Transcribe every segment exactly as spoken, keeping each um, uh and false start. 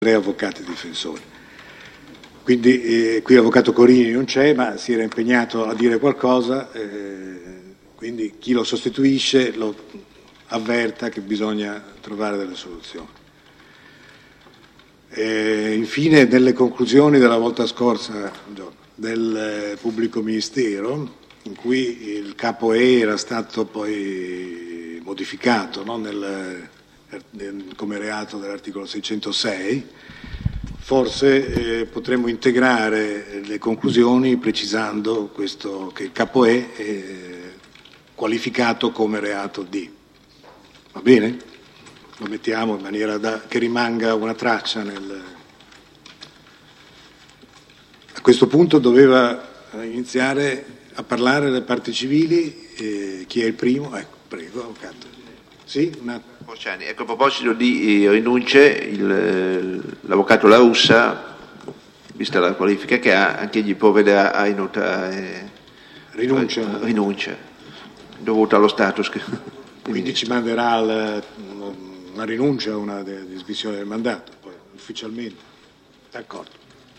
tre avvocati difensori. Quindi eh, qui l'avvocato Corini non c'è, ma si era impegnato a dire qualcosa, eh, quindi chi lo sostituisce lo avverta che bisogna trovare delle soluzioni. E infine, nelle conclusioni della volta scorsa del pubblico ministero, in cui il capo E era stato poi modificato, no, nel, nel, come reato dell'articolo seicentosei, forse eh, potremmo integrare le conclusioni precisando questo, che il capo E è qualificato come reato D. Va bene? Lo mettiamo in maniera da, che rimanga una traccia nel... A questo punto doveva iniziare a parlare delle parti civili. Eh, chi è il primo? Ecco, prego, avvocato. Sì, una... Ecco, a proposito di rinunce, il, l'avvocato La Russa, vista la qualifica che ha, anche gli provvederà a inoltrare rinuncia. rinuncia dovuta allo status che... Quindi ci manderà al, una rinuncia, una dismissione del mandato, poi ufficialmente. D'accordo.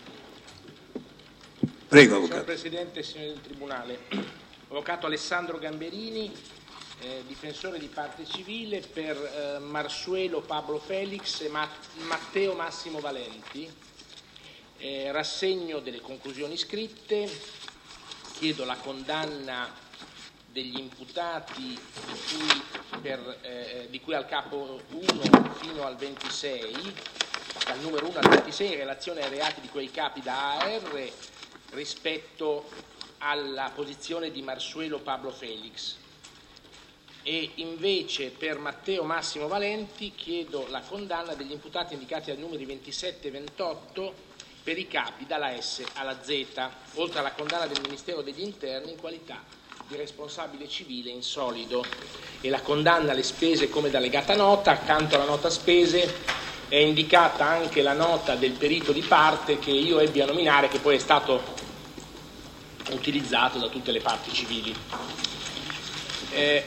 Prego, avvocato. Signor Presidente, signori del Tribunale, avvocato Alessandro Gamberini, eh, difensore di parte civile per eh, Marsuelo Pablo Felix e Matteo Massimo Valenti. Eh, rassegno delle conclusioni scritte, chiedo la condanna degli imputati di cui, per, eh, di cui al capo uno fino al ventisei, dal numero uno al ventisei in relazione ai reati di quei capi da A R rispetto alla posizione di Marsuelo Pablo Felix. E invece per Matteo Massimo Valenti chiedo la condanna degli imputati indicati ai numeri ventisette e ventotto per i capi dalla S alla Z, oltre alla condanna del Ministero degli Interni in qualità di responsabile civile insolido, e la condanna alle spese come da legata nota. Accanto alla nota spese è indicata anche la nota del perito di parte che io ebbi a nominare, che poi è stato utilizzato da tutte le parti civili. Eh,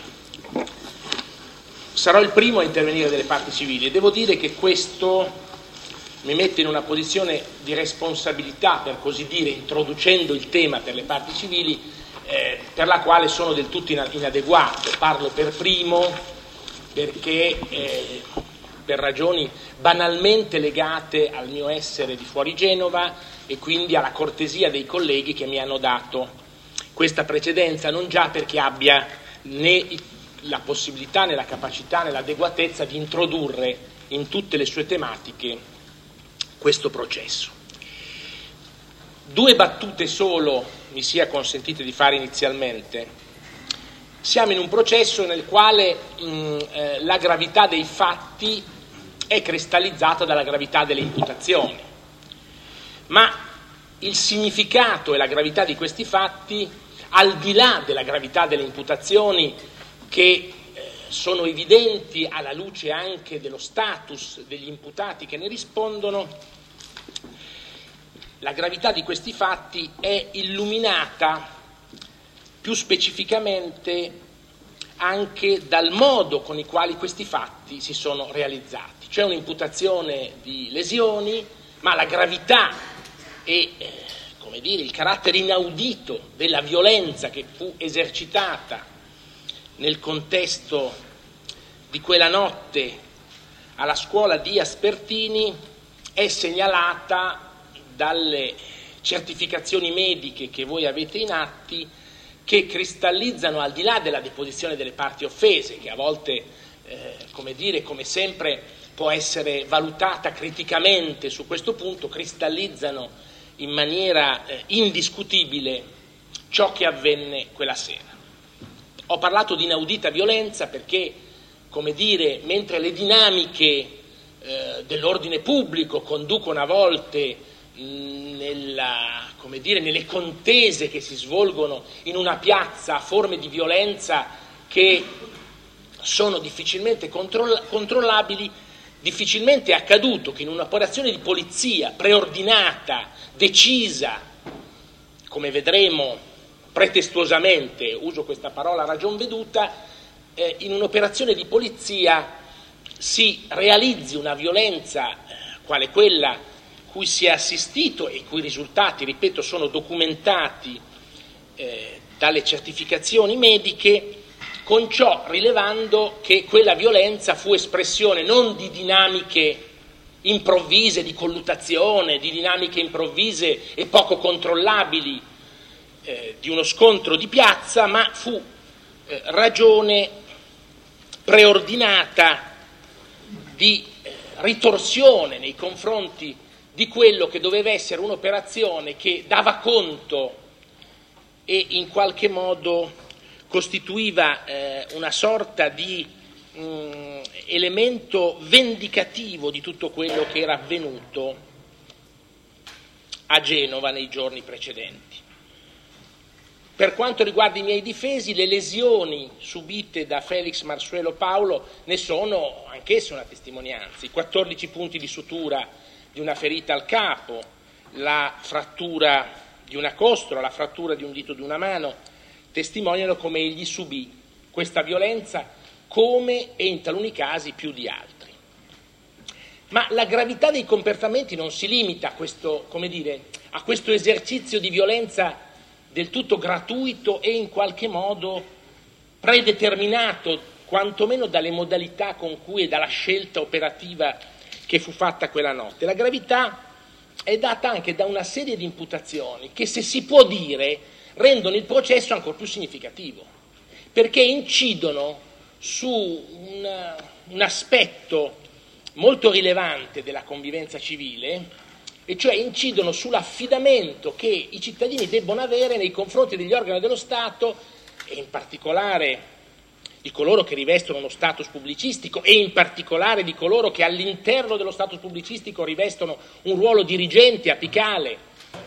sarò il primo a intervenire delle parti civili e devo dire che questo mi mette in una posizione di responsabilità, per così dire, introducendo il tema per le parti civili, eh, per la quale sono del tutto inadeguato. Parlo per primo perché eh, per ragioni banalmente legate al mio essere di fuori Genova e quindi alla cortesia dei colleghi che mi hanno dato questa precedenza, non già perché abbia né la possibilità, né la capacità, né l'adeguatezza di introdurre in tutte le sue tematiche questo processo. Due battute solo mi sia consentite di fare inizialmente. Siamo in un processo nel quale mh, eh, la gravità dei fatti è cristallizzata dalla gravità delle imputazioni, ma il significato e la gravità di questi fatti, al di là della gravità delle imputazioni che eh, sono evidenti alla luce anche dello status degli imputati che ne rispondono, la gravità di questi fatti è illuminata più specificamente anche dal modo con i quali questi fatti si sono realizzati. C'è un'imputazione di lesioni, ma la gravità e eh, come dire, il carattere inaudito della violenza che fu esercitata nel contesto di quella notte alla scuola di Aspertini è segnalata dalle certificazioni mediche che voi avete in atti, che cristallizzano, al di là della deposizione delle parti offese, che a volte, eh, come dire, come sempre può essere valutata criticamente su questo punto, cristallizzano in maniera eh, indiscutibile ciò che avvenne quella sera. Ho parlato di inaudita violenza perché, come dire, mentre le dinamiche eh, dell'ordine pubblico conducono a volte nella, come dire, nelle contese che si svolgono in una piazza a forme di violenza che sono difficilmente controll- controllabili, difficilmente è accaduto che in un'operazione di polizia preordinata, decisa, come vedremo pretestuosamente, uso questa parola a ragion veduta, eh, in un'operazione di polizia si realizzi una violenza quale quella cui si è assistito e i cui risultati, ripeto, sono documentati eh, dalle certificazioni mediche, con ciò rilevando che quella violenza fu espressione non di dinamiche improvvise di colluttazione, di dinamiche improvvise e poco controllabili eh, di uno scontro di piazza, ma fu eh, ragione preordinata di eh, ritorsione nei confronti di quello che doveva essere un'operazione che dava conto e in qualche modo costituiva eh, una sorta di mh, elemento vendicativo di tutto quello che era avvenuto a Genova nei giorni precedenti. Per quanto riguarda i miei difesi, le lesioni subite da Felix Marsuelo Paolo ne sono anch'esse una testimonianza. I quattordici punti di sutura di una ferita al capo, la frattura di una costola, la frattura di un dito di una mano, testimoniano come egli subì questa violenza come e in taluni casi più di altri. Ma la gravità dei comportamenti non si limita a questo, come dire, a questo esercizio di violenza del tutto gratuito e in qualche modo predeterminato, quantomeno dalle modalità con cui e dalla scelta operativa che fu fatta quella notte. La gravità è data anche da una serie di imputazioni che, se si può dire, rendono il processo ancora più significativo, perché incidono su un, un aspetto molto rilevante della convivenza civile, e cioè incidono sull'affidamento che i cittadini debbono avere nei confronti degli organi dello Stato, e in particolare di coloro che rivestono uno status pubblicistico, e in particolare di coloro che all'interno dello status pubblicistico rivestono un ruolo dirigente, apicale,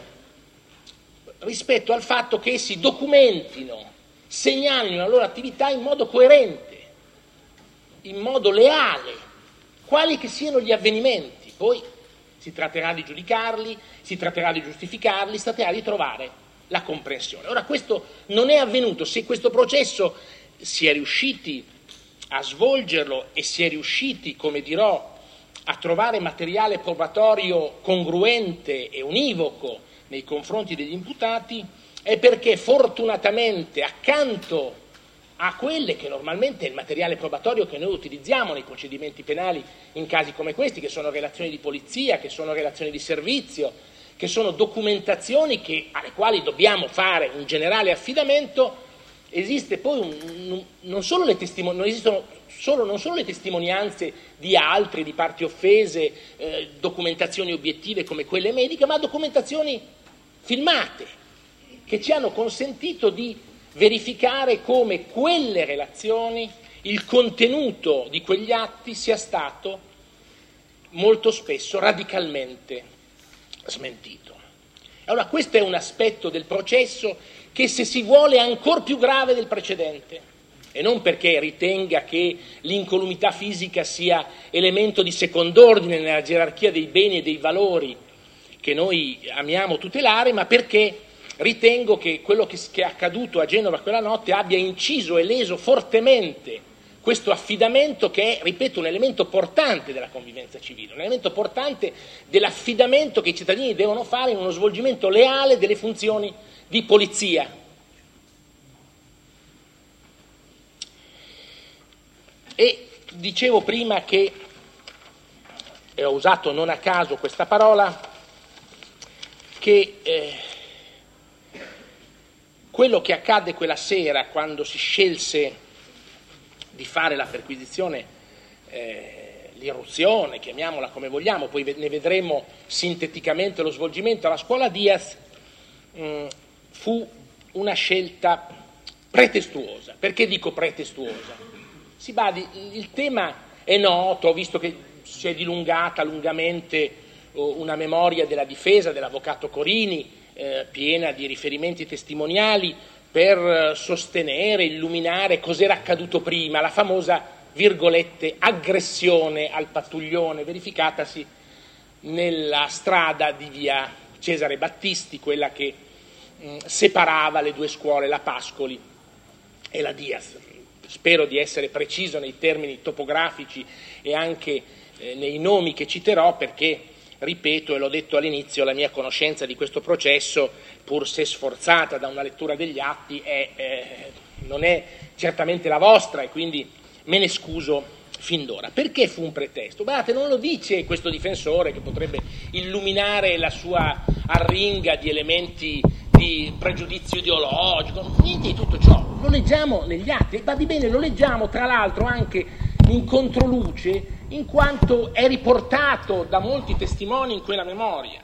rispetto al fatto che essi documentino, segnalino la loro attività in modo coerente, in modo leale, quali che siano gli avvenimenti. Poi si tratterà di giudicarli, si tratterà di giustificarli, si tratterà di trovare la comprensione. Ora, questo non è avvenuto. Se questo processo si è riusciti a svolgerlo e si è riusciti, come dirò, a trovare materiale probatorio congruente e univoco nei confronti degli imputati, è perché fortunatamente, accanto a quelle che normalmente è il materiale probatorio che noi utilizziamo nei procedimenti penali in casi come questi, che sono relazioni di polizia, che sono relazioni di servizio, che sono documentazioni che, alle quali dobbiamo fare un generale affidamento, esiste poi un, un, non, solo le testimon- non esistono solo, non solo le testimonianze di altri, di parti offese, eh, documentazioni obiettive come quelle mediche, ma documentazioni filmate che ci hanno consentito di verificare come quelle relazioni, il contenuto di quegli atti sia stato molto spesso radicalmente smentito. Allora, questo è un aspetto del processo che, se si vuole, è ancor più grave del precedente, e non perché ritenga che l'incolumità fisica sia elemento di second'ordine nella gerarchia dei beni e dei valori che noi amiamo tutelare, ma perché ritengo che quello che è accaduto a Genova quella notte abbia inciso e leso fortemente questo affidamento, che è, ripeto, un elemento portante della convivenza civile, un elemento portante dell'affidamento che i cittadini devono fare in uno svolgimento leale delle funzioni di polizia. E dicevo prima che, e ho usato non a caso questa parola, che eh, quello che accadde quella sera, quando si scelse di fare la perquisizione, eh, l'irruzione, chiamiamola come vogliamo, poi ne vedremo sinteticamente lo svolgimento alla scuola Diaz, mh, fu una scelta pretestuosa. Perché dico pretestuosa? Si badi, il tema è noto, ho visto che si è dilungata lungamente una memoria della difesa dell'avvocato Corini, eh, piena di riferimenti testimoniali, per sostenere, illuminare cos'era accaduto prima, la famosa, virgolette, aggressione al pattuglione verificatasi nella strada di via Cesare Battisti, quella che mh, separava le due scuole, la Pascoli e la Diaz. Spero di essere preciso nei termini topografici e anche eh, nei nomi che citerò, perché, ripeto, e l'ho detto all'inizio, la mia conoscenza di questo processo, pur se sforzata da una lettura degli atti, è, eh, non è certamente la vostra, e quindi me ne scuso fin d'ora. Perché fu un pretesto? Guardate, non lo dice questo difensore, che potrebbe illuminare la sua arringa di elementi di pregiudizio ideologico, niente di tutto ciò. Lo leggiamo negli atti, e badi bene, lo leggiamo tra l'altro anche in controluce, in quanto è riportato da molti testimoni in quella memoria.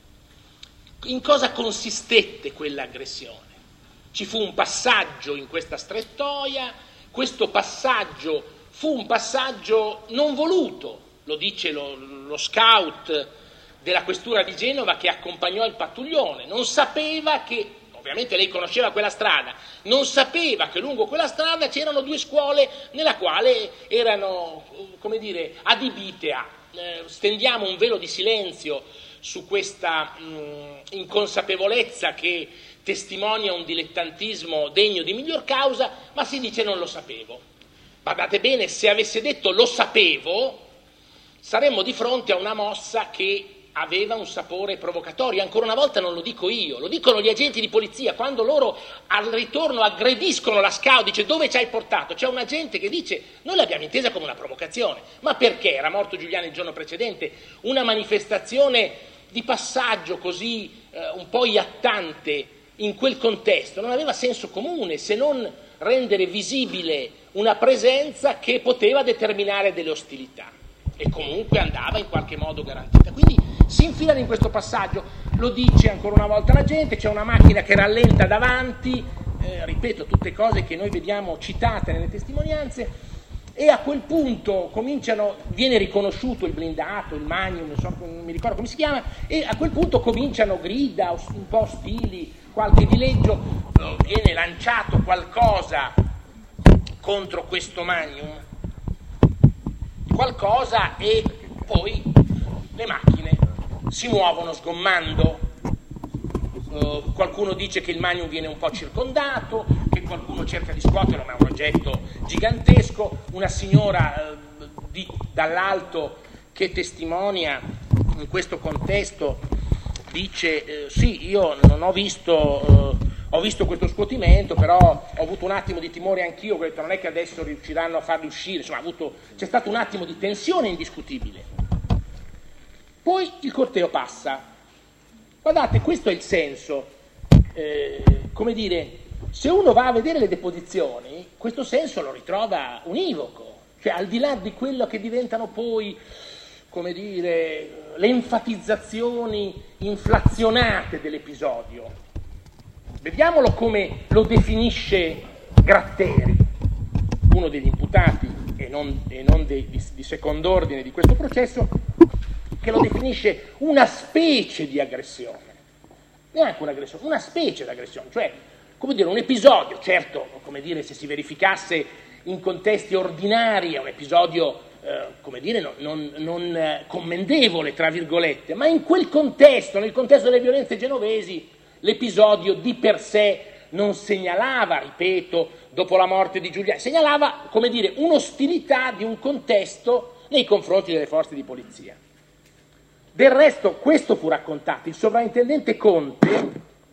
In cosa consistette quell'aggressione? Ci fu un passaggio in questa strettoia, questo passaggio fu un passaggio non voluto, lo dice lo, lo scout della questura di Genova che accompagnò il pattuglione, non sapeva che, ovviamente lei conosceva quella strada, non sapeva che lungo quella strada c'erano due scuole nella quale erano, come dire, adibite a. Eh, stendiamo un velo di silenzio su questa mh, inconsapevolezza che testimonia un dilettantismo degno di miglior causa, ma si dice non lo sapevo. Badate bene, se avesse detto lo sapevo, saremmo di fronte a una mossa che aveva un sapore provocatorio. Ancora una volta non lo dico io, lo dicono gli agenti di polizia, quando loro al ritorno aggrediscono la scout, dice dove ci hai portato? C'è un agente che dice noi l'abbiamo intesa come una provocazione. Ma perché? Era morto Giuliano il giorno precedente, una manifestazione di passaggio così eh, un po' iattante in quel contesto non aveva senso comune se non rendere visibile una presenza che poteva determinare delle ostilità e comunque andava in qualche modo garantita. Quindi si infilano in questo passaggio, lo dice ancora una volta la gente, c'è una macchina che rallenta davanti, eh, ripeto, tutte cose che noi vediamo citate nelle testimonianze, e a quel punto cominciano, viene riconosciuto il blindato, il Magnum, non, so, non mi ricordo come si chiama, e a quel punto cominciano grida un po' ostili, qualche dileggio, viene lanciato qualcosa contro questo Magnum, qualcosa, e poi le macchine si muovono sgommando. Uh, qualcuno dice che il Magnum viene un po' circondato, che qualcuno cerca di scuoterlo, ma è un oggetto gigantesco. Una signora uh, di, dall'alto che testimonia in questo contesto dice uh, sì, io non ho visto uh, ho visto questo scuotimento, però ho avuto un attimo di timore anch'io, ho detto non è che adesso riusciranno a farli uscire, insomma, ha avuto, c'è stato un attimo di tensione indiscutibile. Poi il corteo passa. Guardate, questo è il senso, eh, come dire, se uno va a vedere le deposizioni, questo senso lo ritrova univoco, cioè al di là di quello che diventano poi, come dire, le enfatizzazioni inflazionate dell'episodio. Vediamolo come lo definisce Gratteri, uno degli imputati e non, e non dei, di, di second'ordine di questo processo, che lo definisce una specie di aggressione, neanche un'aggressione, una specie di aggressione, cioè, come dire, un episodio, certo, come dire, se si verificasse in contesti ordinari è un episodio, eh, come dire, non, non, non eh, commendevole, tra virgolette, ma in quel contesto, nel contesto delle violenze genovesi, l'episodio di per sé non segnalava, ripeto, dopo la morte di Giuliano, segnalava, come dire, un'ostilità di un contesto nei confronti delle forze di polizia. Del resto, questo fu raccontato. Il sovrintendente Conte,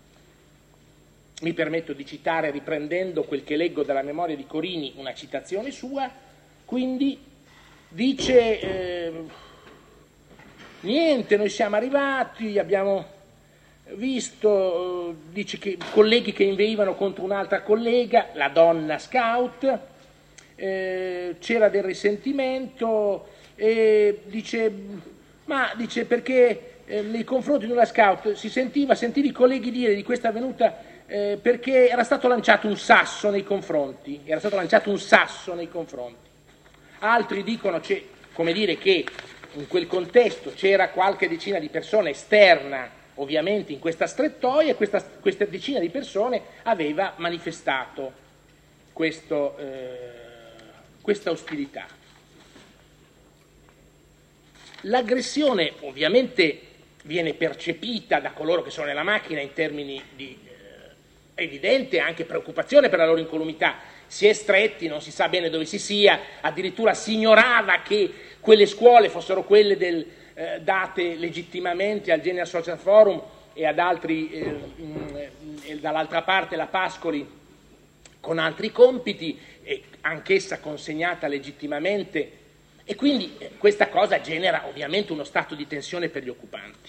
mi permetto di citare, riprendendo quel che leggo dalla memoria di Corini, una citazione sua, quindi dice, eh, niente, noi siamo arrivati, abbiamo visto, dice che colleghi che inveivano contro un'altra collega, la donna scout, eh, c'era del risentimento, e dice, ma dice perché eh, nei confronti di una scout si sentiva, sentivi i colleghi dire di questa avvenuta eh, perché era stato lanciato un sasso nei confronti, era stato lanciato un sasso nei confronti. Altri dicono, c'è, come dire, che in quel contesto c'era qualche decina di persone esterna ovviamente in questa strettoia, e questa, questa decina di persone aveva manifestato questo, eh, questa ostilità. L'aggressione ovviamente viene percepita da coloro che sono nella macchina in termini di eh, evidente anche preoccupazione per la loro incolumità. si è stretti, non si sa bene dove si sia, addirittura si ignorava che quelle scuole fossero quelle del, eh, date legittimamente al General Social Forum e ad altri, eh, mh, e dall'altra parte la Pascoli con altri compiti, e anch'essa consegnata legittimamente, e quindi eh, questa cosa genera ovviamente uno stato di tensione per gli occupanti.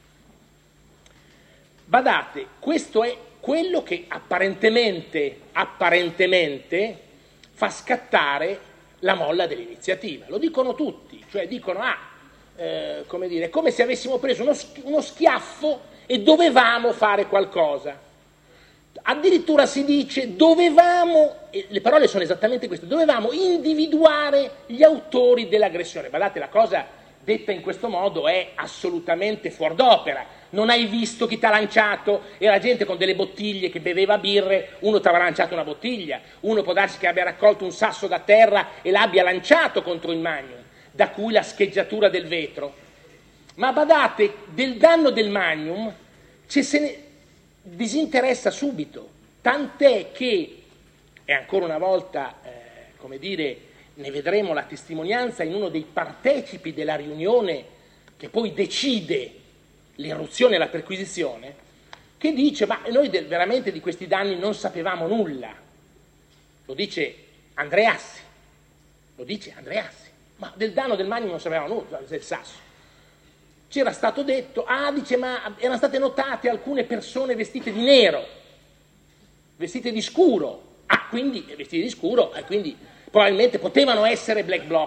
Badate, questo è quello che apparentemente, apparentemente fa scattare la molla dell'iniziativa. Lo dicono tutti, cioè dicono, ah, eh, come dire, come se avessimo preso uno, uno schiaffo e dovevamo fare qualcosa. Addirittura si dice, dovevamo, e le parole sono esattamente queste, dovevamo individuare gli autori dell'aggressione. Guardate, la cosa detta in questo modo è assolutamente fuor d'opera. Non hai visto chi ti ha lanciato? Era gente con delle bottiglie che beveva birre, uno ti avrà lanciato una bottiglia, uno può darsi che abbia raccolto un sasso da terra e l'abbia lanciato contro il Magnum, da cui la scheggiatura del vetro. Ma badate, del danno del Magnum ci se ne disinteressa subito, tant'è che, e ancora una volta, eh, come dire, ne vedremo la testimonianza in uno dei partecipi della riunione che poi decide l'irruzione e la perquisizione, che dice, ma noi del, veramente di questi danni non sapevamo nulla. Lo dice Andreassi, lo dice Andreassi, ma del danno del Magnum non sapevamo nulla, del sasso. C'era stato detto, ah, dice, ma erano state notate alcune persone vestite di nero, vestite di scuro, ah, quindi vestite di scuro, e quindi probabilmente potevano essere black bloc.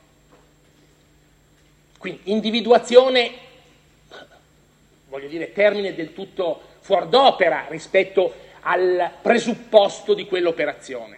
Quindi individuazione, voglio dire, termine del tutto fuor d'opera rispetto al presupposto di quell'operazione.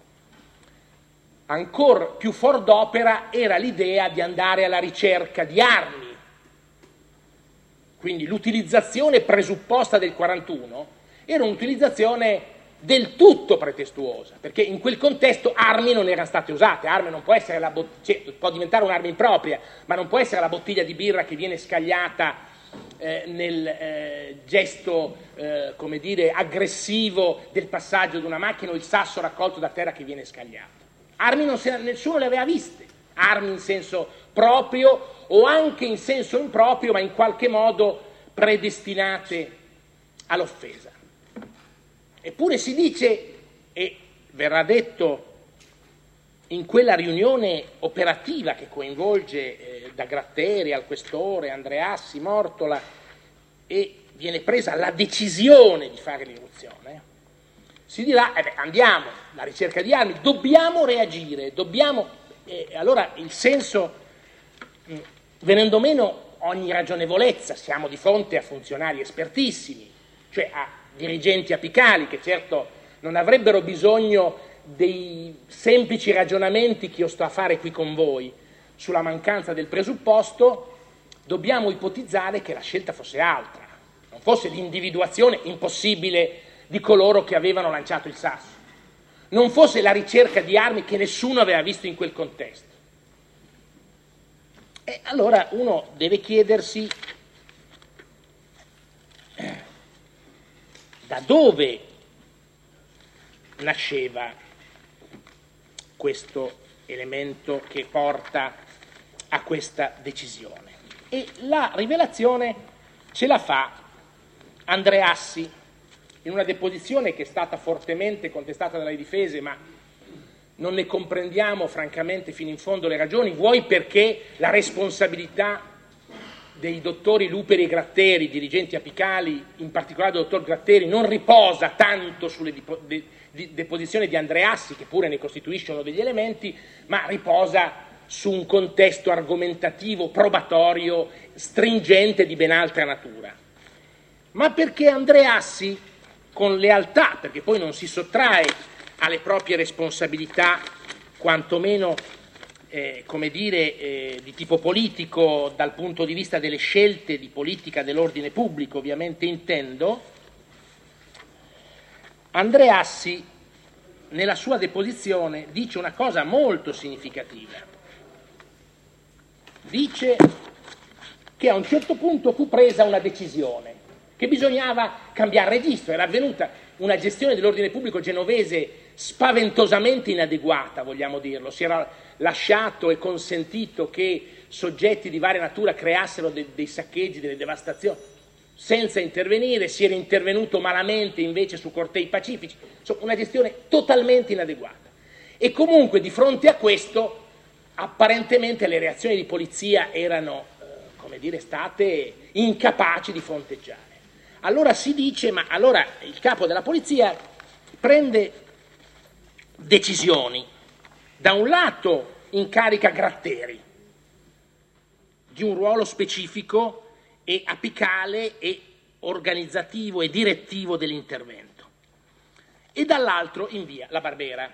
Ancor più fuor d'opera era l'idea di andare alla ricerca di armi. Quindi l'utilizzazione presupposta del quarantuno era un'utilizzazione del tutto pretestuosa, perché in quel contesto armi non erano state usate. Armi non può essere la bot- cioè, può diventare un'arma impropria, ma non può essere la bottiglia di birra che viene scagliata eh, nel eh, gesto, eh, come dire, aggressivo del passaggio di una macchina, o il sasso raccolto da terra che viene scagliato. Armi non se, nessuno le aveva viste, armi in senso proprio o anche in senso improprio, ma in qualche modo predestinate all'offesa. Eppure si dice, e verrà detto in quella riunione operativa che coinvolge eh, da Gratteri al Questore, Andreassi, Mortola, e viene presa la decisione di fare l'irruzione, si dirà, eh beh, andiamo alla ricerca di armi, dobbiamo reagire, dobbiamo... Eh, allora il senso, mh, venendo meno ogni ragionevolezza, siamo di fronte a funzionari espertissimi, cioè a dirigenti apicali che certo non avrebbero bisogno dei semplici ragionamenti che io sto a fare qui con voi sulla mancanza del presupposto. Dobbiamo ipotizzare che la scelta fosse altra, non fosse l'individuazione impossibile di coloro che avevano lanciato il sasso, non fosse la ricerca di armi che nessuno aveva visto in quel contesto. E allora uno deve chiedersi da dove nasceva questo elemento che porta a questa decisione. E la rivelazione ce la fa Andreassi in una deposizione che è stata fortemente contestata dalle difese, ma non ne comprendiamo francamente fino in fondo le ragioni, vuoi perché la responsabilità dei dottori Luperi e Gratteri, dirigenti apicali, in particolare del dottor Gratteri, non riposa tanto sulle dipo- de- de- deposizioni di Andreassi, che pure ne costituisce uno degli elementi, ma riposa su un contesto argomentativo, probatorio, stringente di ben altra natura. Ma perché Andreassi, con lealtà, perché poi non si sottrae alle proprie responsabilità, quantomeno eh, come dire, eh, di tipo politico, dal punto di vista delle scelte di politica dell'ordine pubblico, ovviamente intendo, Andreassi nella sua deposizione dice una cosa molto significativa. Dice che a un certo punto fu presa una decisione, che bisognava cambiare registro. Era avvenuta una gestione dell'ordine pubblico genovese spaventosamente inadeguata, vogliamo dirlo. Si era lasciato e consentito che soggetti di varia natura creassero de- dei saccheggi, delle devastazioni, senza intervenire. Si era intervenuto malamente invece su cortei pacifici. Insomma, una gestione totalmente inadeguata. E comunque di fronte a questo apparentemente le reazioni di polizia erano, eh, come dire, state incapaci di fronteggiare. Allora si dice, ma allora il capo della polizia prende decisioni. Da un lato incarica Gratteri di un ruolo specifico e apicale e organizzativo e direttivo dell'intervento, e dall'altro invia la Barbera.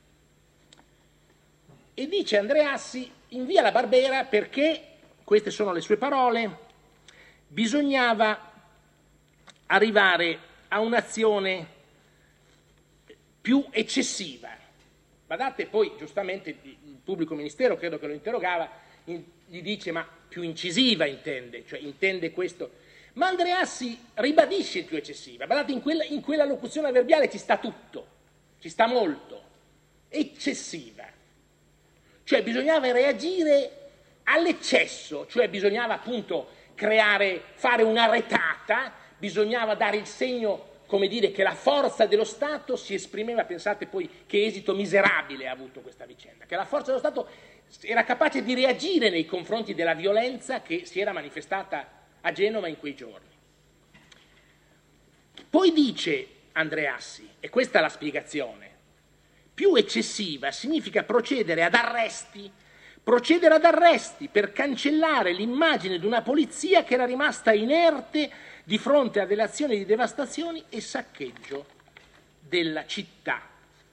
E dice Andreassi, invia la Barbera perché, queste sono le sue parole, bisognava arrivare a un'azione più eccessiva. Guardate, poi giustamente il pubblico ministero, credo che lo interrogava, in, gli dice ma più incisiva intende, cioè intende questo. Ma Andreassi ribadisce il più eccessiva. Guardate, in quella, in quella locuzione avverbiale ci sta tutto, ci sta molto. Eccessiva. Cioè bisognava reagire all'eccesso, cioè bisognava appunto creare, fare una retata, bisognava dare il segno, come dire, che la forza dello Stato si esprimeva. Pensate poi che esito miserabile ha avuto questa vicenda, che la forza dello Stato era capace di reagire nei confronti della violenza che si era manifestata a Genova in quei giorni. Poi dice Andreassi, e questa è la spiegazione, più eccessiva significa procedere ad arresti, procedere ad arresti per cancellare l'immagine di una polizia che era rimasta inerte di fronte a delle azioni di devastazioni e saccheggio della città.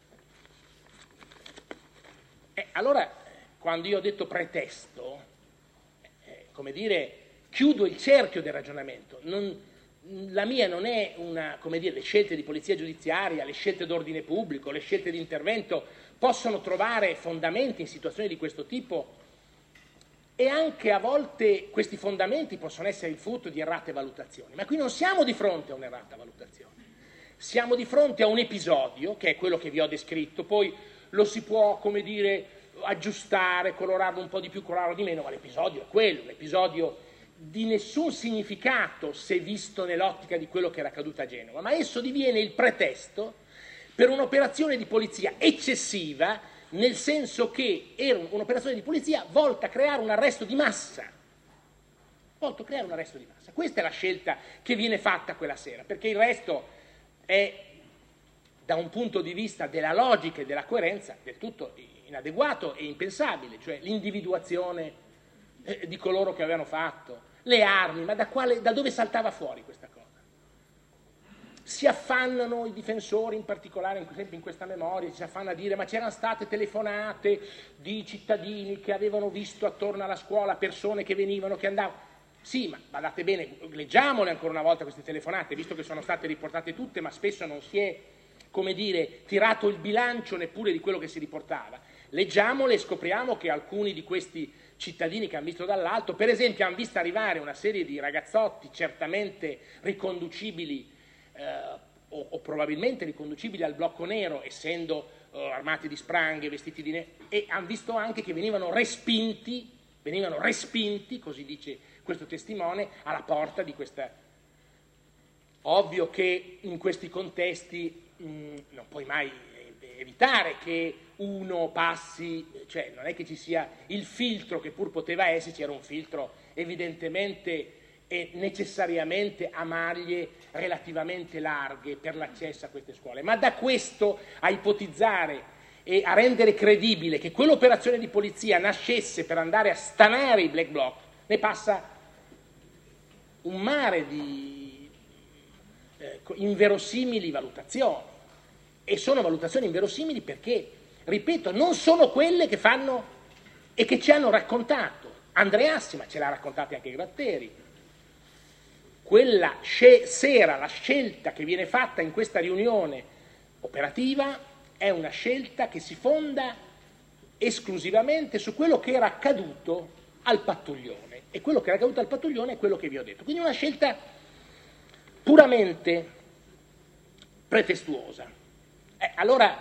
E allora, quando io ho detto pretesto, eh, come dire, chiudo il cerchio del ragionamento. Non, la mia non è una, come dire, le scelte di polizia giudiziaria, le scelte d'ordine pubblico, le scelte di intervento possono trovare fondamenti in situazioni di questo tipo, e anche a volte questi fondamenti possono essere il frutto di errate valutazioni. Ma qui non siamo di fronte a un'errata valutazione, siamo di fronte a un episodio, che è quello che vi ho descritto, poi lo si può, come dire, aggiustare, colorarlo un po' di più, colorarlo di meno, ma l'episodio è quello, l'episodio di nessun significato se visto nell'ottica di quello che era accaduto a Genova, ma esso diviene il pretesto per un'operazione di polizia eccessiva, nel senso che era un'operazione di polizia volta a creare un arresto di massa. Volto a creare un arresto di massa. Questa è la scelta che viene fatta quella sera, perché il resto è, da un punto di vista della logica e della coerenza, del tutto inadeguato e impensabile, cioè l'individuazione eh, di coloro che avevano fatto, le armi, ma da, quale, da dove saltava fuori questa cosa? Si affannano i difensori, in particolare, per esempio in questa memoria, si affanna a dire ma c'erano state telefonate di cittadini che avevano visto attorno alla scuola persone che venivano, che andavano. Sì, ma guardate bene, leggiamole ancora una volta queste telefonate, visto che sono state riportate tutte, ma spesso non si è, come dire, tirato il bilancio neppure di quello che si riportava. Leggiamole e scopriamo che alcuni di questi cittadini che hanno visto dall'alto, per esempio, hanno visto arrivare una serie di ragazzotti certamente riconducibili eh, o, o probabilmente riconducibili al blocco nero, essendo eh, armati di spranghe, vestiti di nero, e hanno visto anche che venivano respinti, venivano respinti, così dice questo testimone, alla porta di questa. Ovvio che in questi contesti mh, non puoi mai evitare che uno passi, cioè non è che ci sia il filtro che pur poteva esserci, era un filtro evidentemente e necessariamente a maglie relativamente larghe per l'accesso a queste scuole, ma da questo a ipotizzare e a rendere credibile che quell'operazione di polizia nascesse per andare a stanare i black bloc, ne passa un mare di eh, inverosimili valutazioni. E sono valutazioni inverosimili perché, ripeto, non sono quelle che fanno e che ci hanno raccontato Andreassi, ma ce l'ha raccontato anche Gratteri. Quella sce- sera, la scelta che viene fatta in questa riunione operativa è una scelta che si fonda esclusivamente su quello che era accaduto al pattuglione. E quello che era accaduto al pattuglione è quello che vi ho detto. Quindi una scelta puramente pretestuosa. Eh, allora,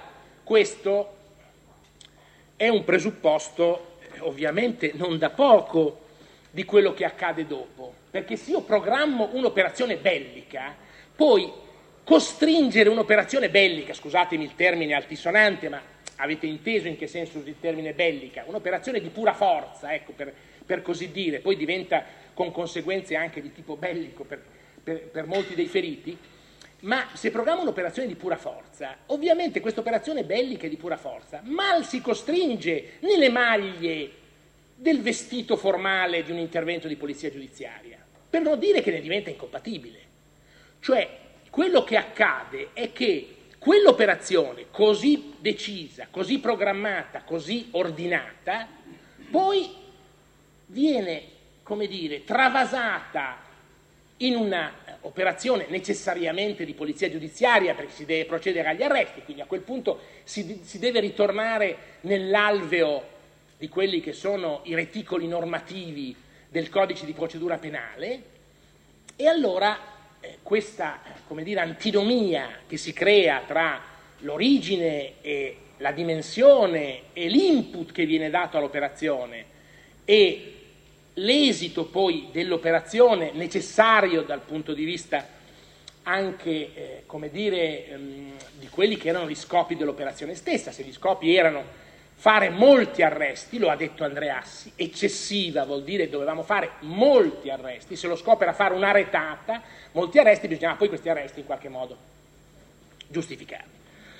Questo è un presupposto ovviamente non da poco di quello che accade dopo, perché se io programmo un'operazione bellica, poi costringere un'operazione bellica, scusatemi il termine altisonante, ma avete inteso in che senso uso il termine bellica, un'operazione di pura forza, ecco, per, per così dire, poi diventa con conseguenze anche di tipo bellico per, per, per molti dei feriti, ma se programma un'operazione di pura forza, ovviamente questa operazione bellica è di pura forza mal si costringe nelle maglie del vestito formale di un intervento di polizia giudiziaria, per non dire che ne diventa incompatibile. Cioè, quello che accade è che quell'operazione così decisa, così programmata, così ordinata, poi viene, come dire, travasata in una operazione necessariamente di polizia giudiziaria, perché si deve procedere agli arresti, quindi a quel punto si, si deve ritornare nell'alveo di quelli che sono i reticoli normativi del codice di procedura penale, e allora eh, questa, come dire, antinomia che si crea tra l'origine e la dimensione e l'input che viene dato all'operazione e l'esito poi dell'operazione necessario dal punto di vista anche, eh, come dire, ehm, di quelli che erano gli scopi dell'operazione stessa. Se gli scopi erano fare molti arresti, lo ha detto Andreassi, eccessiva vuol dire dovevamo fare molti arresti, se lo scopo era fare una retata, molti arresti, bisognava poi questi arresti in qualche modo giustificarli.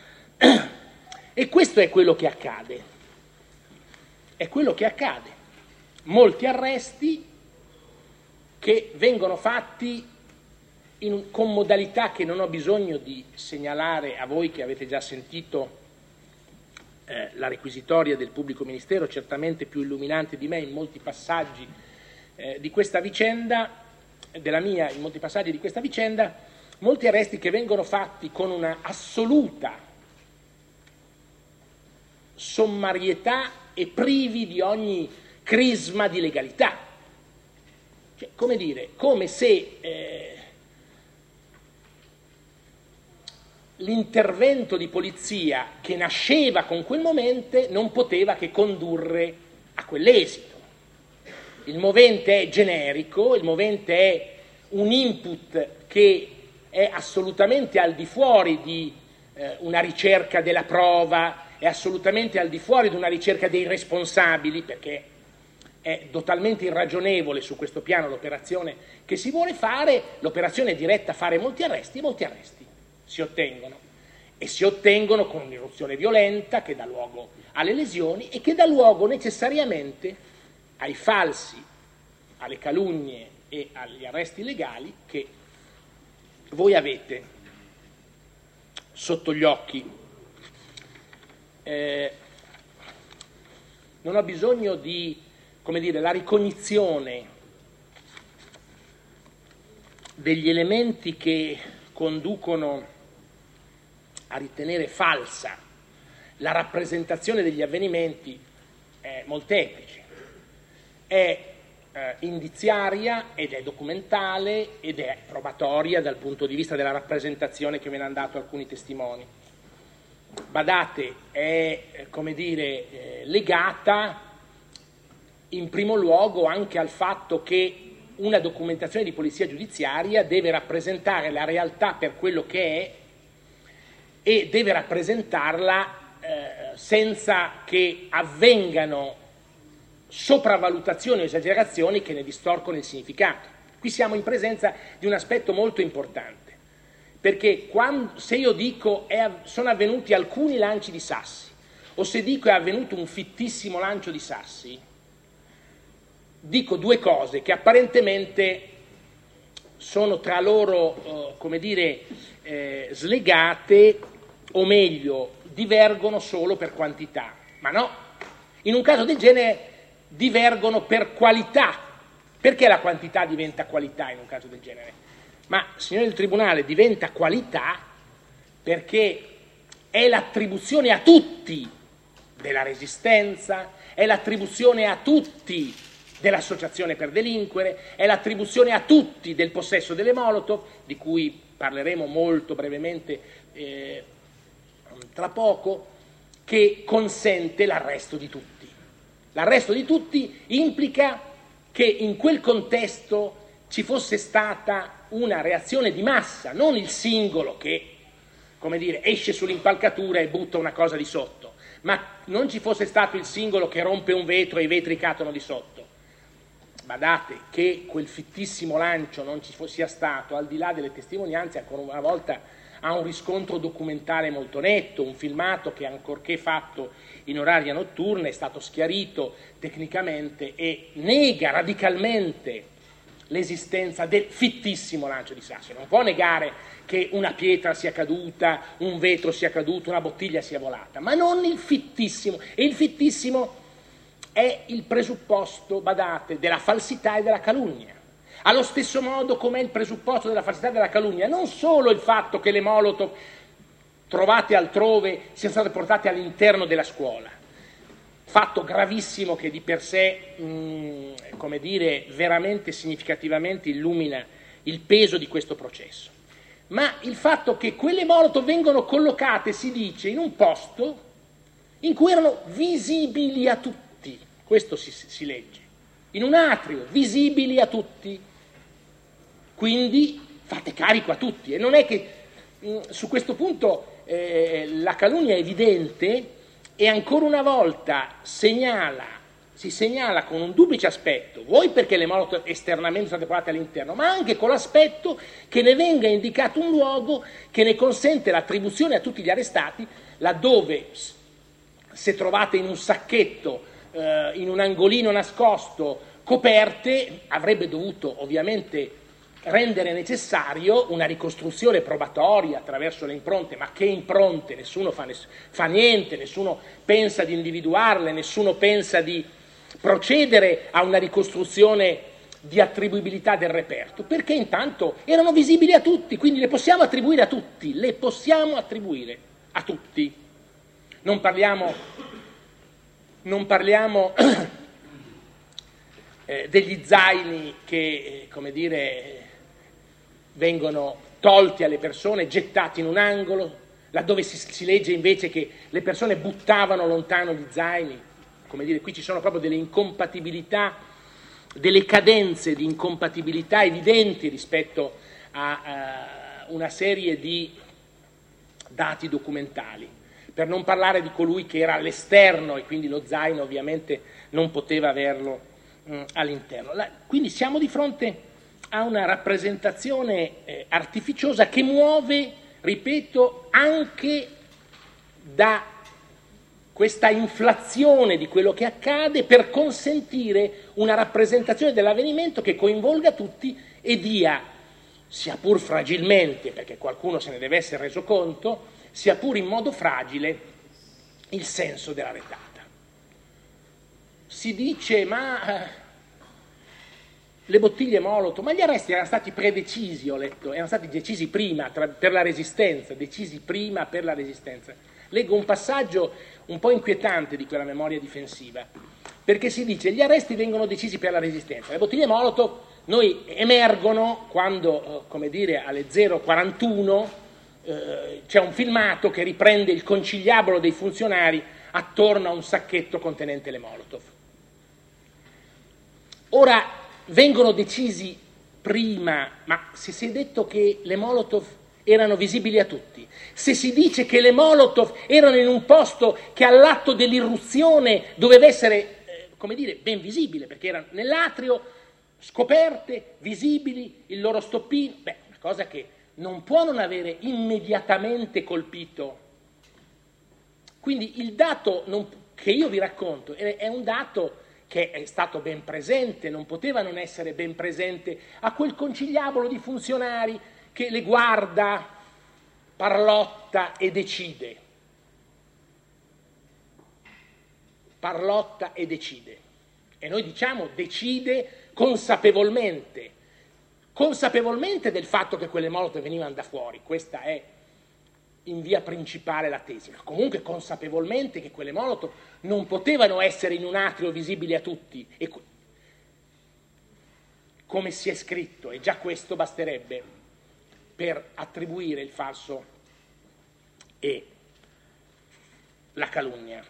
E questo è quello che accade, è quello che accade. Molti arresti che vengono fatti in, con modalità che non ho bisogno di segnalare a voi che avete già sentito eh, la requisitoria del pubblico ministero, certamente più illuminante di me in molti passaggi eh, di questa vicenda, della mia, in molti passaggi di questa vicenda, molti arresti che vengono fatti con una assoluta sommarietà e privi di ogni crisma di legalità, cioè, come dire, come se eh, l'intervento di polizia che nasceva con quel movente non poteva che condurre a quell'esito. Il movente è generico, il movente è un input che è assolutamente al di fuori di eh, una ricerca della prova, è assolutamente al di fuori di una ricerca dei responsabili, perché è totalmente irragionevole su questo piano l'operazione che si vuole fare. L'operazione è diretta a fare molti arresti, e molti arresti si ottengono, e si ottengono con un'irruzione violenta che dà luogo alle lesioni e che dà luogo necessariamente ai falsi, alle calunnie e agli arresti illegali che voi avete sotto gli occhi. Eh, non ho bisogno di, come dire, la ricognizione degli elementi che conducono a ritenere falsa la rappresentazione degli avvenimenti è molteplice, è eh, indiziaria ed è documentale ed è probatoria dal punto di vista della rappresentazione che me ne hanno dato alcuni testimoni. Badate, è eh, come dire eh, legata in primo luogo anche al fatto che una documentazione di polizia giudiziaria deve rappresentare la realtà per quello che è e deve rappresentarla eh, senza che avvengano sopravvalutazioni o esagerazioni che ne distorcono il significato. Qui siamo in presenza di un aspetto molto importante, perché quando, se io dico è, sono avvenuti alcuni lanci di sassi, o se dico è avvenuto un fittissimo lancio di sassi, dico due cose che apparentemente sono tra loro, eh, come dire, eh, slegate, o meglio, divergono solo per quantità. Ma no, in un caso del genere divergono per qualità. Perché la quantità diventa qualità in un caso del genere? Ma, signori del Tribunale, diventa qualità perché è l'attribuzione a tutti della resistenza, è l'attribuzione a tutti dell'associazione per delinquere, è l'attribuzione a tutti del possesso delle Molotov, di cui parleremo molto brevemente eh, tra poco, che consente l'arresto di tutti. L'arresto di tutti implica che in quel contesto ci fosse stata una reazione di massa, non il singolo che, come dire, esce sull'impalcatura e butta una cosa di sotto, ma non ci fosse stato il singolo che rompe un vetro e i vetri cadono di sotto. Badate che quel fittissimo lancio non ci sia stato, al di là delle testimonianze, ancora una volta ha un riscontro documentale molto netto, un filmato che, ancorché fatto in oraria notturna, è stato schiarito tecnicamente e nega radicalmente l'esistenza del fittissimo lancio di sassi. Non può negare che una pietra sia caduta, un vetro sia caduto, una bottiglia sia volata, ma non il fittissimo. E il fittissimo è il presupposto, badate, della falsità e della calunnia. Allo stesso modo come è il presupposto della falsità e della calunnia, non solo il fatto che le Molotov trovate altrove siano state portate all'interno della scuola, fatto gravissimo che di per sé, mh, come dire, veramente significativamente illumina il peso di questo processo, ma il fatto che quelle Molotov vengono collocate, si dice, in un posto in cui erano visibili a tutti, questo si, si legge, in un atrio, visibili a tutti. Quindi fate carico a tutti. E non è che mh, su questo punto eh, la calunnia è evidente e ancora una volta segnala, si segnala con un duplice aspetto, voi perché le Molotov esternamente sono state portate all'interno, ma anche con l'aspetto che ne venga indicato un luogo che ne consente l'attribuzione a tutti gli arrestati, laddove se trovate in un sacchetto, eh, in un angolino nascosto, coperte, avrebbe dovuto ovviamente rendere necessario una ricostruzione probatoria attraverso le impronte, ma che impronte? Nessuno fa, ness- fa niente, nessuno pensa di individuarle, nessuno pensa di procedere a una ricostruzione di attribuibilità del reperto, perché intanto erano visibili a tutti, quindi le possiamo attribuire a tutti, le possiamo attribuire a tutti. Non parliamo, non parliamo eh, degli zaini che, eh, come dire, vengono tolti alle persone, gettati in un angolo, laddove si, si legge invece che le persone buttavano lontano gli zaini. Come dire, qui ci sono proprio delle incompatibilità, delle cadenze di incompatibilità evidenti rispetto a, a una serie di dati documentali, per non parlare di colui che era all'esterno e quindi lo zaino ovviamente non poteva averlo mh, all'interno. La, quindi siamo di fronte a una rappresentazione eh, artificiosa che muove, ripeto, anche da questa inflazione di quello che accade per consentire una rappresentazione dell'avvenimento che coinvolga tutti e dia, sia pur fragilmente, perché qualcuno se ne deve essere reso conto, sia pur in modo fragile, il senso della retata. Si dice, ma le bottiglie Molotov, ma gli arresti erano stati predecisi, ho letto, erano stati decisi prima tra, per la resistenza, decisi prima per la resistenza. Leggo un passaggio un po' inquietante di quella memoria difensiva, perché si dice gli arresti vengono decisi per la resistenza. Le bottiglie Molotov noi emergono quando, come dire, alle zero quarantuno eh, c'è un filmato che riprende il conciliabolo dei funzionari attorno a un sacchetto contenente le Molotov. Ora, vengono decisi prima, ma se si è detto che le Molotov erano visibili a tutti, se si dice che le Molotov erano in un posto che all'atto dell'irruzione doveva essere, eh, come dire, ben visibile, perché erano nell'atrio, scoperte, visibili, il loro stoppino, beh, una cosa che non può non avere immediatamente colpito. Quindi il dato non, che io vi racconto è, è un dato che è stato ben presente, non poteva non essere ben presente a quel conciliabolo di funzionari che le guarda, parlotta e decide. Parlotta e decide. E noi diciamo decide consapevolmente, consapevolmente del fatto che quelle Molotov venivano da fuori. Questa è in via principale la tesi, ma comunque consapevolmente che quelle Molotov non potevano essere in un atrio visibile a tutti, e come si è scritto, e già questo basterebbe per attribuire il falso e la calunnia.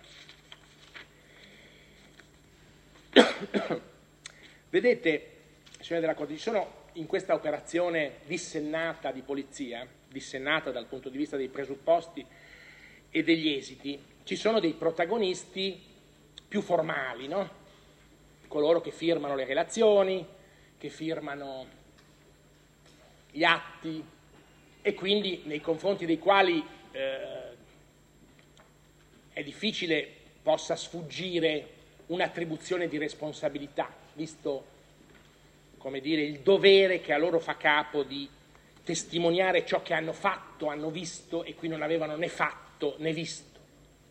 Vedete, signori della Corte, ci sono in questa operazione dissennata di polizia, dissennata dal punto di vista dei presupposti e degli esiti, ci sono dei protagonisti più formali, no? Coloro che firmano le relazioni, che firmano gli atti e quindi nei confronti dei quali eh, è difficile possa sfuggire un'attribuzione di responsabilità, visto, come dire, il dovere che a loro fa capo di testimoniare ciò che hanno fatto, hanno visto e qui non avevano né fatto né visto.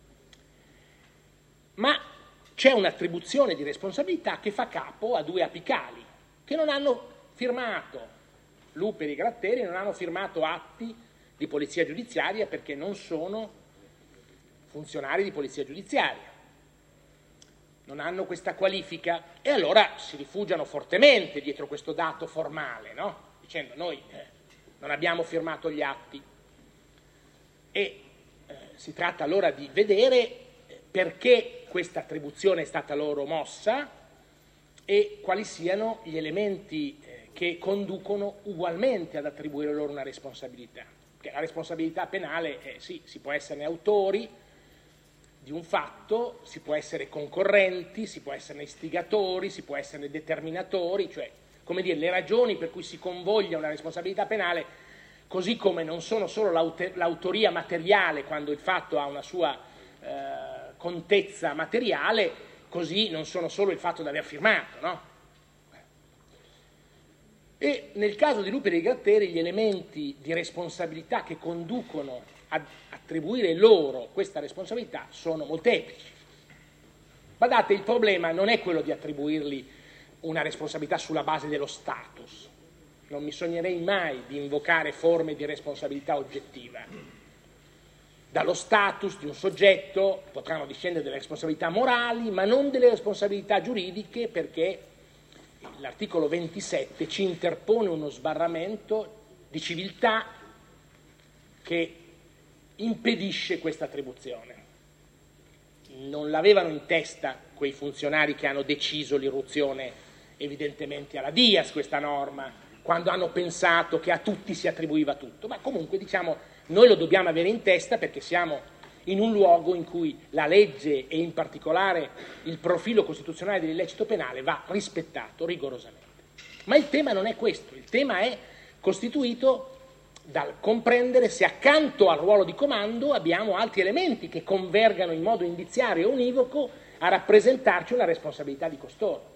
Ma c'è un'attribuzione di responsabilità che fa capo a due apicali che non hanno firmato, Luperi e Gratteri non hanno firmato atti di polizia giudiziaria perché non sono funzionari di polizia giudiziaria, non hanno questa qualifica e allora si rifugiano fortemente dietro questo dato formale, no? Dicendo noi eh, non abbiamo firmato gli atti e eh, si tratta allora di vedere perché questa attribuzione è stata loro mossa e quali siano gli elementi eh, che conducono ugualmente ad attribuire loro una responsabilità. Perché la responsabilità penale, eh, sì, si può esserne autori di un fatto, si può essere concorrenti, si può esserne istigatori, si può esserne determinatori, cioè, come dire, le ragioni per cui si convoglia una responsabilità penale, così come non sono solo l'autoria materiale quando il fatto ha una sua eh, contezza materiale, così non sono solo il fatto di aver firmato, no? E nel caso di Luperi e Gratteri gli elementi di responsabilità che conducono ad attribuire loro questa responsabilità sono molteplici. Badate, il problema non è quello di attribuirgli una responsabilità sulla base dello status. Non mi sognerei mai di invocare forme di responsabilità oggettiva. Dallo status di un soggetto potranno discendere delle responsabilità morali, ma non delle responsabilità giuridiche, perché l'articolo ventisette ci interpone uno sbarramento di civiltà che impedisce questa attribuzione. Non l'avevano in testa quei funzionari che hanno deciso l'irruzione evidentemente alla Diaz questa norma, quando hanno pensato che a tutti si attribuiva tutto, ma comunque diciamo noi lo dobbiamo avere in testa perché siamo in un luogo in cui la legge e in particolare il profilo costituzionale dell'illecito penale va rispettato rigorosamente. Ma il tema non è questo, il tema è costituito dal comprendere se accanto al ruolo di comando abbiamo altri elementi che convergano in modo indiziario e univoco a rappresentarci una responsabilità di costoro.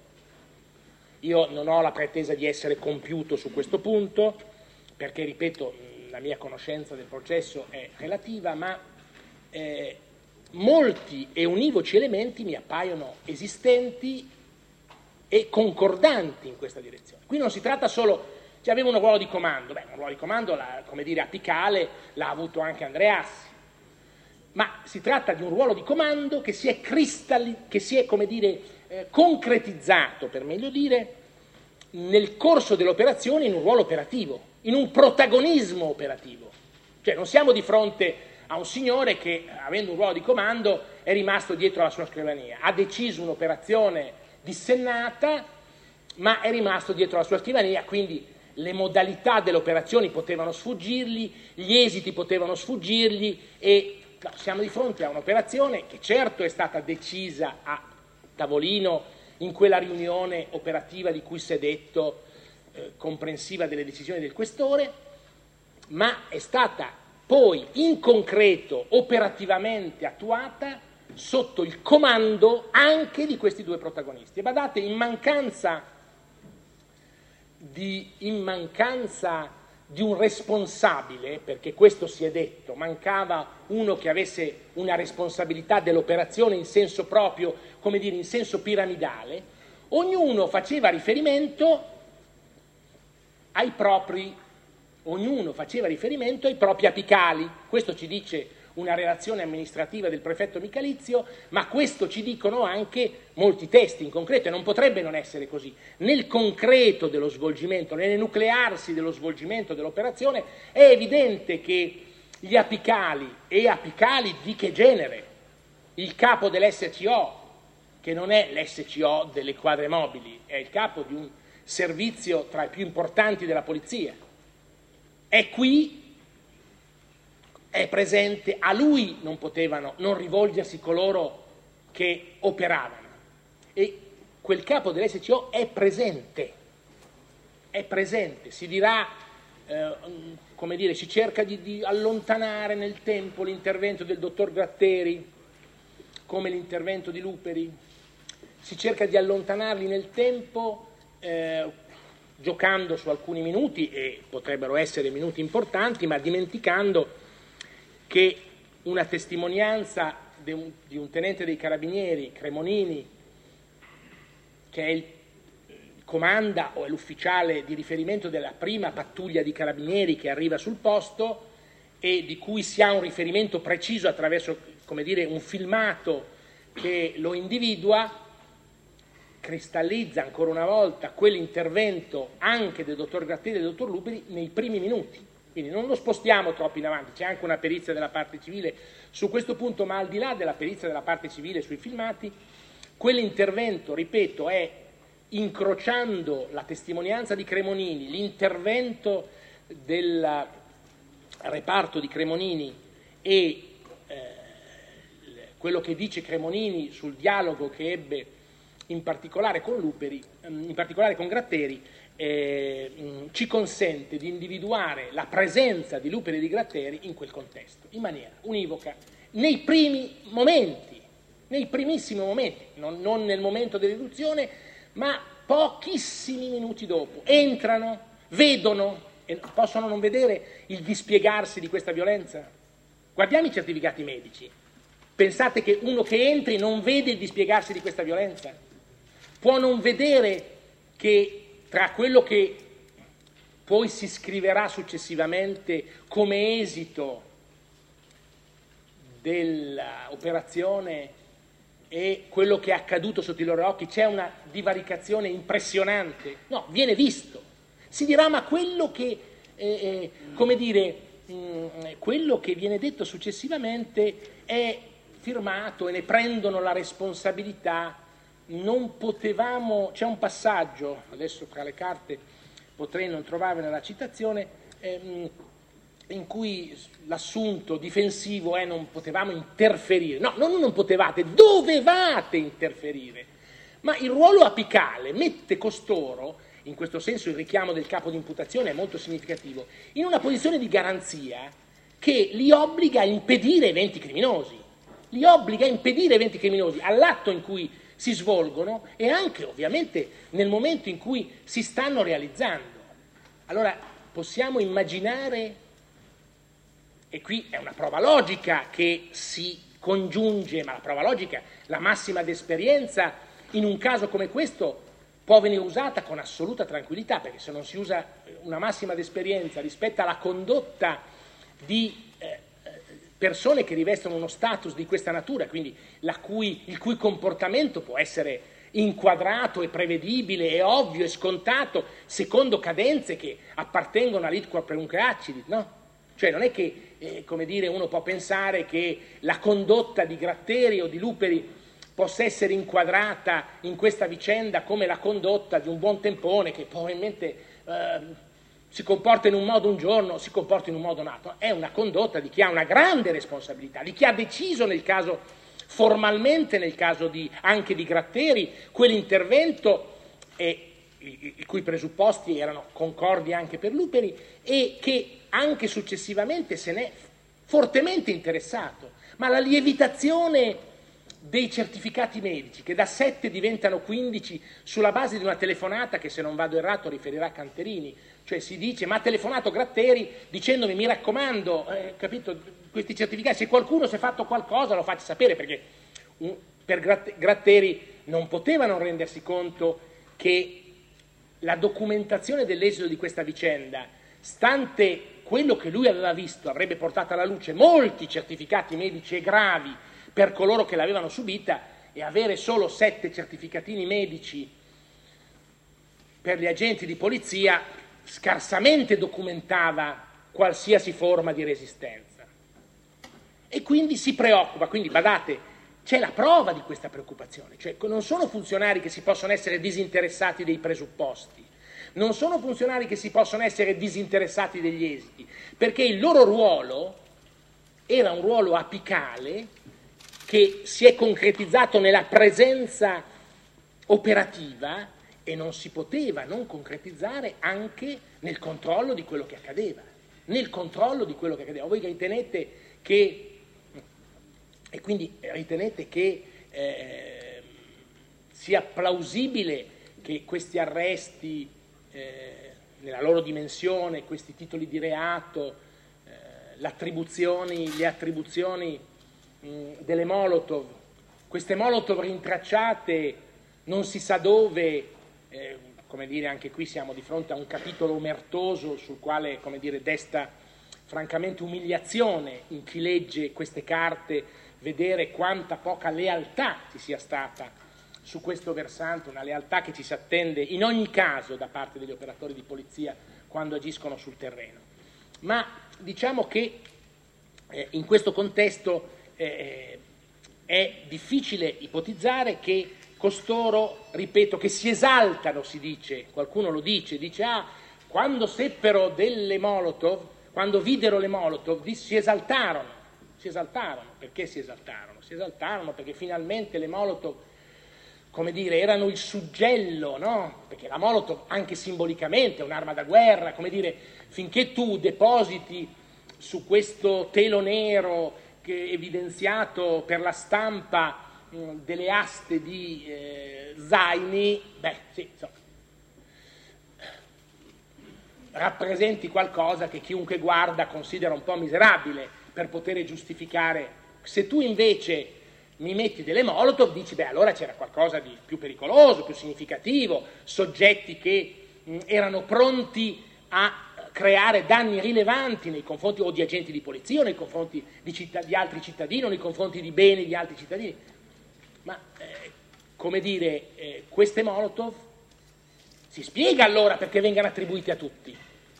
Io non ho la pretesa di essere compiuto su questo punto, perché, ripeto, la mia conoscenza del processo è relativa, ma eh, molti e univoci elementi mi appaiono esistenti e concordanti in questa direzione. Qui non si tratta solo... Ci aveva un ruolo di comando, beh, un ruolo di comando, la, come dire, apicale, l'ha avuto anche Andreassi, ma si tratta di un ruolo di comando che si è, cristalli, che si è come dire, eh, concretizzato, per meglio dire, nel corso dell'operazione in un ruolo operativo, in un protagonismo operativo. Cioè non siamo di fronte a un signore che, avendo un ruolo di comando, è rimasto dietro alla sua scrivania, ha deciso un'operazione dissennata, ma è rimasto dietro alla sua scrivania, quindi le modalità delle operazioni potevano sfuggirgli, gli esiti potevano sfuggirgli e no, siamo di fronte a un'operazione che certo è stata decisa a tavolino in quella riunione operativa di cui si è detto, eh, comprensiva delle decisioni del questore, ma è stata poi in concreto operativamente attuata sotto il comando anche di questi due protagonisti. E badate, in mancanza Di, in mancanza di un responsabile, perché questo si è detto, mancava uno che avesse una responsabilità dell'operazione in senso proprio, come dire, in senso piramidale, ognuno faceva riferimento ai propri, ognuno faceva riferimento ai propri apicali. Questo ci dice una relazione amministrativa del prefetto Michalizio, ma questo ci dicono anche molti testi in concreto, e non potrebbe non essere così. Nel concreto dello svolgimento, nell'enuclearsi dello svolgimento dell'operazione, è evidente che gli apicali, e apicali di che genere? il capo dell'S C O, che non è l'S C O delle quadre mobili, è il capo di un servizio tra i più importanti della polizia, è qui, è presente, a lui non potevano non rivolgersi coloro che operavano, e quel capo dell'S C O è presente, è presente, si dirà, eh, come dire, si cerca di, di allontanare nel tempo l'intervento del dottor Gratteri, come l'intervento di Luperi, si cerca di allontanarli nel tempo eh, giocando su alcuni minuti, e potrebbero essere minuti importanti, ma dimenticando che una testimonianza di un, di un tenente dei carabinieri, Cremonini, che è il, comanda o è l'ufficiale di riferimento della prima pattuglia di carabinieri che arriva sul posto e di cui si ha un riferimento preciso attraverso, come dire, un filmato che lo individua, cristallizza ancora una volta quell'intervento anche del dottor Gratteri e del dottor Luperi nei primi minuti. Quindi non lo spostiamo troppo in avanti, c'è anche una perizia della parte civile su questo punto, ma al di là della perizia della parte civile sui filmati, quell'intervento, ripeto, è, incrociando la testimonianza di Cremonini, l'intervento del reparto di Cremonini e eh, quello che dice Cremonini sul dialogo che ebbe in particolare con Luperi, in particolare con Gratteri, eh, ci consente di individuare la presenza di Luperi e di Gratteri in quel contesto, in maniera univoca, nei primi momenti, nei primissimi momenti, non, non nel momento dell'eduzione, ma pochissimi minuti dopo. Entrano, vedono, e possono non vedere il dispiegarsi di questa violenza? Guardiamo i certificati medici. Pensate che uno che entri non vede il dispiegarsi di questa violenza? Può non vedere che tra quello che poi si scriverà successivamente come esito dell'operazione e quello che è accaduto sotto i loro occhi c'è una divaricazione impressionante? No, viene visto. Si dirà, ma quello che, eh, eh, come dire, mh, quello che viene detto successivamente è firmato e ne prendono la responsabilità. Non potevamo, c'è un passaggio, adesso tra le carte potrei non trovarvene la citazione, ehm, in cui l'assunto difensivo è non potevamo interferire. No, non, non potevate, dovevate interferire. Ma il ruolo apicale mette costoro, in questo senso il richiamo del capo di imputazione è molto significativo, in una posizione di garanzia che li obbliga a impedire eventi criminosi, li obbliga a impedire eventi criminosi all'atto in cui si svolgono e anche ovviamente nel momento in cui si stanno realizzando. Allora possiamo immaginare, e qui è una prova logica che si congiunge, ma la prova logica, la massima d'esperienza in un caso come questo può venire usata con assoluta tranquillità, perché se non si usa una massima d'esperienza rispetto alla condotta di eh, persone che rivestono uno status di questa natura, quindi la cui, il cui comportamento può essere inquadrato e prevedibile e ovvio e scontato secondo cadenze che appartengono all'itquam perunque accidit, no? Cioè non è che, eh, come dire, uno può pensare che la condotta di Gratteri o di Luperi possa essere inquadrata in questa vicenda come la condotta di un buon tempone che probabilmente eh, si comporta in un modo un giorno, si comporta in un modo un altro. È una condotta di chi ha una grande responsabilità, di chi ha deciso nel caso, formalmente nel caso di, anche di Gratteri, quell'intervento e i, i cui presupposti erano concordi anche per Luperi e che anche successivamente se n'è fortemente interessato. Ma la lievitazione dei certificati medici, che da sette diventano quindici sulla base di una telefonata che, se non vado errato, riferirà Canterini, cioè si dice ma ha telefonato Gratteri dicendomi mi raccomando, eh, capito, questi certificati, se qualcuno si è fatto qualcosa lo faccia sapere, perché um, per Gratteri non poteva non rendersi conto che la documentazione dell'esito di questa vicenda, stante quello che lui aveva visto, avrebbe portato alla luce molti certificati medici e gravi per coloro che l'avevano subita, e avere solo sette certificatini medici per gli agenti di polizia scarsamente documentava qualsiasi forma di resistenza. E quindi si preoccupa, quindi badate, c'è la prova di questa preoccupazione, cioè non sono funzionari che si possono essere disinteressati dei presupposti, non sono funzionari che si possono essere disinteressati degli esiti, perché il loro ruolo era un ruolo apicale che si è concretizzato nella presenza operativa e non si poteva non concretizzare anche nel controllo di quello che accadeva, nel controllo di quello che accadeva. Voi ritenete che E quindi ritenete che eh, sia plausibile che questi arresti, eh, nella loro dimensione, questi titoli di reato, eh, le attribuzioni, le attribuzioni mh, delle Molotov, queste Molotov rintracciate non si sa dove, eh, come dire, anche qui siamo di fronte a un capitolo omertoso sul quale, come dire, desta francamente umiliazione in chi legge queste carte, vedere quanta poca lealtà ci sia stata su questo versante, una lealtà che ci si attende in ogni caso da parte degli operatori di polizia quando agiscono sul terreno. Ma diciamo che eh, in questo contesto eh, è difficile ipotizzare che costoro, ripeto, che si esaltano, si dice, qualcuno lo dice, dice ah, quando seppero delle Molotov, quando videro le Molotov, si esaltarono. Si esaltarono. Perché si esaltarono? Si esaltarono perché finalmente le Molotov, come dire, erano il suggello, no? Perché la Molotov, anche simbolicamente, è un'arma da guerra, come dire, finché tu depositi su questo telo nero che evidenziato per la stampa mh, delle aste di eh, zaini, beh, sì, insomma, rappresenti qualcosa che chiunque guarda considera un po' miserabile per poter giustificare. Se tu invece mi metti delle Molotov, dici, beh, allora c'era qualcosa di più pericoloso, più significativo, soggetti che mh, erano pronti a creare danni rilevanti nei confronti o di agenti di polizia, o nei confronti di, città, di altri cittadini, o nei confronti di beni di altri cittadini. Ma, eh, come dire, eh, queste Molotov si spiega allora perché vengano attribuite a tutti.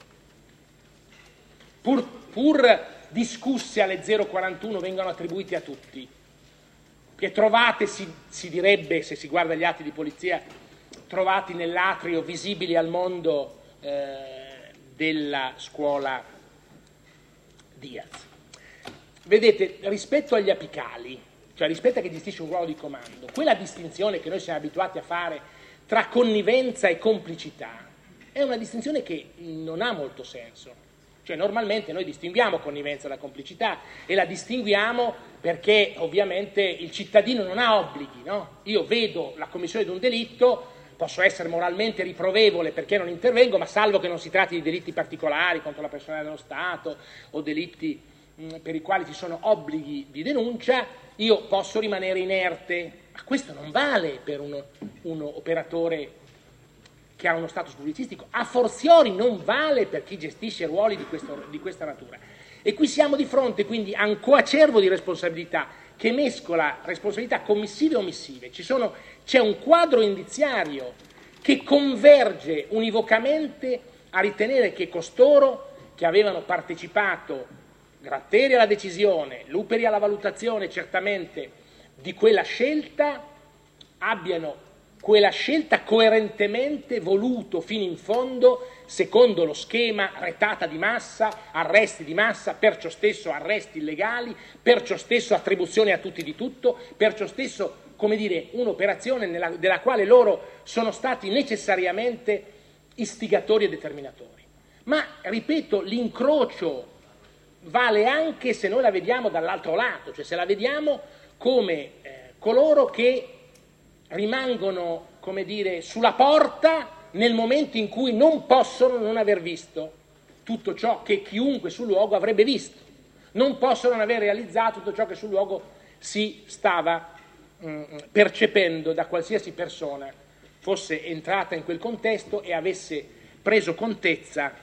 Pur, pur discusse alle zero quarantuno vengono attribuiti a tutti, che trovate, si, si direbbe, se si guarda gli atti di polizia, trovati nell'atrio visibili al mondo eh, della scuola Diaz. Vedete, rispetto agli apicali, cioè rispetto a che gestisce un ruolo di comando, quella distinzione che noi siamo abituati a fare tra connivenza e complicità è una distinzione che non ha molto senso. Cioè normalmente noi distinguiamo connivenza da complicità e la distinguiamo perché ovviamente il cittadino non ha obblighi, no? Io vedo la commissione di un delitto, posso essere moralmente riprovevole perché non intervengo, ma salvo che non si tratti di delitti particolari contro la personalità dello Stato o delitti mh, per i quali ci sono obblighi di denuncia, io posso rimanere inerte. Ma questo non vale per uno, uno operatore che ha uno status pubblicistico, a fortiori non vale per chi gestisce ruoli di, questo, di questa natura. E qui siamo di fronte quindi a un coacervo di responsabilità che mescola responsabilità commissive e omissive. Ci sono, c'è un quadro indiziario che converge univocamente a ritenere che costoro che avevano partecipato, Gratteri alla decisione, Luperi alla valutazione certamente di quella scelta, abbiano quella scelta coerentemente voluto fino in fondo secondo lo schema retata di massa, arresti di massa, perciò stesso arresti illegali, perciò stesso attribuzione a tutti di tutto, perciò stesso, come dire, un'operazione nella, della quale loro sono stati necessariamente istigatori e determinatori. Ma, ripeto, l'incrocio vale anche se noi la vediamo dall'altro lato, cioè se la vediamo come eh, coloro che rimangono, come dire, sulla porta nel momento in cui non possono non aver visto tutto ciò che chiunque sul luogo avrebbe visto, non possono non aver realizzato tutto ciò che sul luogo si stava mh, percependo da qualsiasi persona fosse entrata in quel contesto e avesse preso contezza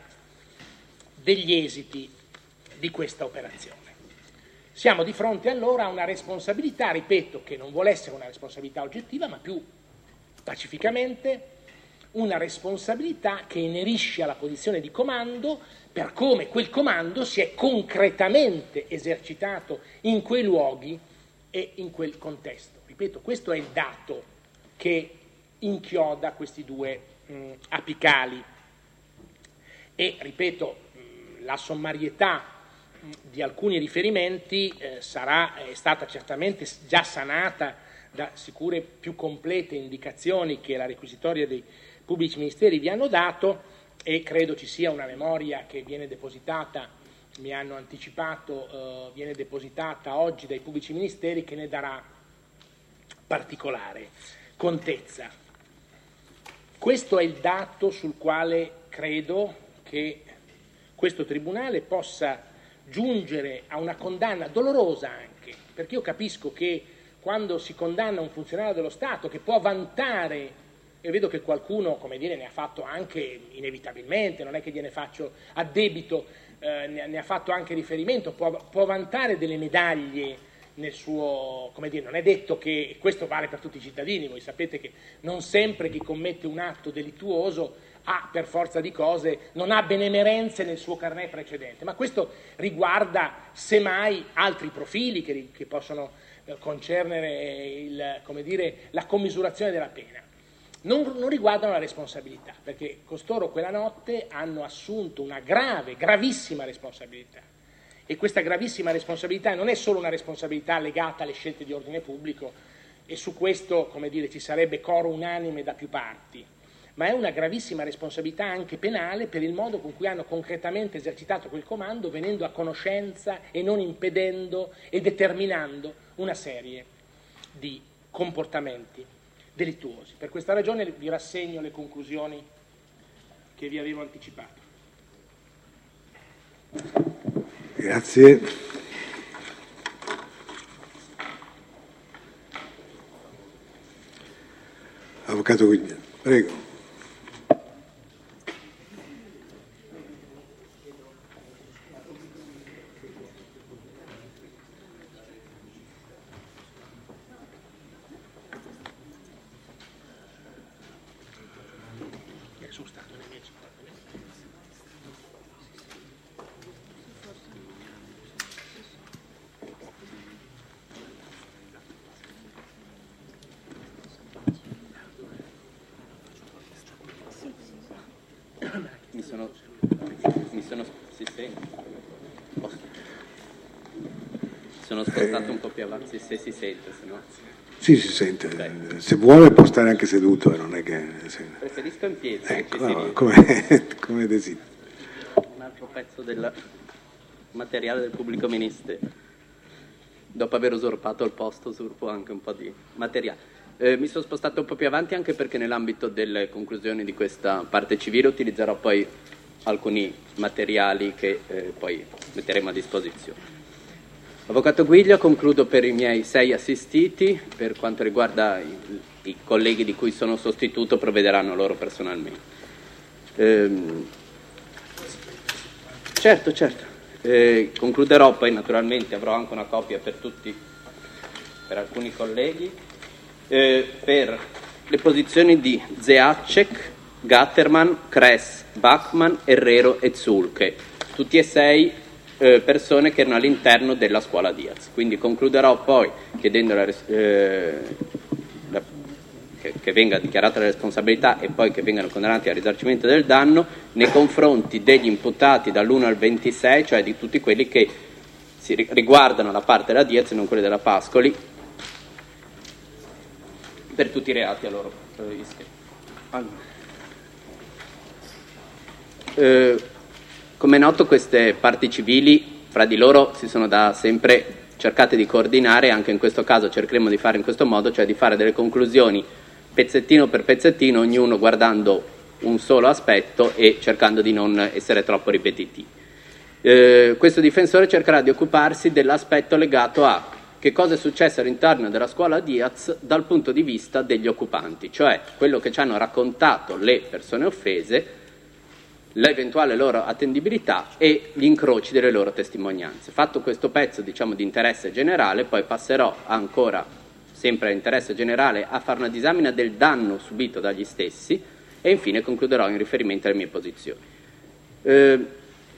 degli esiti di questa operazione. Siamo di fronte allora a una responsabilità, ripeto, che non vuole essere una responsabilità oggettiva, ma più pacificamente una responsabilità che inerisce alla posizione di comando per come quel comando si è concretamente esercitato in quei luoghi e in quel contesto. Ripeto, questo è il dato che inchioda questi due mh, apicali e, ripeto, mh, la sommarietà mh, di alcuni riferimenti eh, sarà, è stata certamente già sanata da sicure più complete indicazioni che la requisitoria dei pubblici ministeri vi hanno dato, e credo ci sia una memoria che viene depositata, mi hanno anticipato, eh, viene depositata oggi dai pubblici ministeri, che ne darà particolare contezza. Questo è il dato sul quale credo che questo Tribunale possa giungere a una condanna dolorosa anche, perché io capisco che quando si condanna un funzionario dello Stato che può vantare, e vedo che qualcuno, come dire, ne ha fatto anche inevitabilmente, non è che gliene faccio a debito, eh, ne, ne ha fatto anche riferimento, può, può vantare delle medaglie nel suo, come dire, non è detto che questo vale per tutti i cittadini, voi sapete che non sempre chi commette un atto delittuoso ha, per forza di cose, non ha benemerenze nel suo carnet precedente, ma questo riguarda semmai altri profili che, che possono eh, concernere il, come dire, la commisurazione della pena. Non, non riguardano la responsabilità, perché costoro quella notte hanno assunto una grave, gravissima responsabilità, e questa gravissima responsabilità non è solo una responsabilità legata alle scelte di ordine pubblico, e su questo, come dire, ci sarebbe coro unanime da più parti, ma è una gravissima responsabilità anche penale per il modo con cui hanno concretamente esercitato quel comando, venendo a conoscenza e non impedendo e determinando una serie di comportamenti delittuosi. Per questa ragione vi rassegno le conclusioni che vi avevo anticipato. Grazie. Avvocato Guiglia, prego. Mi sono, mi sono, si sente. Oh. Sono spostato un po' più avanti, se si sente, se no. Sì, si sente. Okay. Se vuole può stare anche seduto, non è che... Se... Preferisco in piedi. Ecco, ci no, come, come desideri. Un altro pezzo del materiale del pubblico ministero. Dopo aver usurpato il posto, usurpo anche un po' di materiale. Eh, mi sono spostato un po' più avanti anche perché nell'ambito delle conclusioni di questa parte civile utilizzerò poi alcuni materiali che eh, poi metteremo a disposizione. Avvocato Guiglia, concludo per i miei sei assistiti. Per quanto riguarda i, i colleghi di cui sono sostituto, provvederanno loro personalmente. Ehm, certo, certo. Eh, concluderò, poi naturalmente avrò anche una copia per tutti, per alcuni colleghi. Eh, per le posizioni di Zeacek, Gatterman, Kress, Bachmann, Herrero e Zulke, tutti e sei eh, persone che erano all'interno della scuola Diaz. Quindi concluderò poi chiedendo la, eh, la, che, che venga dichiarata la responsabilità e poi che vengano condannati al risarcimento del danno nei confronti degli imputati dall'uno al ventisei, cioè di tutti quelli che si riguardano la parte della Diaz e non quelli della Pascoli, per tutti i reati a loro eh, iscritti. Allora. Eh, come è noto, queste parti civili fra di loro si sono da sempre cercate di coordinare, anche in questo caso cercheremo di fare in questo modo, cioè di fare delle conclusioni pezzettino per pezzettino, ognuno guardando un solo aspetto e cercando di non essere troppo ripetitivi. Eh, questo difensore cercherà di occuparsi dell'aspetto legato a che cosa è successo all'interno della scuola Diaz dal punto di vista degli occupanti, cioè quello che ci hanno raccontato le persone offese, l'eventuale loro attendibilità e gli incroci delle loro testimonianze. Fatto questo pezzo, diciamo, di interesse generale, poi passerò ancora, sempre a interesse generale, a fare una disamina del danno subito dagli stessi e infine concluderò in riferimento alle mie posizioni. Eh,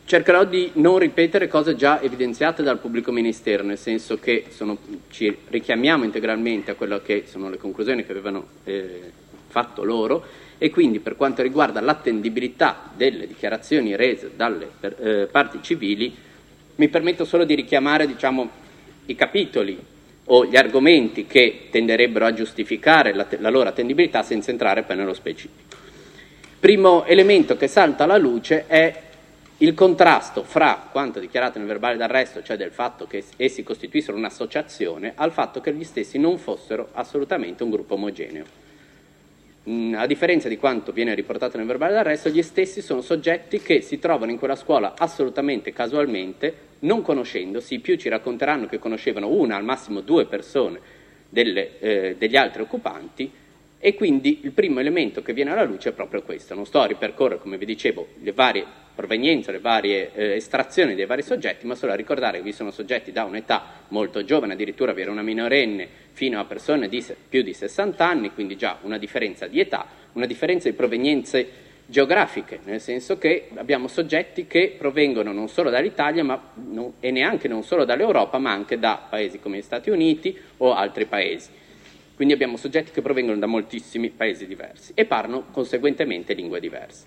cercherò di non ripetere cose già evidenziate dal pubblico ministero, nel senso che sono, ci richiamiamo integralmente a quello che sono le conclusioni che avevano eh, fatto loro, e quindi per quanto riguarda l'attendibilità delle dichiarazioni rese dalle eh, parti civili mi permetto solo di richiamare, diciamo, i capitoli o gli argomenti che tenderebbero a giustificare la, la loro attendibilità senza entrare poi nello specifico. Primo elemento che salta alla luce è il contrasto fra quanto dichiarato nel verbale d'arresto, cioè del fatto che essi costituissero un'associazione, al fatto che gli stessi non fossero assolutamente un gruppo omogeneo. Mm, a differenza di quanto viene riportato nel verbale d'arresto, gli stessi sono soggetti che si trovano in quella scuola assolutamente casualmente, non conoscendosi. Più ci racconteranno che conoscevano una, al massimo due persone delle, eh, degli altri occupanti, e quindi il primo elemento che viene alla luce è proprio questo. Non sto a ripercorrere, come vi dicevo, le varie provenienze, le varie eh, estrazioni dei vari soggetti, ma solo a ricordare che vi sono soggetti da un'età molto giovane, addirittura vi era una minorenne, fino a persone di se- più di sessanta anni, quindi già una differenza di età, una differenza di provenienze geografiche, nel senso che abbiamo soggetti che provengono non solo dall'Italia ma non, e neanche non solo dall'Europa, ma anche da paesi come gli Stati Uniti o altri paesi. Quindi abbiamo soggetti che provengono da moltissimi paesi diversi e parlano conseguentemente lingue diverse.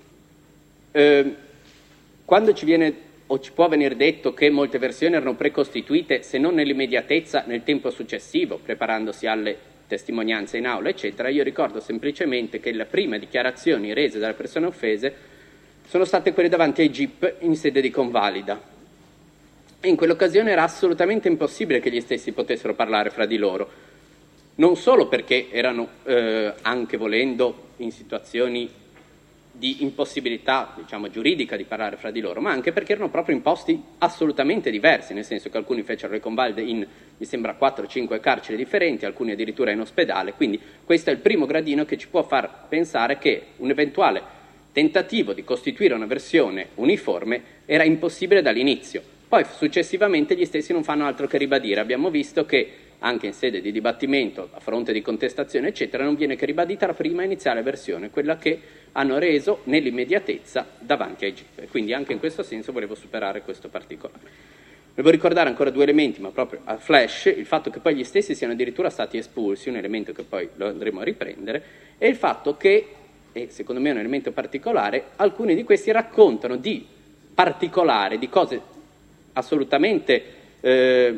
Eh, quando ci viene o ci può venire detto che molte versioni erano precostituite, se non nell'immediatezza, nel tempo successivo, preparandosi alle testimonianze in aula, eccetera, io ricordo semplicemente che le prime dichiarazioni rese dalle persone offese sono state quelle davanti ai G I P in sede di convalida. E in quell'occasione era assolutamente impossibile che gli stessi potessero parlare fra di loro. Non solo perché erano, eh, anche volendo, in situazioni di impossibilità, diciamo, giuridica di parlare fra di loro, ma anche perché erano proprio in posti assolutamente diversi, nel senso che alcuni fecero le convalide in, mi sembra, quattro o cinque carceri differenti, alcuni addirittura in ospedale, quindi questo è il primo gradino che ci può far pensare che un eventuale tentativo di costituire una versione uniforme era impossibile dall'inizio. Poi successivamente gli stessi non fanno altro che ribadire. Abbiamo visto che anche in sede di dibattimento, a fronte di contestazione, eccetera, non viene che ribadita la prima iniziale versione, quella che hanno reso nell'immediatezza davanti ai G I P. Quindi anche in questo senso volevo superare questo particolare. Devo ricordare ancora due elementi, ma proprio a flash, il fatto che poi gli stessi siano addirittura stati espulsi, un elemento che poi lo andremo a riprendere, e il fatto che, e secondo me è un elemento particolare, alcuni di questi raccontano di particolare, di cose assolutamente eh,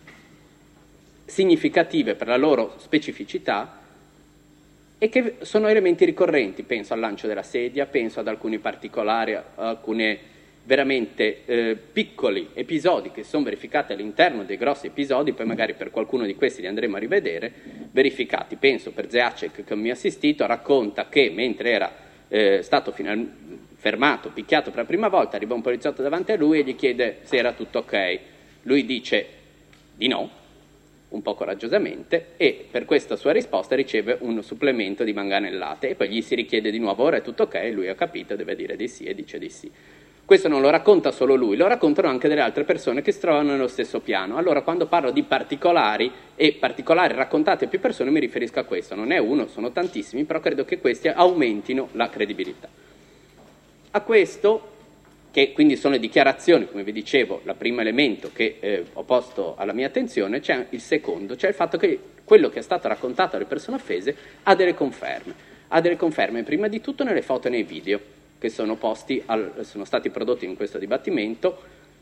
significative per la loro specificità e che sono elementi ricorrenti. Penso al lancio della sedia, penso ad alcuni particolari, a alcune veramente eh, piccoli episodi che sono verificati all'interno dei grossi episodi, poi magari per qualcuno di questi li andremo a rivedere, verificati. Penso per Zeacek, che mi ha assistito, racconta che mentre era eh, stato final- fermato, picchiato per la prima volta, arriva un poliziotto davanti a lui e gli chiede se era tutto ok. Lui dice di no, un po' coraggiosamente, e per questa sua risposta riceve un supplemento di manganellate e poi gli si richiede di nuovo: ora è tutto ok? Lui ha capito, deve dire di sì e dice di sì. Questo non lo racconta solo lui, lo raccontano anche delle altre persone che si trovano nello stesso piano. Allora, quando parlo di particolari e particolari raccontati a più persone, mi riferisco a questo. Non è uno, sono tantissimi, però credo che questi aumentino la credibilità. A questo, che quindi sono le dichiarazioni, come vi dicevo, il primo elemento che eh, ho posto alla mia attenzione, c'è il secondo, cioè il fatto che quello che è stato raccontato alle persone offese ha delle conferme. Ha delle conferme prima di tutto nelle foto e nei video che sono, posti al, sono stati prodotti in questo dibattimento,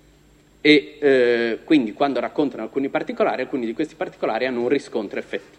e eh, quindi quando raccontano alcuni particolari, alcuni di questi particolari hanno un riscontro effettivo.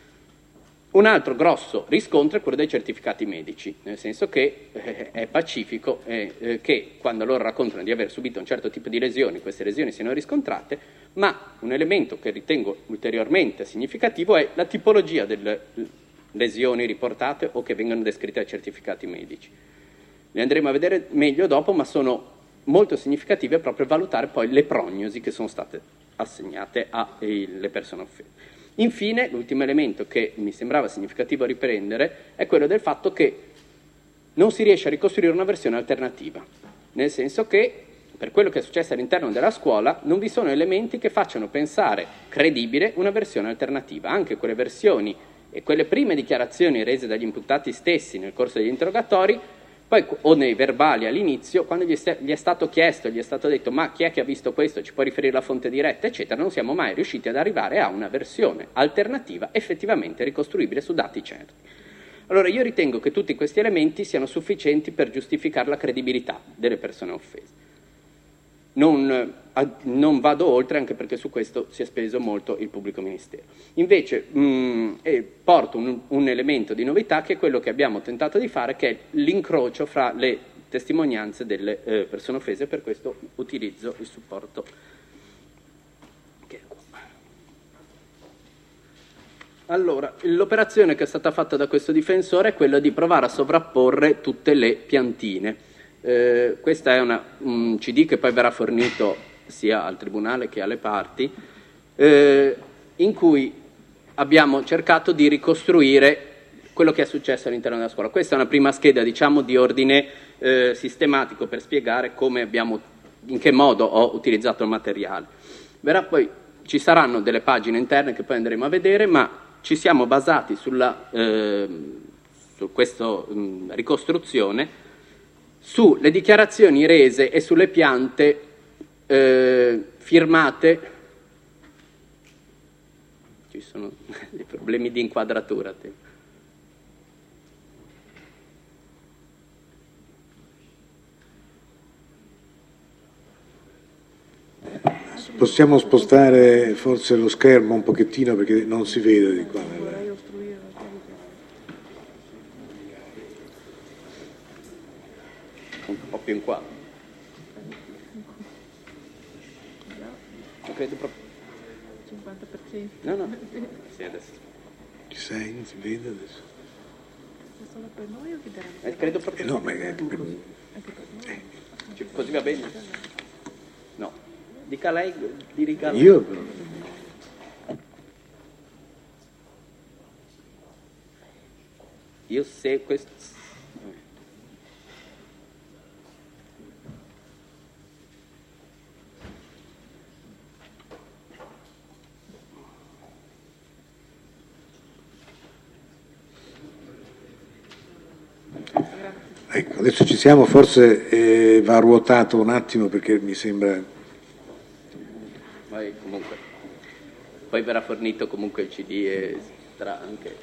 Un altro grosso riscontro è quello dei certificati medici, nel senso che eh, è pacifico eh, eh, che quando loro raccontano di aver subito un certo tipo di lesioni, queste lesioni siano riscontrate, ma un elemento che ritengo ulteriormente significativo è la tipologia delle lesioni riportate o che vengono descritte ai certificati medici. Le andremo a vedere meglio dopo, ma sono molto significative proprio valutare poi le prognosi che sono state assegnate alle persone offese. Infine, l'ultimo elemento che mi sembrava significativo riprendere è quello del fatto che non si riesce a ricostruire una versione alternativa, nel senso che per quello che è successo all'interno della scuola non vi sono elementi che facciano pensare credibile una versione alternativa. Anche quelle versioni e quelle prime dichiarazioni rese dagli imputati stessi nel corso degli interrogatori Poi, o nei verbali all'inizio, quando gli, gli è stato chiesto, gli è stato detto ma chi è che ha visto questo, ci può riferire la fonte diretta, eccetera, non siamo mai riusciti ad arrivare a una versione alternativa effettivamente ricostruibile su dati certi. Allora io ritengo che tutti questi elementi siano sufficienti per giustificare la credibilità delle persone offese. Non, non vado oltre, anche perché su questo si è speso molto il pubblico ministero. Invece mh, eh, porto un, un elemento di novità, che è quello che abbiamo tentato di fare, che è l'incrocio fra le testimonianze delle eh, persone offese. Per questo utilizzo il supporto che è qua. Allora, l'operazione che è stata fatta da questo difensore è quella di provare a sovrapporre tutte le piantine. Eh, questa è una, un C D che poi verrà fornito sia al Tribunale che alle parti, eh, in cui abbiamo cercato di ricostruire quello che è successo all'interno della scuola. Questa è una prima scheda, diciamo, di ordine eh, sistematico per spiegare come abbiamo, in che modo ho utilizzato il materiale. Verrà poi, ci saranno delle pagine interne che poi andremo a vedere, ma ci siamo basati sulla, eh, su questa ricostruzione, sulle dichiarazioni rese e sulle piante eh, firmate. Ci sono dei problemi di inquadratura. Possiamo spostare forse lo schermo un pochettino, perché non si vede di qua. Un po' più in qua. Non credo proprio. cinquanta per cento. No, no. Sì, adesso. Ci sei? Si vede adesso? È solo per noi o chiederanno? Eh, credo proprio. Eh no, ma è... Anche per noi? Cioè, così va bene? No. Dica lei, di dica lei. Io però. Io se questo. Ecco, adesso ci siamo, forse eh, va ruotato un attimo, perché mi sembra... Poi comunque, poi verrà fornito comunque il C D e sarà anche...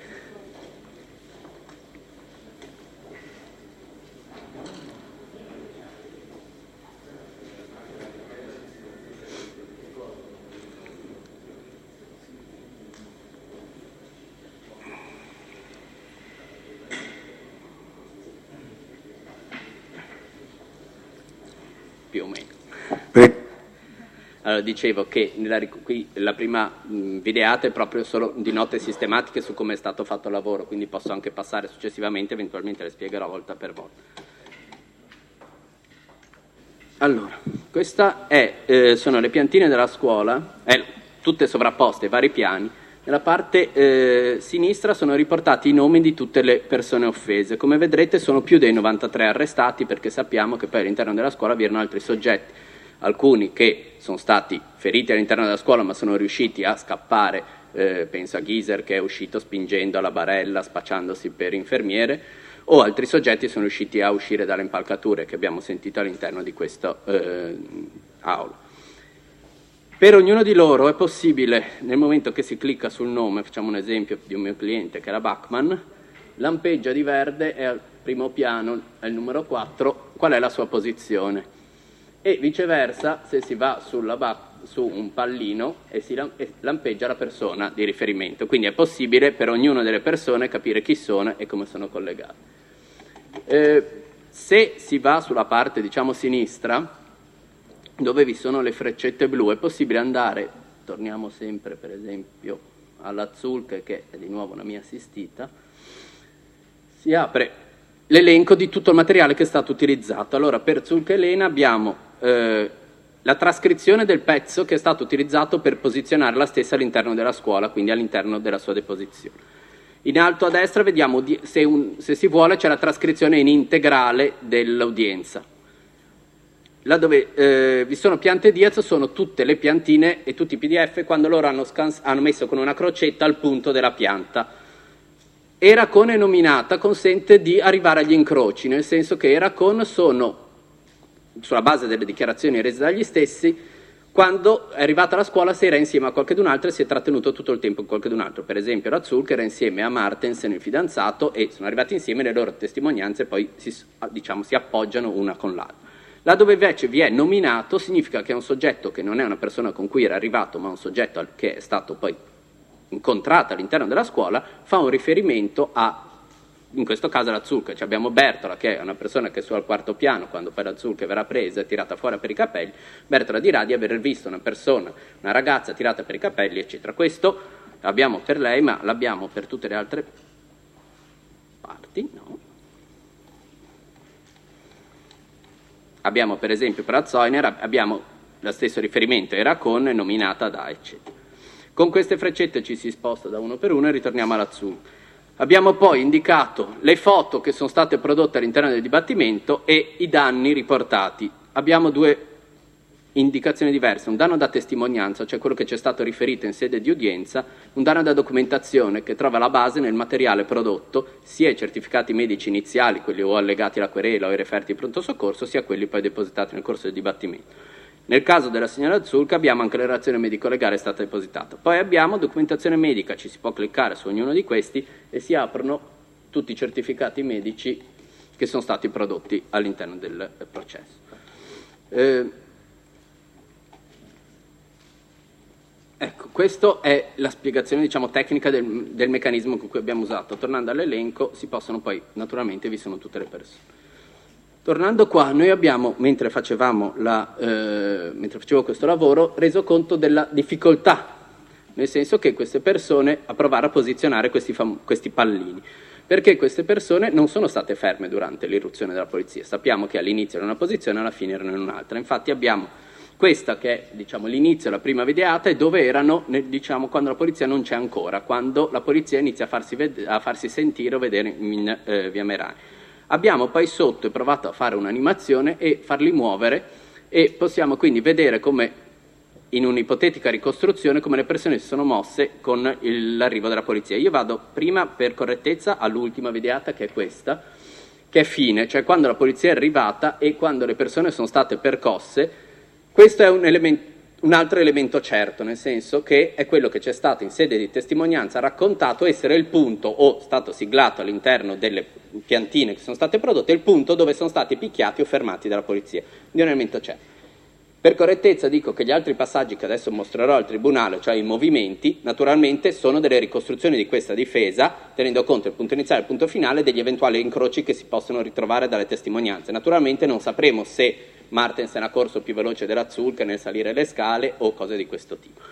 più o meno. Beh. Allora, dicevo che nella, qui la prima mh, videata è proprio solo di note sistematiche su come è stato fatto il lavoro, quindi posso anche passare successivamente, eventualmente le spiegherò volta per volta. Allora, queste sono le piantine della scuola, eh, tutte sovrapposte, vari piani. Nella parte eh, sinistra sono riportati i nomi di tutte le persone offese. Come vedrete sono più dei novantatré arrestati, perché sappiamo che poi all'interno della scuola vi erano altri soggetti, alcuni che sono stati feriti all'interno della scuola ma sono riusciti a scappare, eh, penso a Ghiser che è uscito spingendo alla barella, spacciandosi per infermiere, o altri soggetti sono riusciti a uscire dalle impalcature che abbiamo sentito all'interno di questa eh, aula. Per ognuno di loro è possibile, nel momento che si clicca sul nome, facciamo un esempio di un mio cliente che era Bachmann, lampeggia di verde è al primo piano, è il numero quattro, qual è la sua posizione. E viceversa, se si va sulla su un pallino e si lampeggia la persona di riferimento. Quindi è possibile per ognuna delle persone capire chi sono e come sono collegate. Eh, se si va sulla parte, diciamo, sinistra, dove vi sono le freccette blu, è possibile andare, torniamo sempre per esempio alla Zulke, che è di nuovo una mia assistita, si apre l'elenco di tutto il materiale che è stato utilizzato. Allora, per Zulke Elena abbiamo eh, la trascrizione del pezzo che è stato utilizzato per posizionare la stessa all'interno della scuola, quindi all'interno della sua deposizione. In alto a destra vediamo, se, un, se si vuole, c'è la trascrizione in integrale dell'udienza. Là dove eh, vi sono piante Diaz sono tutte le piantine e tutti i P D F quando loro hanno, scans- hanno messo con una crocetta al punto della pianta. Era con e nominata consente di arrivare agli incroci, nel senso che era con sono, sulla base delle dichiarazioni rese dagli stessi, quando è arrivata alla scuola si era insieme a qualcun altro e si è trattenuto tutto il tempo con qualcun altro. Per esempio Razzul, che era insieme a Martensen, il fidanzato, e sono arrivati insieme, le loro testimonianze poi si, diciamo, si appoggiano una con l'altra. Là dove invece vi è nominato significa che è un soggetto che non è una persona con cui era arrivato, ma un soggetto che è stato poi incontrato all'interno della scuola, fa un riferimento a, in questo caso la Zulka, cioè abbiamo Bertola che è una persona che è su al quarto piano, quando poi la Zulka verrà presa e tirata fuori per i capelli. Bertola dirà di aver visto una persona, una ragazza tirata per i capelli, eccetera. Questo l'abbiamo per lei, ma l'abbiamo per tutte le altre parti, no? Abbiamo per esempio per Azoiner, abbiamo lo stesso riferimento, era con, nominata da, eccetera. Con queste freccette ci si sposta da uno per uno e ritorniamo alla Zulka. Abbiamo poi indicato le foto che sono state prodotte all'interno del dibattimento e i danni riportati. Abbiamo due indicazioni diverse, un danno da testimonianza, cioè quello che ci è stato riferito in sede di udienza, un danno da documentazione che trova la base nel materiale prodotto, sia i certificati medici iniziali, quelli o allegati alla querela o i referti di pronto soccorso, sia quelli poi depositati nel corso del dibattimento. Nel caso della signora Zulka abbiamo anche la relazione medico-legale è stata depositata. Poi abbiamo documentazione medica, ci si può cliccare su ognuno di questi e si aprono tutti i certificati medici che sono stati prodotti all'interno del processo. Eh, ecco, questa è la spiegazione, diciamo, tecnica del, del meccanismo con cui abbiamo usato. Tornando all'elenco, si possono poi, naturalmente, vi sono tutte le persone. Tornando qua, noi abbiamo, mentre facevamo la, eh, mentre facevo questo lavoro, reso conto della difficoltà, nel senso che queste persone, a provare a posizionare questi, fam- questi pallini, perché queste persone non sono state ferme durante l'irruzione della polizia. Sappiamo che all'inizio erano in una posizione e alla fine erano in un'altra. Infatti abbiamo questa che è, diciamo, l'inizio, la prima videata, e dove erano, nel, diciamo, quando la polizia non c'è ancora, quando la polizia inizia a farsi, ved- a farsi sentire o vedere in eh, via Merani. Abbiamo poi sotto provato a fare un'animazione e farli muovere, e possiamo quindi vedere come, in un'ipotetica ricostruzione, come le persone si sono mosse con il, l'arrivo della polizia. Io vado prima, per correttezza, all'ultima videata, che è questa, che è fine, cioè quando la polizia è arrivata e quando le persone sono state percosse. Questo è un elemento, un altro elemento certo, nel senso che è quello che c'è stato in sede di testimonianza raccontato essere il punto, o stato siglato all'interno delle piantine che sono state prodotte, il punto dove sono stati picchiati o fermati dalla polizia. Quindi è un elemento certo. Per correttezza dico che gli altri passaggi che adesso mostrerò al tribunale, cioè i movimenti, naturalmente sono delle ricostruzioni di questa difesa, tenendo conto il punto iniziale e il punto finale degli eventuali incroci che si possono ritrovare dalle testimonianze. Naturalmente non sapremo se Martensen ha corso più veloce della Zulka nel salire le scale o cose di questo tipo.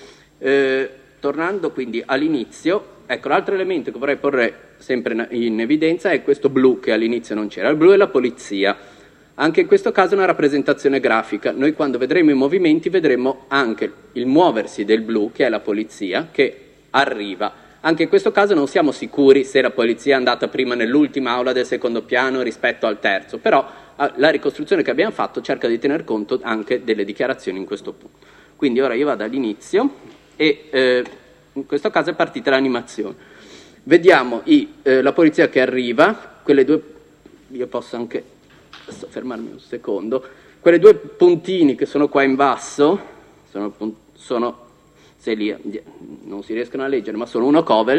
Eh, tornando quindi all'inizio, ecco, l'altro elemento che vorrei porre sempre in evidenza è questo blu che all'inizio non c'era. Il blu è la polizia. Anche in questo caso è una rappresentazione grafica. Noi quando vedremo i movimenti vedremo anche il muoversi del blu, che è la polizia, che arriva. Anche in questo caso non siamo sicuri se la polizia è andata prima nell'ultima aula del secondo piano rispetto al terzo, però la ricostruzione che abbiamo fatto cerca di tener conto anche delle dichiarazioni in questo punto. Quindi ora io vado all'inizio e eh, in questo caso è partita l'animazione. Vediamo i, eh, la polizia che arriva, quelle due, io posso anche adesso fermarmi un secondo, quelle due puntini che sono qua in basso, sono, sono se lì non si riescono a leggere, ma sono uno Covel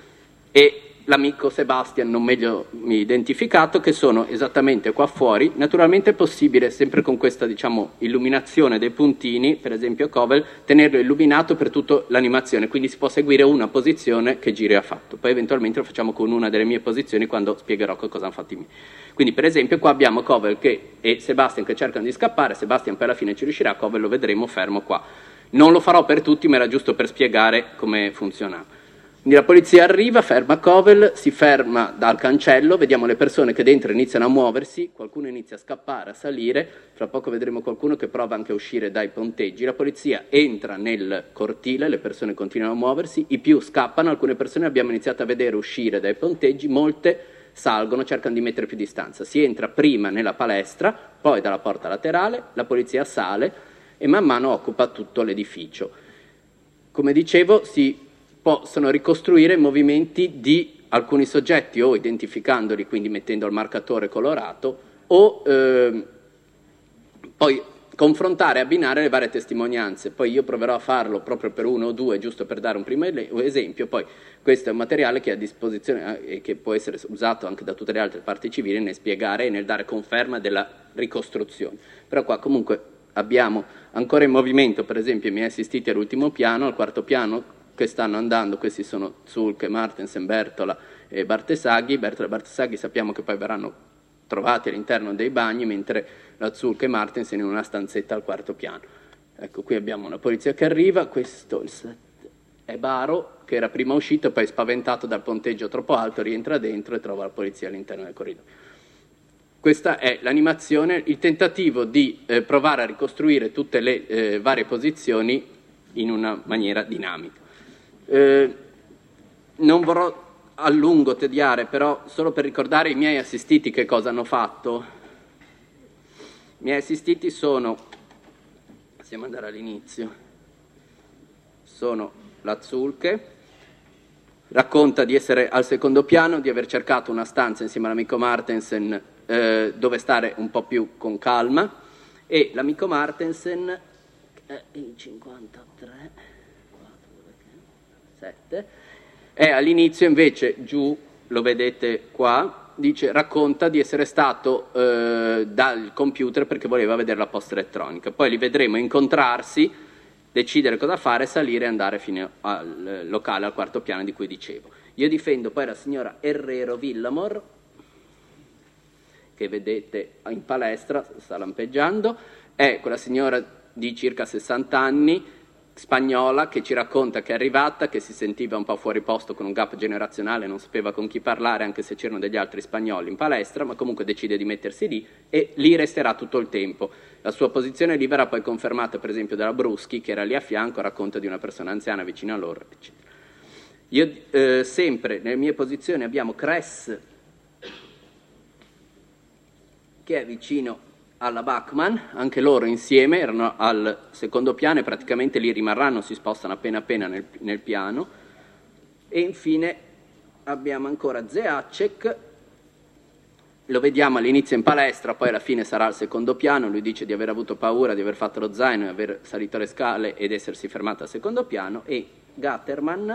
e l'amico Sebastian, non meglio identificato, che sono esattamente qua fuori. Naturalmente è possibile, sempre con questa, diciamo, illuminazione dei puntini, per esempio Covel, tenerlo illuminato per tutta l'animazione, quindi si può seguire una posizione che Giri ha fatto. Poi eventualmente lo facciamo con una delle mie posizioni quando spiegherò che cosa hanno fatto i miei. Quindi per esempio qua abbiamo Covel che, e Sebastian che cercano di scappare, Sebastian poi alla fine ci riuscirà, Covel lo vedremo fermo qua. Non lo farò per tutti, ma era giusto per spiegare come funzionava. Quindi la polizia arriva, ferma Covel, si ferma dal cancello, vediamo le persone che dentro iniziano a muoversi, qualcuno inizia a scappare, a salire, fra poco vedremo qualcuno che prova anche a uscire dai ponteggi, la polizia entra nel cortile, le persone continuano a muoversi, i più scappano, alcune persone abbiamo iniziato a vedere uscire dai ponteggi, molte salgono, cercano di mettere più distanza, si entra prima nella palestra, poi dalla porta laterale, la polizia sale e man mano occupa tutto l'edificio. Come dicevo, si possono ricostruire movimenti di alcuni soggetti o identificandoli, quindi mettendo il marcatore colorato, o eh, poi confrontare e abbinare le varie testimonianze. Poi io proverò a farlo proprio per uno o due, giusto per dare un primo esempio. Poi questo è un materiale che è a disposizione e che può essere usato anche da tutte le altre parti civili nel spiegare e nel dare conferma della ricostruzione. Però qua comunque abbiamo ancora in movimento, per esempio, i miei assistiti all'ultimo piano, al quarto piano che stanno andando, questi sono Zulke, Martensen, Bertola e Bartesaghi. Bertola e Bartesaghi sappiamo che poi verranno trovati all'interno dei bagni, mentre la Zulke e Martensen in una stanzetta al quarto piano. Ecco, qui abbiamo la polizia che arriva, questo è Baro, che era prima uscito, poi spaventato dal ponteggio troppo alto, rientra dentro e trova la polizia all'interno del corridoio. Questa è l'animazione, il tentativo di eh, provare a ricostruire tutte le eh, varie posizioni in una maniera dinamica. Eh, non vorrò a lungo tediare, però solo per ricordare i miei assistiti che cosa hanno fatto. I miei assistiti sono, possiamo andare all'inizio, sono la Zulke, racconta di essere al secondo piano, di aver cercato una stanza insieme all'amico Martensen eh, dove stare un po' più con calma, e l'amico Martensen è il cinquantatré, sette, è all'inizio invece giù, lo vedete qua, dice, racconta di essere stato eh, dal computer perché voleva vedere la posta elettronica. Poi li vedremo incontrarsi, decidere cosa fare, salire e andare fino al locale al quarto piano di cui dicevo. Io difendo poi la signora Herrero Villamor, che vedete in palestra, sta lampeggiando, è quella signora di circa sessanta anni, spagnola, che ci racconta che è arrivata, che si sentiva un po' fuori posto con un gap generazionale, non sapeva con chi parlare anche se c'erano degli altri spagnoli in palestra, ma comunque decide di mettersi lì e lì resterà tutto il tempo. La sua posizione lì verrà poi confermata per esempio dalla Bruschi, che era lì a fianco, racconta di una persona anziana vicino a loro, eccetera. Io eh, sempre nelle mie posizioni abbiamo Kress, che è vicino alla Bachmann, anche loro insieme erano al secondo piano e praticamente lì rimarranno, si spostano appena appena nel, nel piano. E infine abbiamo ancora Zeacek, lo vediamo all'inizio in palestra, poi alla fine sarà al secondo piano, lui dice di aver avuto paura, di aver fatto lo zaino e aver salito le scale ed essersi fermato al secondo piano. E Gattermann,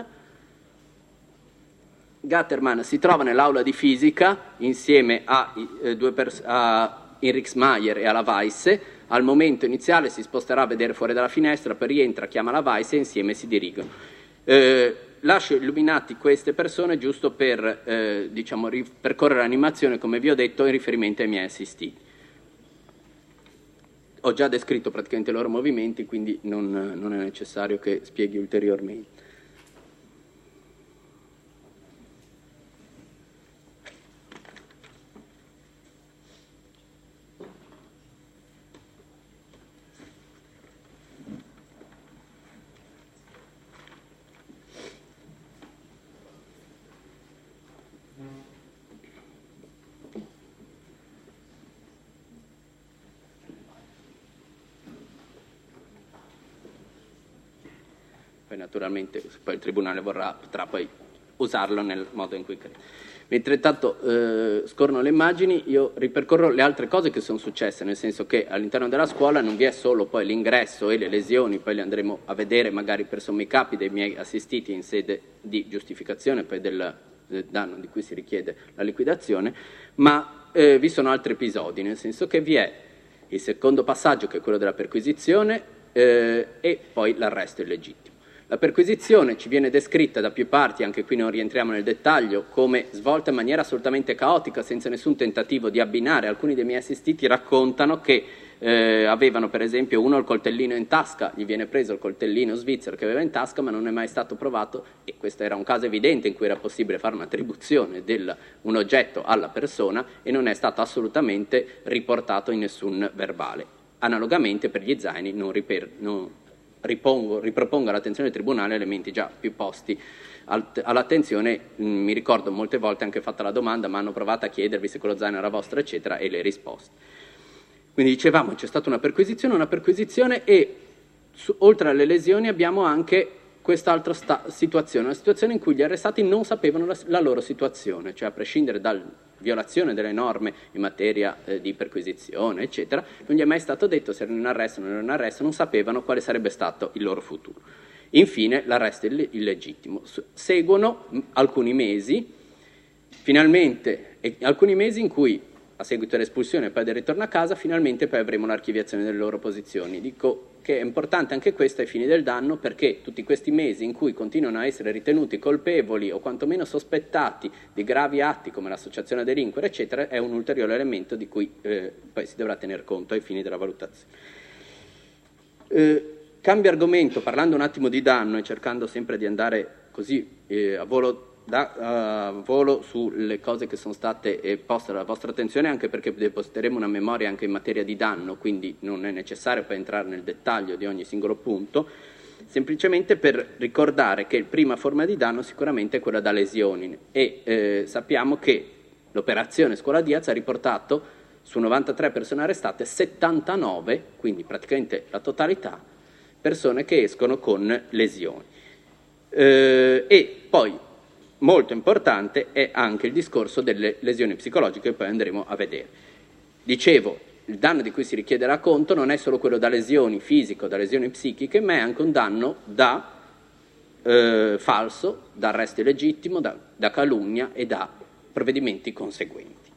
Gattermann si trova nell'aula di fisica insieme a, eh, due pers- a Rixmayer e alla Weisse. Al momento iniziale si sposterà a vedere fuori dalla finestra, poi rientra, chiama la Weisse e insieme si dirigono. Eh, lascio illuminati queste persone giusto per eh, diciamo, ripercorrere l'animazione, come vi ho detto, in riferimento ai miei assistiti. Ho già descritto praticamente i loro movimenti, quindi non, non è necessario che spieghi ulteriormente. Poi naturalmente poi il Tribunale vorrà, potrà poi usarlo nel modo in cui crede. Mentre intanto eh, scorrono le immagini, io ripercorro le altre cose che sono successe, nel senso che all'interno della scuola non vi è solo poi l'ingresso e le lesioni, poi le andremo a vedere magari per sommi capi dei miei assistiti in sede di giustificazione poi del, del danno di cui si richiede la liquidazione, ma eh, vi sono altri episodi, nel senso che vi è il secondo passaggio, che è quello della perquisizione, eh, e poi l'arresto illegittimo. La perquisizione ci viene descritta da più parti, anche qui non rientriamo nel dettaglio, come svolta in maniera assolutamente caotica, senza nessun tentativo di abbinare. Alcuni dei miei assistiti raccontano che eh, avevano per esempio uno il coltellino in tasca, gli viene preso il coltellino svizzero che aveva in tasca, ma non è mai stato provato, e questo era un caso evidente in cui era possibile fare un'attribuzione di un oggetto alla persona e non è stato assolutamente riportato in nessun verbale. Analogamente per gli zaini non, riper, non Ripongo, ripropongo all'attenzione del Tribunale elementi già più posti al, all'attenzione. Mh, mi ricordo molte volte anche fatta la domanda, ma hanno provato a chiedervi se quello zaino era vostro, eccetera, e le risposte. Quindi dicevamo c'è stata una perquisizione, una perquisizione e su, oltre alle lesioni abbiamo anche quest'altra sta- situazione, una situazione in cui gli arrestati non sapevano la, la loro situazione, cioè a prescindere dalla violazione delle norme in materia eh, di perquisizione, eccetera, non gli è mai stato detto se erano in arresto o non erano in arresto, non sapevano quale sarebbe stato il loro futuro. Infine, l'arresto ill- illegittimo. Seguono mh, alcuni mesi, finalmente, e alcuni mesi in cui, a seguito dell'espulsione e poi del ritorno a casa, finalmente poi avremo l'archiviazione delle loro posizioni. Dico che è importante anche questo ai fini del danno, perché tutti questi mesi in cui continuano a essere ritenuti colpevoli o quantomeno sospettati di gravi atti come l'associazione a delinquere, eccetera, è un ulteriore elemento di cui eh, poi si dovrà tener conto ai fini della valutazione. Eh, cambio argomento, parlando un attimo di danno e cercando sempre di andare così eh, a volo da uh, volo sulle cose che sono state eh, poste alla vostra attenzione, anche perché depositeremo una memoria anche in materia di danno, quindi non è necessario poi entrare nel dettaglio di ogni singolo punto, semplicemente per ricordare che la prima forma di danno sicuramente è quella da lesioni e eh, sappiamo che l'operazione Scuola Diaz ha riportato su novantatré persone arrestate settantanove, quindi praticamente la totalità, persone che escono con lesioni. Eh, e poi molto importante è anche il discorso delle lesioni psicologiche, che poi andremo a vedere. Dicevo, il danno di cui si richiederà conto non è solo quello da lesioni fisiche o da lesioni psichiche, ma è anche un danno da eh, falso, da arresto illegittimo, da, da calunnia e da provvedimenti conseguenti.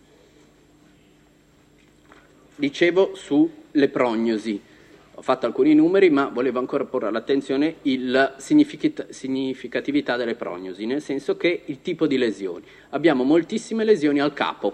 Dicevo sulle prognosi. Ho fatto alcuni numeri, ma volevo ancora porre all'attenzione la significatività delle prognosi, nel senso che il tipo di lesioni. Abbiamo moltissime lesioni al capo,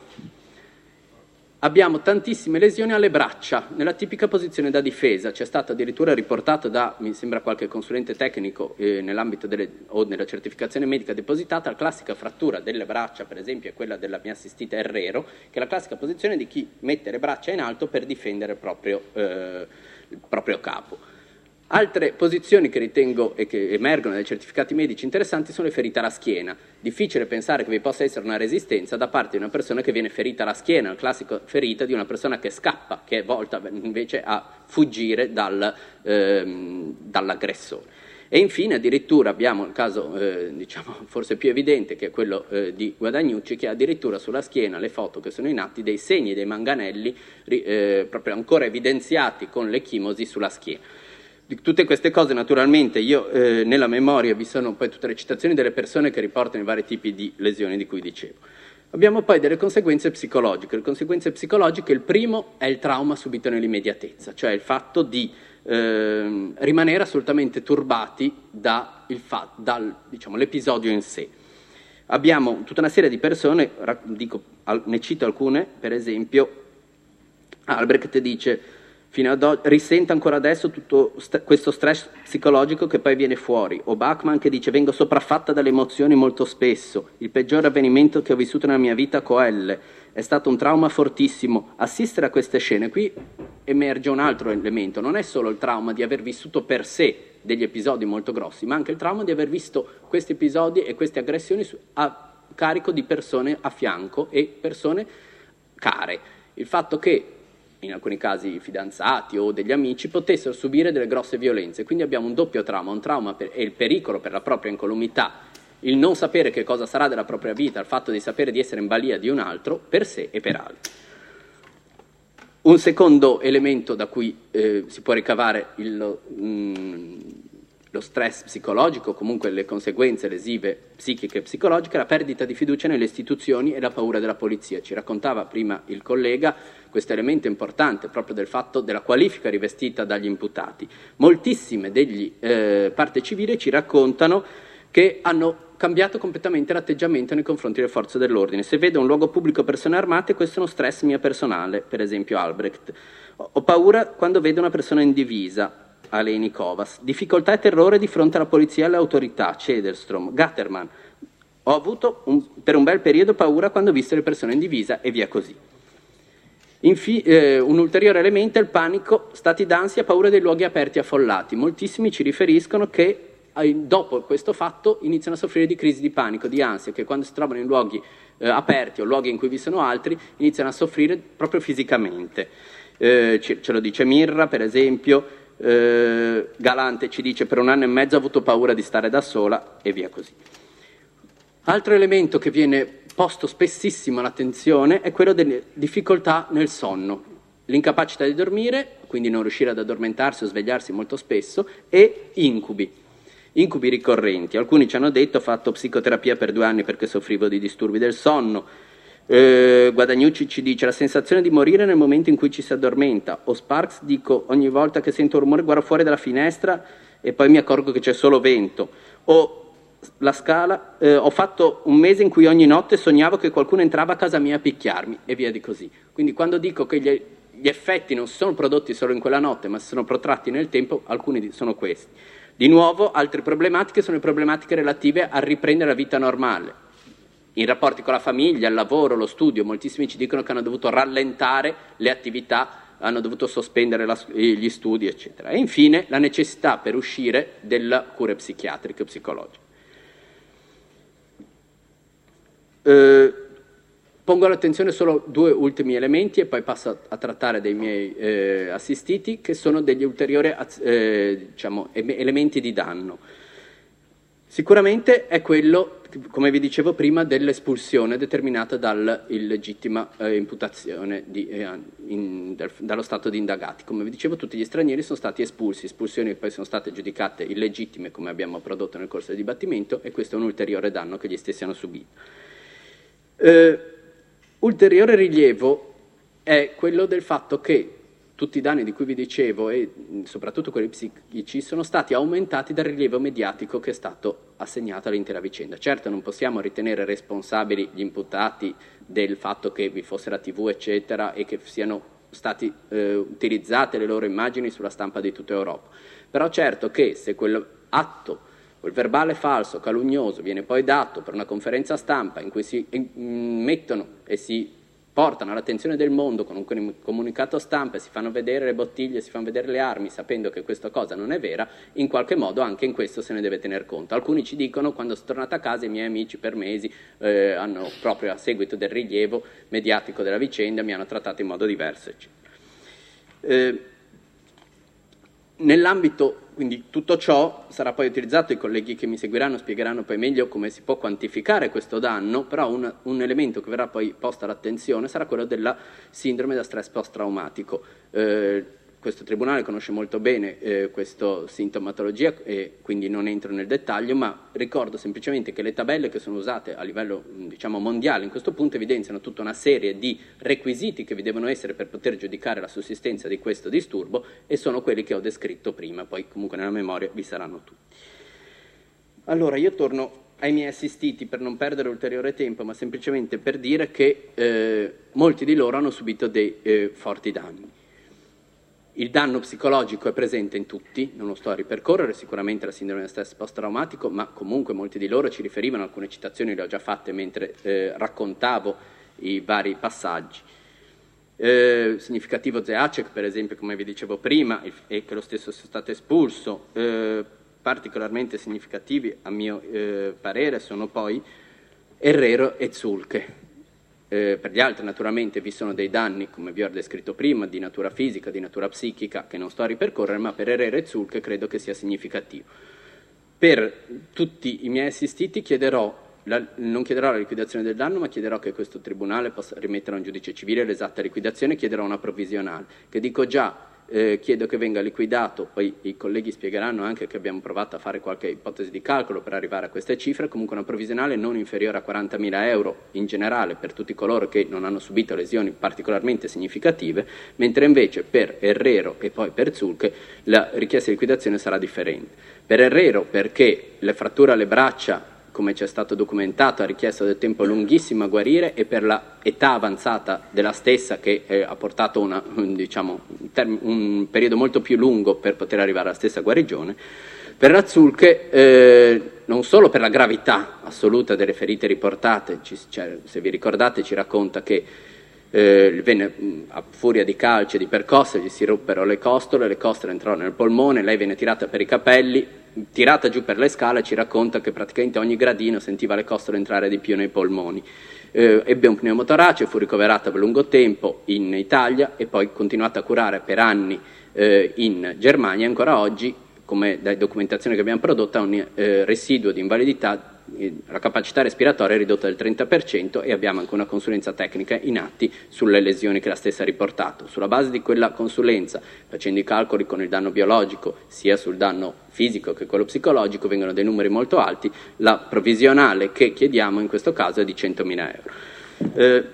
abbiamo tantissime lesioni alle braccia, nella tipica posizione da difesa. C'è stato addirittura riportato da, mi sembra, qualche consulente tecnico eh, nell'ambito delle, o nella certificazione medica depositata, la classica frattura delle braccia, per esempio, è quella della mia assistita Herrero, che è la classica posizione di chi mette le braccia in alto per difendere il proprio eh, il proprio capo. Altre posizioni che ritengo e che emergono dai certificati medici interessanti sono le ferite alla schiena. Difficile pensare che vi possa essere una resistenza da parte di una persona che viene ferita alla schiena, la classica ferita di una persona che scappa, che è volta invece a fuggire dal, ehm, dall'aggressore. E infine addirittura abbiamo il caso eh, diciamo forse più evidente, che è quello eh, di Guadagnucci, che ha addirittura sulla schiena, le foto che sono in atti, dei segni dei manganelli eh, proprio ancora evidenziati con l'ecchimosi sulla schiena. Di tutte queste cose naturalmente io eh, nella memoria vi sono poi tutte le citazioni delle persone che riportano i vari tipi di lesioni di cui dicevo. Abbiamo poi delle conseguenze psicologiche. Le conseguenze psicologiche, il primo è il trauma subito nell'immediatezza, cioè il fatto di eh, rimanere assolutamente turbati da il fa- dal, diciamo, l'episodio in sé. Abbiamo tutta una serie di persone, dico, ne cito alcune, per esempio Albrecht dice: fino ad oggi risente ancora adesso tutto st- questo stress psicologico che poi viene fuori. O Bachmann che dice: vengo sopraffatta dalle emozioni molto spesso, il peggiore avvenimento che ho vissuto nella mia vita coelle, è stato un trauma fortissimo. Assistere a queste scene, qui emerge un altro elemento, non è solo il trauma di aver vissuto per sé degli episodi molto grossi, ma anche il trauma di aver visto questi episodi e queste aggressioni a carico di persone a fianco e persone care. Il fatto che in alcuni casi i fidanzati o degli amici potessero subire delle grosse violenze, quindi abbiamo un doppio trauma, un trauma per, e il pericolo per la propria incolumità, il non sapere che cosa sarà della propria vita, il fatto di sapere di essere in balia di un altro per sé e per altri. Un secondo elemento da cui eh, si può ricavare il, mh, lo stress psicologico, comunque le conseguenze lesive psichiche e psicologiche, la perdita di fiducia nelle istituzioni e la paura della polizia. Ci raccontava prima il collega questo elemento importante proprio del fatto della qualifica rivestita dagli imputati. Moltissime degli eh, parte civile ci raccontano che hanno cambiato completamente l'atteggiamento nei confronti delle forze dell'ordine. Se vedo un luogo pubblico persone armate, questo è uno stress mio personale, per esempio Albrecht. Ho paura quando vedo una persona in divisa, Aleni Kovas. Difficoltà e terrore di fronte alla polizia e alle autorità, Cederstrom. Gatterman. Ho avuto un, per un bel periodo paura quando ho visto le persone in divisa e via così. Infi- eh, un ulteriore elemento è il panico, stati d'ansia, paura dei luoghi aperti affollati. Moltissimi ci riferiscono che dopo questo fatto iniziano a soffrire di crisi di panico, di ansia, che quando si trovano in luoghi eh, aperti o luoghi in cui vi sono altri iniziano a soffrire proprio fisicamente. Eh, ce, ce lo dice Mirra, per esempio, Eh, Galante ci dice: per un anno e mezzo ho avuto paura di stare da sola, e via così. Altro elemento che viene posto spessissimo all'attenzione è quello delle difficoltà nel sonno, l'incapacità di dormire, quindi non riuscire ad addormentarsi o svegliarsi molto spesso, e incubi, incubi ricorrenti. Alcuni ci hanno detto: ho fatto psicoterapia per due anni perché soffrivo di disturbi del sonno. Eh, Guadagnucci ci dice: la sensazione di morire nel momento in cui ci si addormenta. O Sparks, dico, ogni volta che sento un rumore guardo fuori dalla finestra e poi mi accorgo che c'è solo vento. O La Scala, eh, ho fatto un mese in cui ogni notte sognavo che qualcuno entrava a casa mia a picchiarmi, e via di così. Quindi quando dico che gli, gli effetti non si sono prodotti solo in quella notte ma si sono protratti nel tempo, alcuni sono questi. Di nuovo, altre problematiche sono le problematiche relative a riprendere la vita normale, in rapporti con la famiglia, il lavoro, lo studio. Moltissimi ci dicono che hanno dovuto rallentare le attività, hanno dovuto sospendere la, gli studi, eccetera. E infine la necessità per uscire delle cure psichiatriche o psicologiche. Eh, pongo all'attenzione solo due ultimi elementi e poi passo a, a trattare dei miei eh, assistiti, che sono degli ulteriori eh, diciamo, elementi di danno. Sicuramente è quello, come vi dicevo prima, dell'espulsione determinata dall'illegittima eh, imputazione di, eh, in, del, dallo Stato di indagati. Come vi dicevo, tutti gli stranieri sono stati espulsi, espulsioni che poi sono state giudicate illegittime, come abbiamo prodotto nel corso del dibattimento, e questo è un ulteriore danno che gli stessi hanno subito. Eh, ulteriore rilievo è quello del fatto che tutti i danni di cui vi dicevo, e soprattutto quelli psichici, sono stati aumentati dal rilievo mediatico che è stato assegnato all'intera vicenda. Certo, non possiamo ritenere responsabili gli imputati del fatto che vi fosse la tivù, eccetera, e che siano stati eh, utilizzate le loro immagini sulla stampa di tutta Europa. Però certo che se quell'atto, quel verbale falso, calunnoso, viene poi dato per una conferenza stampa in cui si mettono e si portano all'attenzione del mondo con un comunicato stampa e si fanno vedere le bottiglie, si fanno vedere le armi, sapendo che questa cosa non è vera, in qualche modo anche in questo se ne deve tener conto. Alcuni ci dicono: quando sono tornato a casa i miei amici per mesi eh, hanno, proprio a seguito del rilievo mediatico della vicenda, mi hanno trattato in modo diverso, eccetera. Eh, nell'ambito Quindi tutto ciò sarà poi utilizzato, i colleghi che mi seguiranno spiegheranno poi meglio come si può quantificare questo danno, però un, un elemento che verrà poi posto all'attenzione sarà quello della sindrome da stress post-traumatico. Eh, questo tribunale conosce molto bene eh, questa sintomatologia e quindi non entro nel dettaglio, ma ricordo semplicemente che le tabelle che sono usate a livello diciamo mondiale in questo punto evidenziano tutta una serie di requisiti che vi devono essere per poter giudicare la sussistenza di questo disturbo, e sono quelli che ho descritto prima, poi comunque nella memoria vi saranno tutti. Allora io torno ai miei assistiti per non perdere ulteriore tempo, ma semplicemente per dire che eh, molti di loro hanno subito dei eh, forti danni. Il danno psicologico è presente in tutti, non lo sto a ripercorrere, sicuramente la sindrome da stress post-traumatico, ma comunque molti di loro ci riferivano, alcune citazioni le ho già fatte mentre eh, raccontavo i vari passaggi. Eh, significativo Zeacek, per esempio, come vi dicevo prima, e che lo stesso sia stato espulso. Eh, particolarmente significativi, a mio eh, parere, sono poi Herrero e Zulke. Eh, per gli altri naturalmente vi sono dei danni, come vi ho descritto prima, di natura fisica, di natura psichica, che non sto a ripercorrere, ma per Herrero e Zulke credo che sia significativo. Per tutti i miei assistiti chiederò, la, non chiederò la liquidazione del danno, ma chiederò che questo tribunale possa rimettere a un giudice civile l'esatta liquidazione, chiederò una provvisionale, che dico già, Eh, chiedo che venga liquidato, poi i colleghi spiegheranno anche che abbiamo provato a fare qualche ipotesi di calcolo per arrivare a queste cifre, comunque una provvisionale non inferiore a quarantamila euro in generale per tutti coloro che non hanno subito lesioni particolarmente significative, mentre invece per Herrero e poi per Zulke la richiesta di liquidazione sarà differente. Per Herrero perché le fratture alle braccia, come ci è stato documentato, ha richiesto del tempo lunghissimo a guarire, e per la età avanzata della stessa che eh, ha portato una, diciamo, un, term- un periodo molto più lungo per poter arrivare alla stessa guarigione. Per la Zulke eh, non solo per la gravità assoluta delle ferite riportate, ci, cioè, se vi ricordate ci racconta che eh, venne, a furia di calci e di percosse gli si ruppero le costole, le costole entrarono nel polmone, lei venne tirata per i capelli, tirata giù per le scale, ci racconta che praticamente ogni gradino sentiva le costole entrare di più nei polmoni. Eh, ebbe un pneumotorace, fu ricoverata per lungo tempo in Italia e poi continuata a curare per anni eh, in Germania ancora oggi, come da documentazione che abbiamo prodotto, ha un eh, residuo di invalidità, la capacità respiratoria è ridotta del trenta per cento e abbiamo anche una consulenza tecnica in atti sulle lesioni che la stessa ha riportato. Sulla base di quella consulenza, facendo i calcoli con il danno biologico sia sul danno fisico che quello psicologico, vengono dei numeri molto alti. La provvisionale che chiediamo in questo caso è di centomila euro. Eh,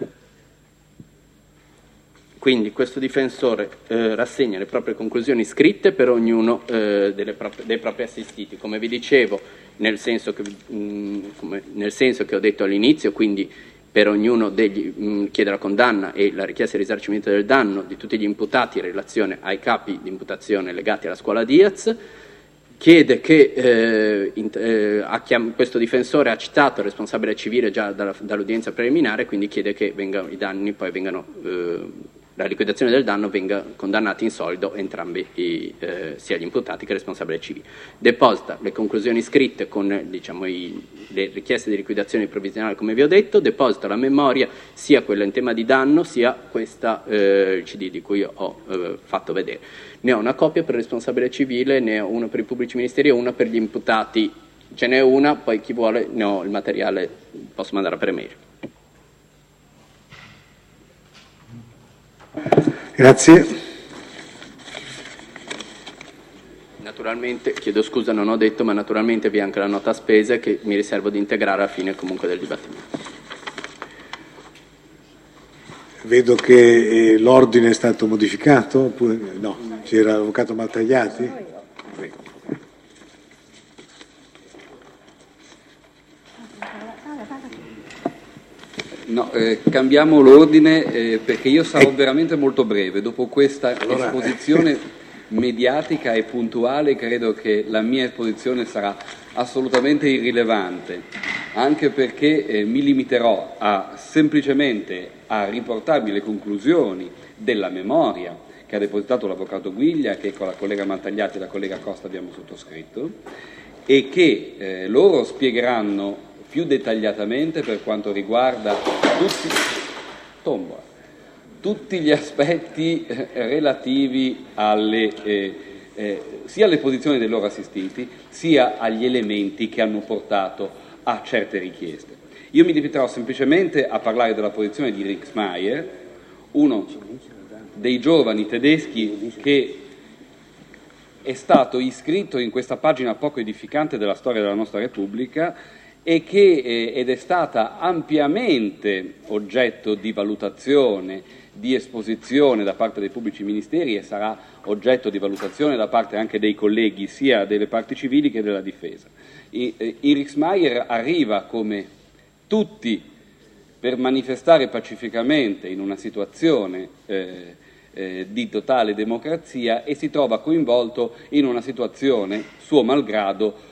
Quindi questo difensore eh, rassegna le proprie conclusioni scritte per ognuno eh, delle proprie, dei propri assistiti. Come vi dicevo, nel senso che, mh, come, nel senso che ho detto all'inizio, quindi per ognuno degli mh, chiede la condanna e la richiesta di risarcimento del danno di tutti gli imputati in relazione ai capi di imputazione legati alla scuola Diaz. Chiede che eh, in, eh, ha chiam- questo difensore ha citato il responsabile civile già dalla, dall'udienza preliminare, quindi chiede che vengano, i danni poi vengano eh, la liquidazione del danno venga condannati in solido entrambi, i, eh, sia gli imputati che il responsabile civile. Deposita le conclusioni scritte con diciamo, i, le richieste di liquidazione provvisionale, come vi ho detto, deposita la memoria, sia quella in tema di danno, sia questa eh, C D di cui ho eh, fatto vedere. Ne ho una copia per il responsabile civile, ne ho una per i pubblici ministeri e una per gli imputati. Ce n'è una, poi chi vuole ne ho il materiale, posso mandare per email. Grazie. Naturalmente, chiedo scusa, non ho detto, ma naturalmente vi è anche la nota spese che mi riservo di integrare alla fine comunque del dibattimento. Vedo che eh, l'ordine è stato modificato, oppure no? C'era l'avvocato Maltagliati? Prego. No, eh, cambiamo l'ordine eh, perché io sarò veramente molto breve. Dopo questa allora... esposizione mediatica e puntuale credo che la mia esposizione sarà assolutamente irrilevante, anche perché eh, mi limiterò a, semplicemente a riportarvi le conclusioni della memoria che ha depositato l'avvocato Guiglia, che con la collega Maltagliati e la collega Costa abbiamo sottoscritto, e che eh, loro spiegheranno più dettagliatamente per quanto riguarda tutti, tombola, tutti gli aspetti eh, relativi alle, eh, eh, sia alle posizioni dei loro assistiti, sia agli elementi che hanno portato a certe richieste. Io mi limiterò semplicemente a parlare della posizione di Rixmeier, uno dei giovani tedeschi che è stato iscritto in questa pagina poco edificante della storia della nostra Repubblica e che eh, ed è stata ampiamente oggetto di valutazione, di esposizione da parte dei pubblici ministeri e sarà oggetto di valutazione da parte anche dei colleghi sia delle parti civili che della difesa. I, eh, Rixmeier arriva come tutti per manifestare pacificamente in una situazione eh, eh, di totale democrazia e si trova coinvolto in una situazione, suo malgrado,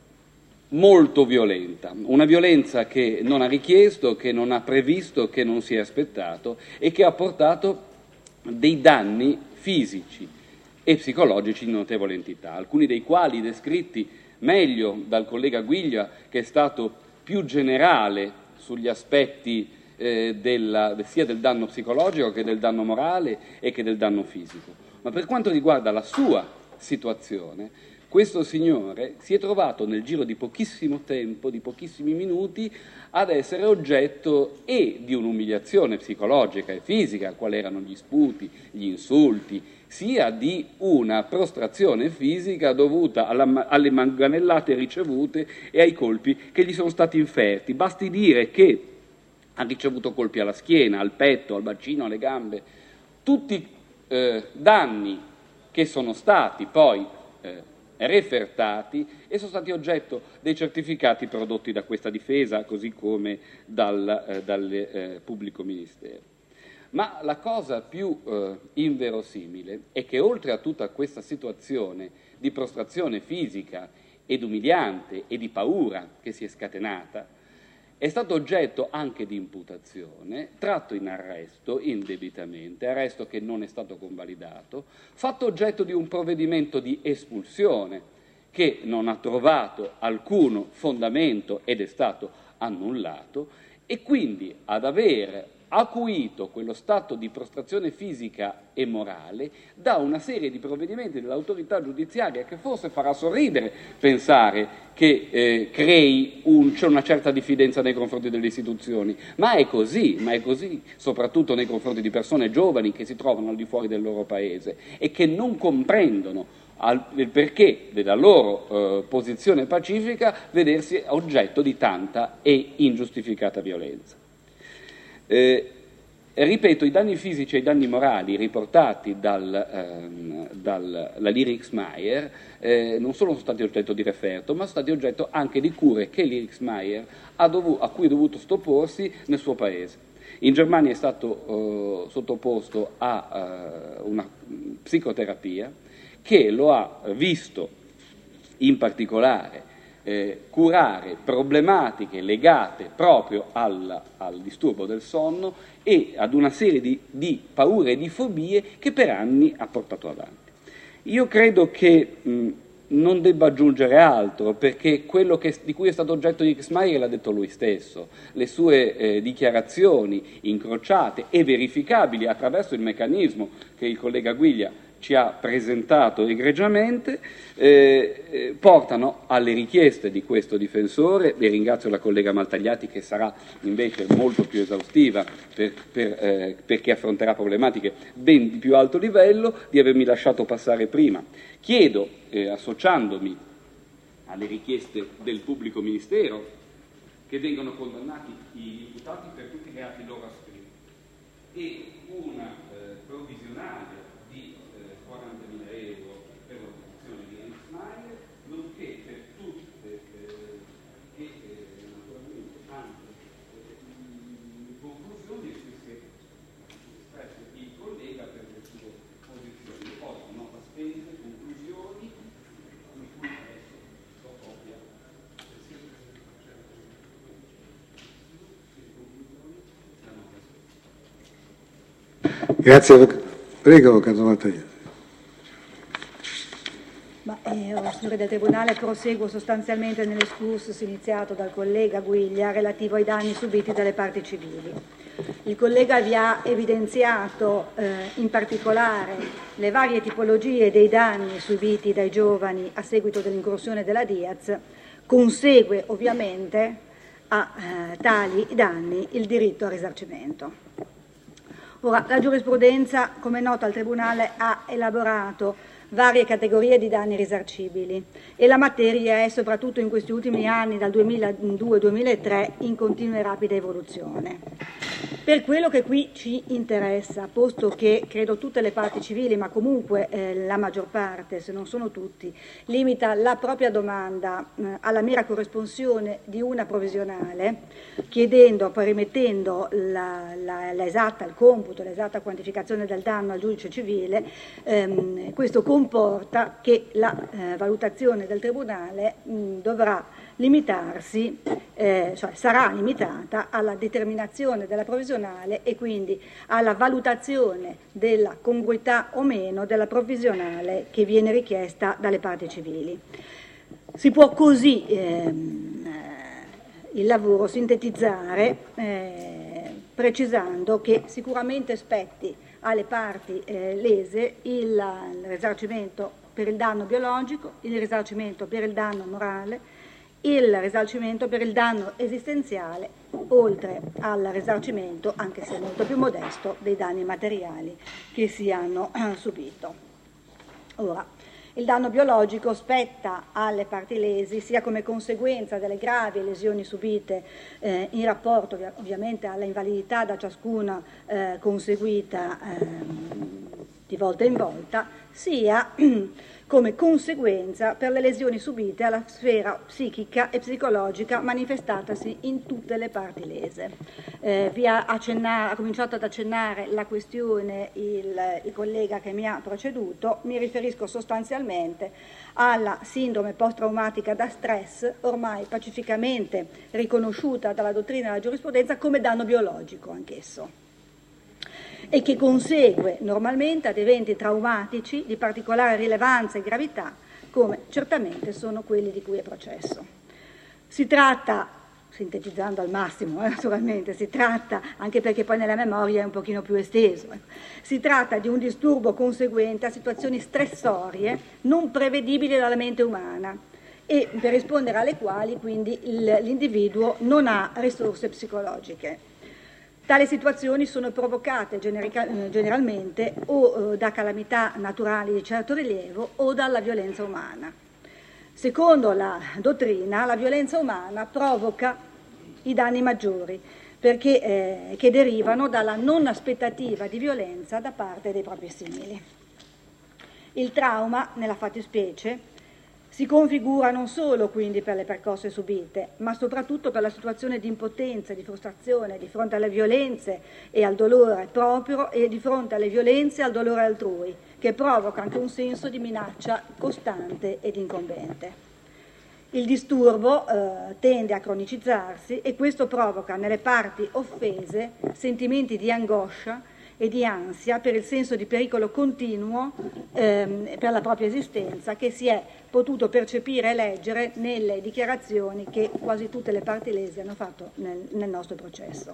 molto violenta, una violenza che non ha richiesto, che non ha previsto, che non si è aspettato e che ha portato dei danni fisici e psicologici di notevole entità, alcuni dei quali descritti meglio dal collega Guiglia, che è stato più generale sugli aspetti eh, della, sia del danno psicologico che del danno morale e che del danno fisico. Ma per quanto riguarda la sua situazione, questo signore si è trovato nel giro di pochissimo tempo, di pochissimi minuti, ad essere oggetto e di un'umiliazione psicologica e fisica, quali erano gli sputi, gli insulti, sia di una prostrazione fisica dovuta alla, alle manganellate ricevute e ai colpi che gli sono stati inferti. Basti dire che ha ricevuto colpi alla schiena, al petto, al bacino, alle gambe, tutti eh, danni che sono stati poi eh, refertati e sono stati oggetto dei certificati prodotti da questa difesa, così come dal, eh, dal eh, pubblico ministero. Ma la cosa più eh, inverosimile è che oltre a tutta questa situazione di prostrazione fisica ed umiliante e di paura che si è scatenata, è stato oggetto anche di imputazione, tratto in arresto indebitamente, arresto che non è stato convalidato, fatto oggetto di un provvedimento di espulsione che non ha trovato alcun fondamento ed è stato annullato, e quindi ad aver acuito quello stato di prostrazione fisica e morale da una serie di provvedimenti dell'autorità giudiziaria che forse farà sorridere pensare che eh, crei un, c'è una certa diffidenza nei confronti delle istituzioni, ma è così, ma è così soprattutto nei confronti di persone giovani che si trovano al di fuori del loro paese e che non comprendono al, il perché della loro eh, posizione pacifica vedersi oggetto di tanta e ingiustificata violenza. Eh, ripeto, i danni fisici e i danni morali riportati dalla ehm, dal, Lierixmeyer eh, non solo sono stati oggetto di referto, ma sono stati oggetto anche di cure che Lierixmeyer ha dovuto, a cui è dovuto sottoporsi nel suo paese. In Germania è stato eh, sottoposto a eh, una psicoterapia che lo ha visto in particolare Eh, curare problematiche legate proprio al, al disturbo del sonno e ad una serie di, di paure e di fobie che per anni ha portato avanti. Io credo che mh, non debba aggiungere altro, perché quello che, di cui è stato oggetto di Lierixmeyer l'ha detto lui stesso, le sue eh, dichiarazioni incrociate e verificabili attraverso il meccanismo che il collega Guiglia ci ha presentato egregiamente, eh, eh, portano alle richieste di questo difensore, e ringrazio la collega Maltagliati che sarà invece molto più esaustiva per, per, eh, perché affronterà problematiche ben di più alto livello, di avermi lasciato passare prima. Chiedo, eh, associandomi alle richieste del pubblico ministero, che vengano condannati gli imputati per tutti i reati loro ascritti e una eh, provvisionale quarantamila euro per l'operazione di Lierixmeyer, nonché per tutte eh, e eh, naturalmente anche eh, conclusioni su che espresso il collega per le sue posizioni. Poi nota spese, conclusioni, di cui adesso do copia. Grazie, prego, Avvocato Maltagliati. Ma, eh, oh, signore del Tribunale, proseguo sostanzialmente nell'escursus iniziato dal collega Guiglia relativo ai danni subiti dalle parti civili. Il collega vi ha evidenziato eh, in particolare le varie tipologie dei danni subiti dai giovani a seguito dell'incursione della Diaz. Consegue ovviamente a eh, tali danni il diritto al risarcimento. Ora, la giurisprudenza, come è noto al Tribunale, ha elaborato varie categorie di danni risarcibili e la materia è soprattutto in questi ultimi anni, dal duemiladue duemilatré, in continua e rapida evoluzione. Per quello che qui ci interessa, posto che credo tutte le parti civili, ma comunque eh, la maggior parte, se non sono tutti, limita la propria domanda eh, alla mera corresponsione di una provvisionale, chiedendo, poi rimettendo la, la, la esatta, il computo, l'esatta quantificazione del danno al giudice civile, ehm, questo comporta che la eh, valutazione del Tribunale mh, dovrà limitarsi, eh, cioè sarà limitata alla determinazione della provvisionale e quindi alla valutazione della congruità o meno della provvisionale che viene richiesta dalle parti civili. Si può così ehm, il lavoro sintetizzare eh, precisando che sicuramente spetti alle parti eh, lese il, il risarcimento per il danno biologico, il risarcimento per il danno morale, il risarcimento per il danno esistenziale, oltre al risarcimento, anche se molto più modesto, dei danni materiali che si hanno subito. Ora, il danno biologico spetta alle parti lesi sia come conseguenza delle gravi lesioni subite eh, in rapporto ovvia- ovviamente alla invalidità da ciascuna eh, conseguita eh, di volta in volta, sia come conseguenza per le lesioni subite alla sfera psichica e psicologica manifestatasi in tutte le parti lese. Eh, vi ha, accennato, ha cominciato ad accennare la questione il, il collega che mi ha preceduto, mi riferisco sostanzialmente alla sindrome post-traumatica da stress, ormai pacificamente riconosciuta dalla dottrina e dalla giurisprudenza come danno biologico anch'esso, e che consegue normalmente ad eventi traumatici di particolare rilevanza e gravità, come certamente sono quelli di cui è processo. Si tratta sintetizzando al massimo, eh, naturalmente, si tratta, anche perché poi nella memoria è un pochino più esteso, ecco. Si tratta di un disturbo conseguente a situazioni stressorie non prevedibili dalla mente umana e per rispondere alle quali quindi il, l'individuo non ha risorse psicologiche. Tali situazioni sono provocate generica, generalmente o eh, da calamità naturali di certo rilievo o dalla violenza umana. Secondo la dottrina, la violenza umana provoca i danni maggiori perché, eh, che derivano dalla non aspettativa di violenza da parte dei propri simili. Il trauma, nella fattispecie, si configura non solo quindi per le percosse subite, ma soprattutto per la situazione di impotenza e di frustrazione di fronte alle violenze e al dolore proprio e di fronte alle violenze e al dolore altrui, che provoca anche un senso di minaccia costante ed incombente. Il disturbo eh, tende a cronicizzarsi e questo provoca nelle parti offese sentimenti di angoscia e di ansia per il senso di pericolo continuo ehm, per la propria esistenza che si è potuto percepire e leggere nelle dichiarazioni che quasi tutte le parti lese hanno fatto nel, nel nostro processo.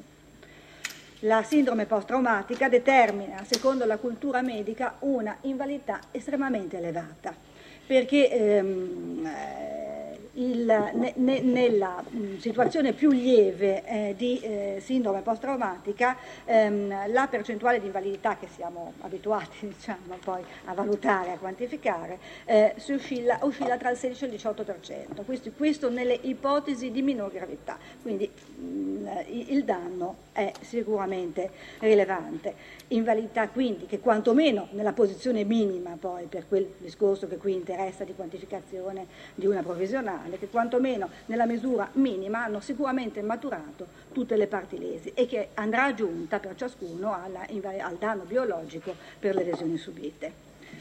La sindrome post-traumatica determina, secondo la cultura medica, una invalidità estremamente elevata, perché ehm, il, ne, ne, nella mh, situazione più lieve eh, di eh, sindrome post-traumatica ehm, la percentuale di invalidità che siamo abituati diciamo, poi a valutare, a quantificare, eh, si oscilla, oscilla tra il sedici e il diciotto per cento, questo, questo nelle ipotesi di minor gravità, quindi mh, il danno è sicuramente rilevante. Invalidità quindi che quantomeno nella posizione minima poi per quel discorso che qui interessa di quantificazione di una provvisionale, che quantomeno nella misura minima hanno sicuramente maturato tutte le parti lesi e che andrà aggiunta per ciascuno alla, al danno biologico per le lesioni subite.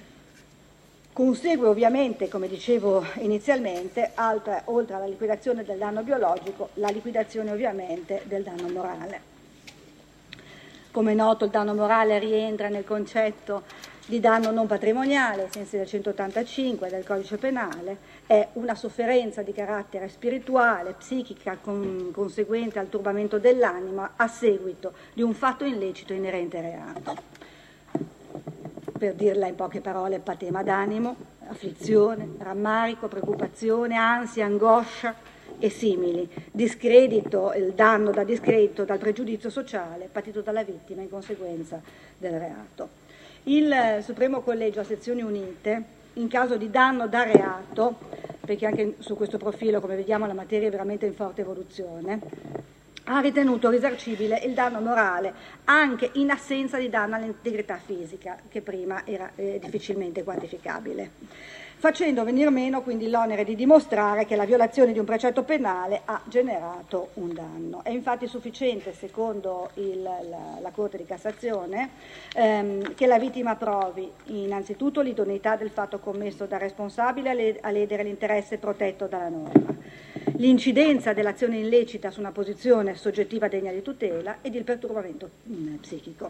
Consegue ovviamente, come dicevo inizialmente, altra, oltre alla liquidazione del danno biologico, la liquidazione ovviamente del danno morale. Come è noto, il danno morale rientra nel concetto di danno non patrimoniale, ai sensi del centottantacinque del Codice Penale, è una sofferenza di carattere spirituale, psichica, con, conseguente al turbamento dell'anima a seguito di un fatto illecito inerente al reato. Per dirla in poche parole, patema d'animo, afflizione, rammarico, preoccupazione, ansia, angoscia e simili, discredito, il danno da discredito, dal pregiudizio sociale patito dalla vittima in conseguenza del reato. Il Supremo Collegio a sezioni unite, in caso di danno da reato, perché anche su questo profilo, come vediamo, la materia è veramente in forte evoluzione, ha ritenuto risarcibile il danno morale anche in assenza di danno all'integrità fisica, che prima era eh, difficilmente quantificabile, facendo venir meno quindi l'onere di dimostrare che la violazione di un precetto penale ha generato un danno. È infatti sufficiente, secondo il, la, la Corte di Cassazione, ehm, che la vittima provi innanzitutto l'idoneità del fatto commesso dal responsabile a ledere l'interesse protetto dalla norma, l'incidenza dell'azione illecita su una posizione soggettiva degna di tutela ed il perturbamento mh, psichico.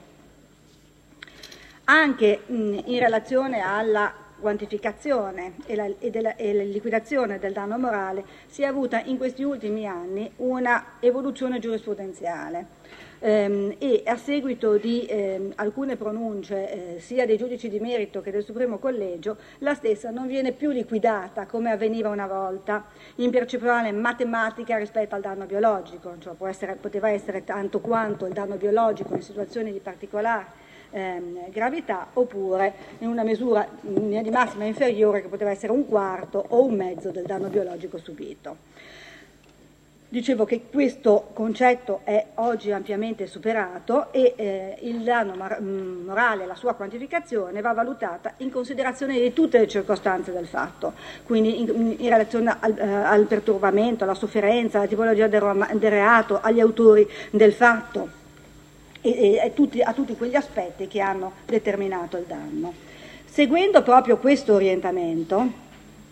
Anche mh, in relazione alla quantificazione e la, e, della, e la liquidazione del danno morale si è avuta in questi ultimi anni una evoluzione giurisprudenziale ehm, e a seguito di ehm, alcune pronunce eh, sia dei giudici di merito che del Supremo Collegio, la stessa non viene più liquidata come avveniva una volta in percentuale matematica rispetto al danno biologico, cioè può essere, poteva essere tanto quanto il danno biologico in situazioni di particolare Ehm, gravità oppure in una misura in linea di massima inferiore che poteva essere un quarto o un mezzo del danno biologico subito. Dicevo che questo concetto è oggi ampiamente superato e eh, il danno mar- morale, la sua quantificazione va valutata in considerazione di tutte le circostanze del fatto, quindi in, in relazione al, eh, al perturbamento, alla sofferenza, alla tipologia del, del reato, agli autori del fatto, E, e tutti, a tutti quegli aspetti che hanno determinato il danno. Seguendo proprio questo orientamento,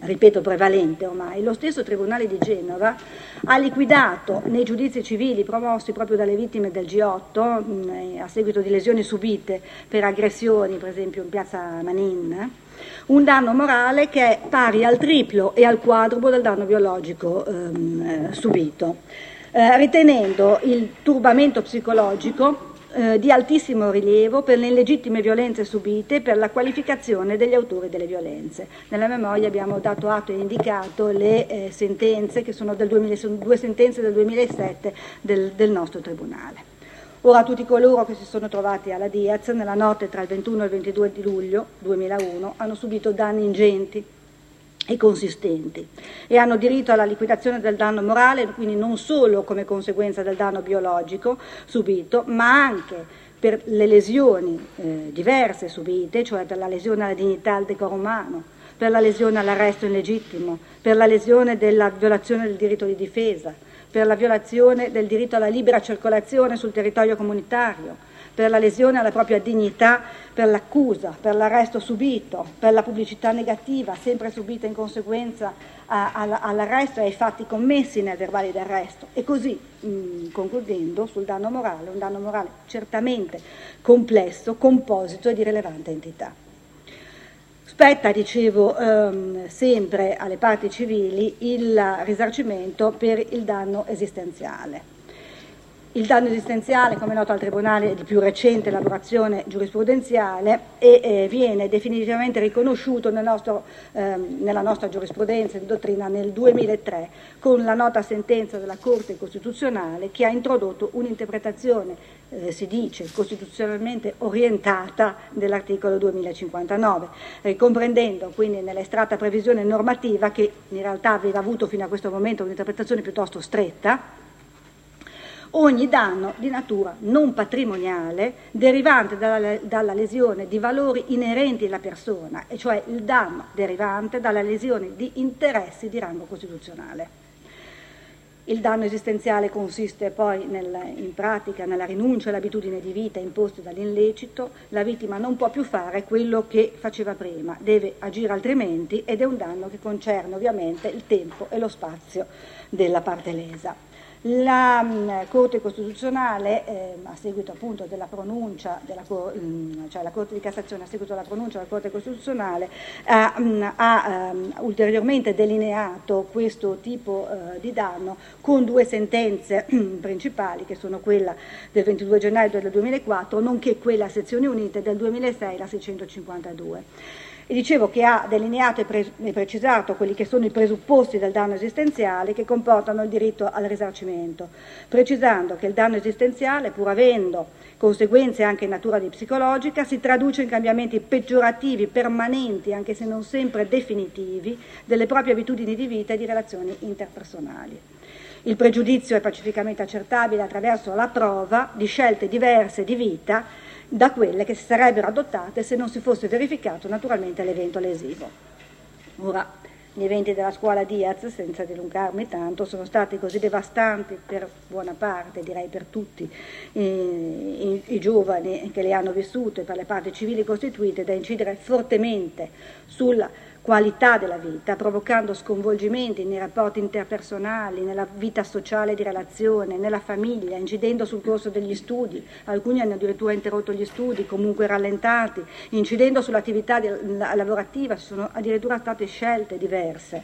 ripeto prevalente ormai, lo stesso Tribunale di Genova ha liquidato nei giudizi civili promossi proprio dalle vittime del G otto mh, a seguito di lesioni subite per aggressioni, per esempio in piazza Manin, un danno morale che è pari al triplo e al quadruplo del danno biologico ehm, subito, eh, ritenendo il turbamento psicologico eh, di altissimo rilievo per le illegittime violenze subite e per la qualificazione degli autori delle violenze. Nella memoria abbiamo dato atto e indicato le eh, sentenze, che sono, del duemila, sono due sentenze del duemilasette del, del nostro Tribunale. Ora tutti coloro che si sono trovati alla Diaz nella notte tra il ventuno e il ventidue di luglio duemilauno hanno subito danni ingenti e consistenti e hanno diritto alla liquidazione del danno morale, quindi non solo come conseguenza del danno biologico subito, ma anche per le lesioni eh, diverse subite, cioè per la lesione alla dignità e al decoro umano, per la lesione all'arresto illegittimo, per la lesione della violazione del diritto di difesa, per la violazione del diritto alla libera circolazione sul territorio comunitario, per la lesione alla propria dignità, per l'accusa, per l'arresto subito, per la pubblicità negativa sempre subita in conseguenza a, a, all'arresto e ai fatti commessi nel verbale d'arresto. E così, mh, concludendo, sul danno morale, un danno morale certamente complesso, composito e di rilevante entità. Spetta, dicevo, ehm, sempre alle parti civili il risarcimento per il danno esistenziale. Il danno esistenziale, come è noto al Tribunale, è di più recente elaborazione giurisprudenziale e eh, viene definitivamente riconosciuto nel nostro, ehm, nella nostra giurisprudenza di dottrina nel duemilatré con la nota sentenza della Corte Costituzionale che ha introdotto un'interpretazione, eh, si dice, costituzionalmente orientata dell'articolo duemilacinquantanove, eh, comprendendo quindi nell'estratta previsione normativa, che in realtà aveva avuto fino a questo momento un'interpretazione piuttosto stretta, ogni danno di natura non patrimoniale derivante dalla, dalla lesione di valori inerenti alla persona, e cioè il danno derivante dalla lesione di interessi di rango costituzionale. Il danno esistenziale consiste poi nel, in pratica nella rinuncia all'abitudine di vita imposta dall'illecito. La vittima non può più fare quello che faceva prima, deve agire altrimenti, ed è un danno che concerne ovviamente il tempo e lo spazio della parte lesa. La mh, Corte Costituzionale, eh, a seguito appunto della pronuncia, della, mh, cioè la Corte di Cassazione a seguito della pronuncia della Corte Costituzionale, ha, mh, ha um, ulteriormente delineato questo tipo uh, di danno con due sentenze mh, principali, che sono quella del ventidue gennaio del duemilaquattro, nonché quella a sezioni unite del duemilasei, la seicentocinquantadue. E dicevo che ha delineato e, pre- e precisato quelli che sono i presupposti del danno esistenziale che comportano il diritto al risarcimento, precisando che il danno esistenziale, pur avendo conseguenze anche in natura di psicologica, si traduce in cambiamenti peggiorativi, permanenti, anche se non sempre definitivi, delle proprie abitudini di vita e di relazioni interpersonali. Il pregiudizio è pacificamente accertabile attraverso la prova di scelte diverse di vita da quelle che si sarebbero adottate se non si fosse verificato naturalmente l'evento lesivo. Ora, gli eventi della scuola Diaz, senza dilungarmi tanto, sono stati così devastanti per buona parte, direi per tutti i, i, i giovani che le hanno vissute, per le parti civili costituite, da incidere fortemente sulla qualità della vita, provocando sconvolgimenti nei rapporti interpersonali, nella vita sociale di relazione, nella famiglia, incidendo sul corso degli studi. Alcuni hanno addirittura interrotto gli studi, comunque rallentati, incidendo sull'attività di, la, lavorativa. Ci sono addirittura state scelte diverse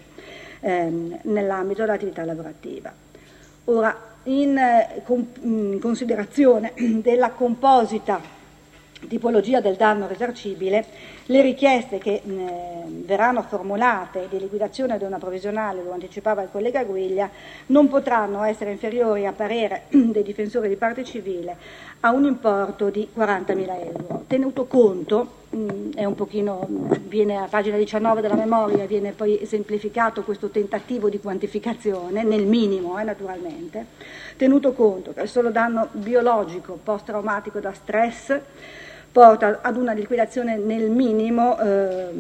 ehm, nell'ambito dell'attività lavorativa. Ora, in, eh, con, in considerazione della composita tipologia del danno risarcibile, le richieste che eh, verranno formulate di liquidazione di una provvisionale, lo anticipava il collega Guiglia, non potranno essere inferiori, a parere dei difensori di parte civile, a un importo di quarantamila euro. Tenuto conto, mh, è un pochino, viene a pagina diciannove della memoria, viene poi esemplificato questo tentativo di quantificazione, nel minimo eh, naturalmente, tenuto conto che il solo danno biologico post-traumatico da stress porta ad una liquidazione nel minimo eh,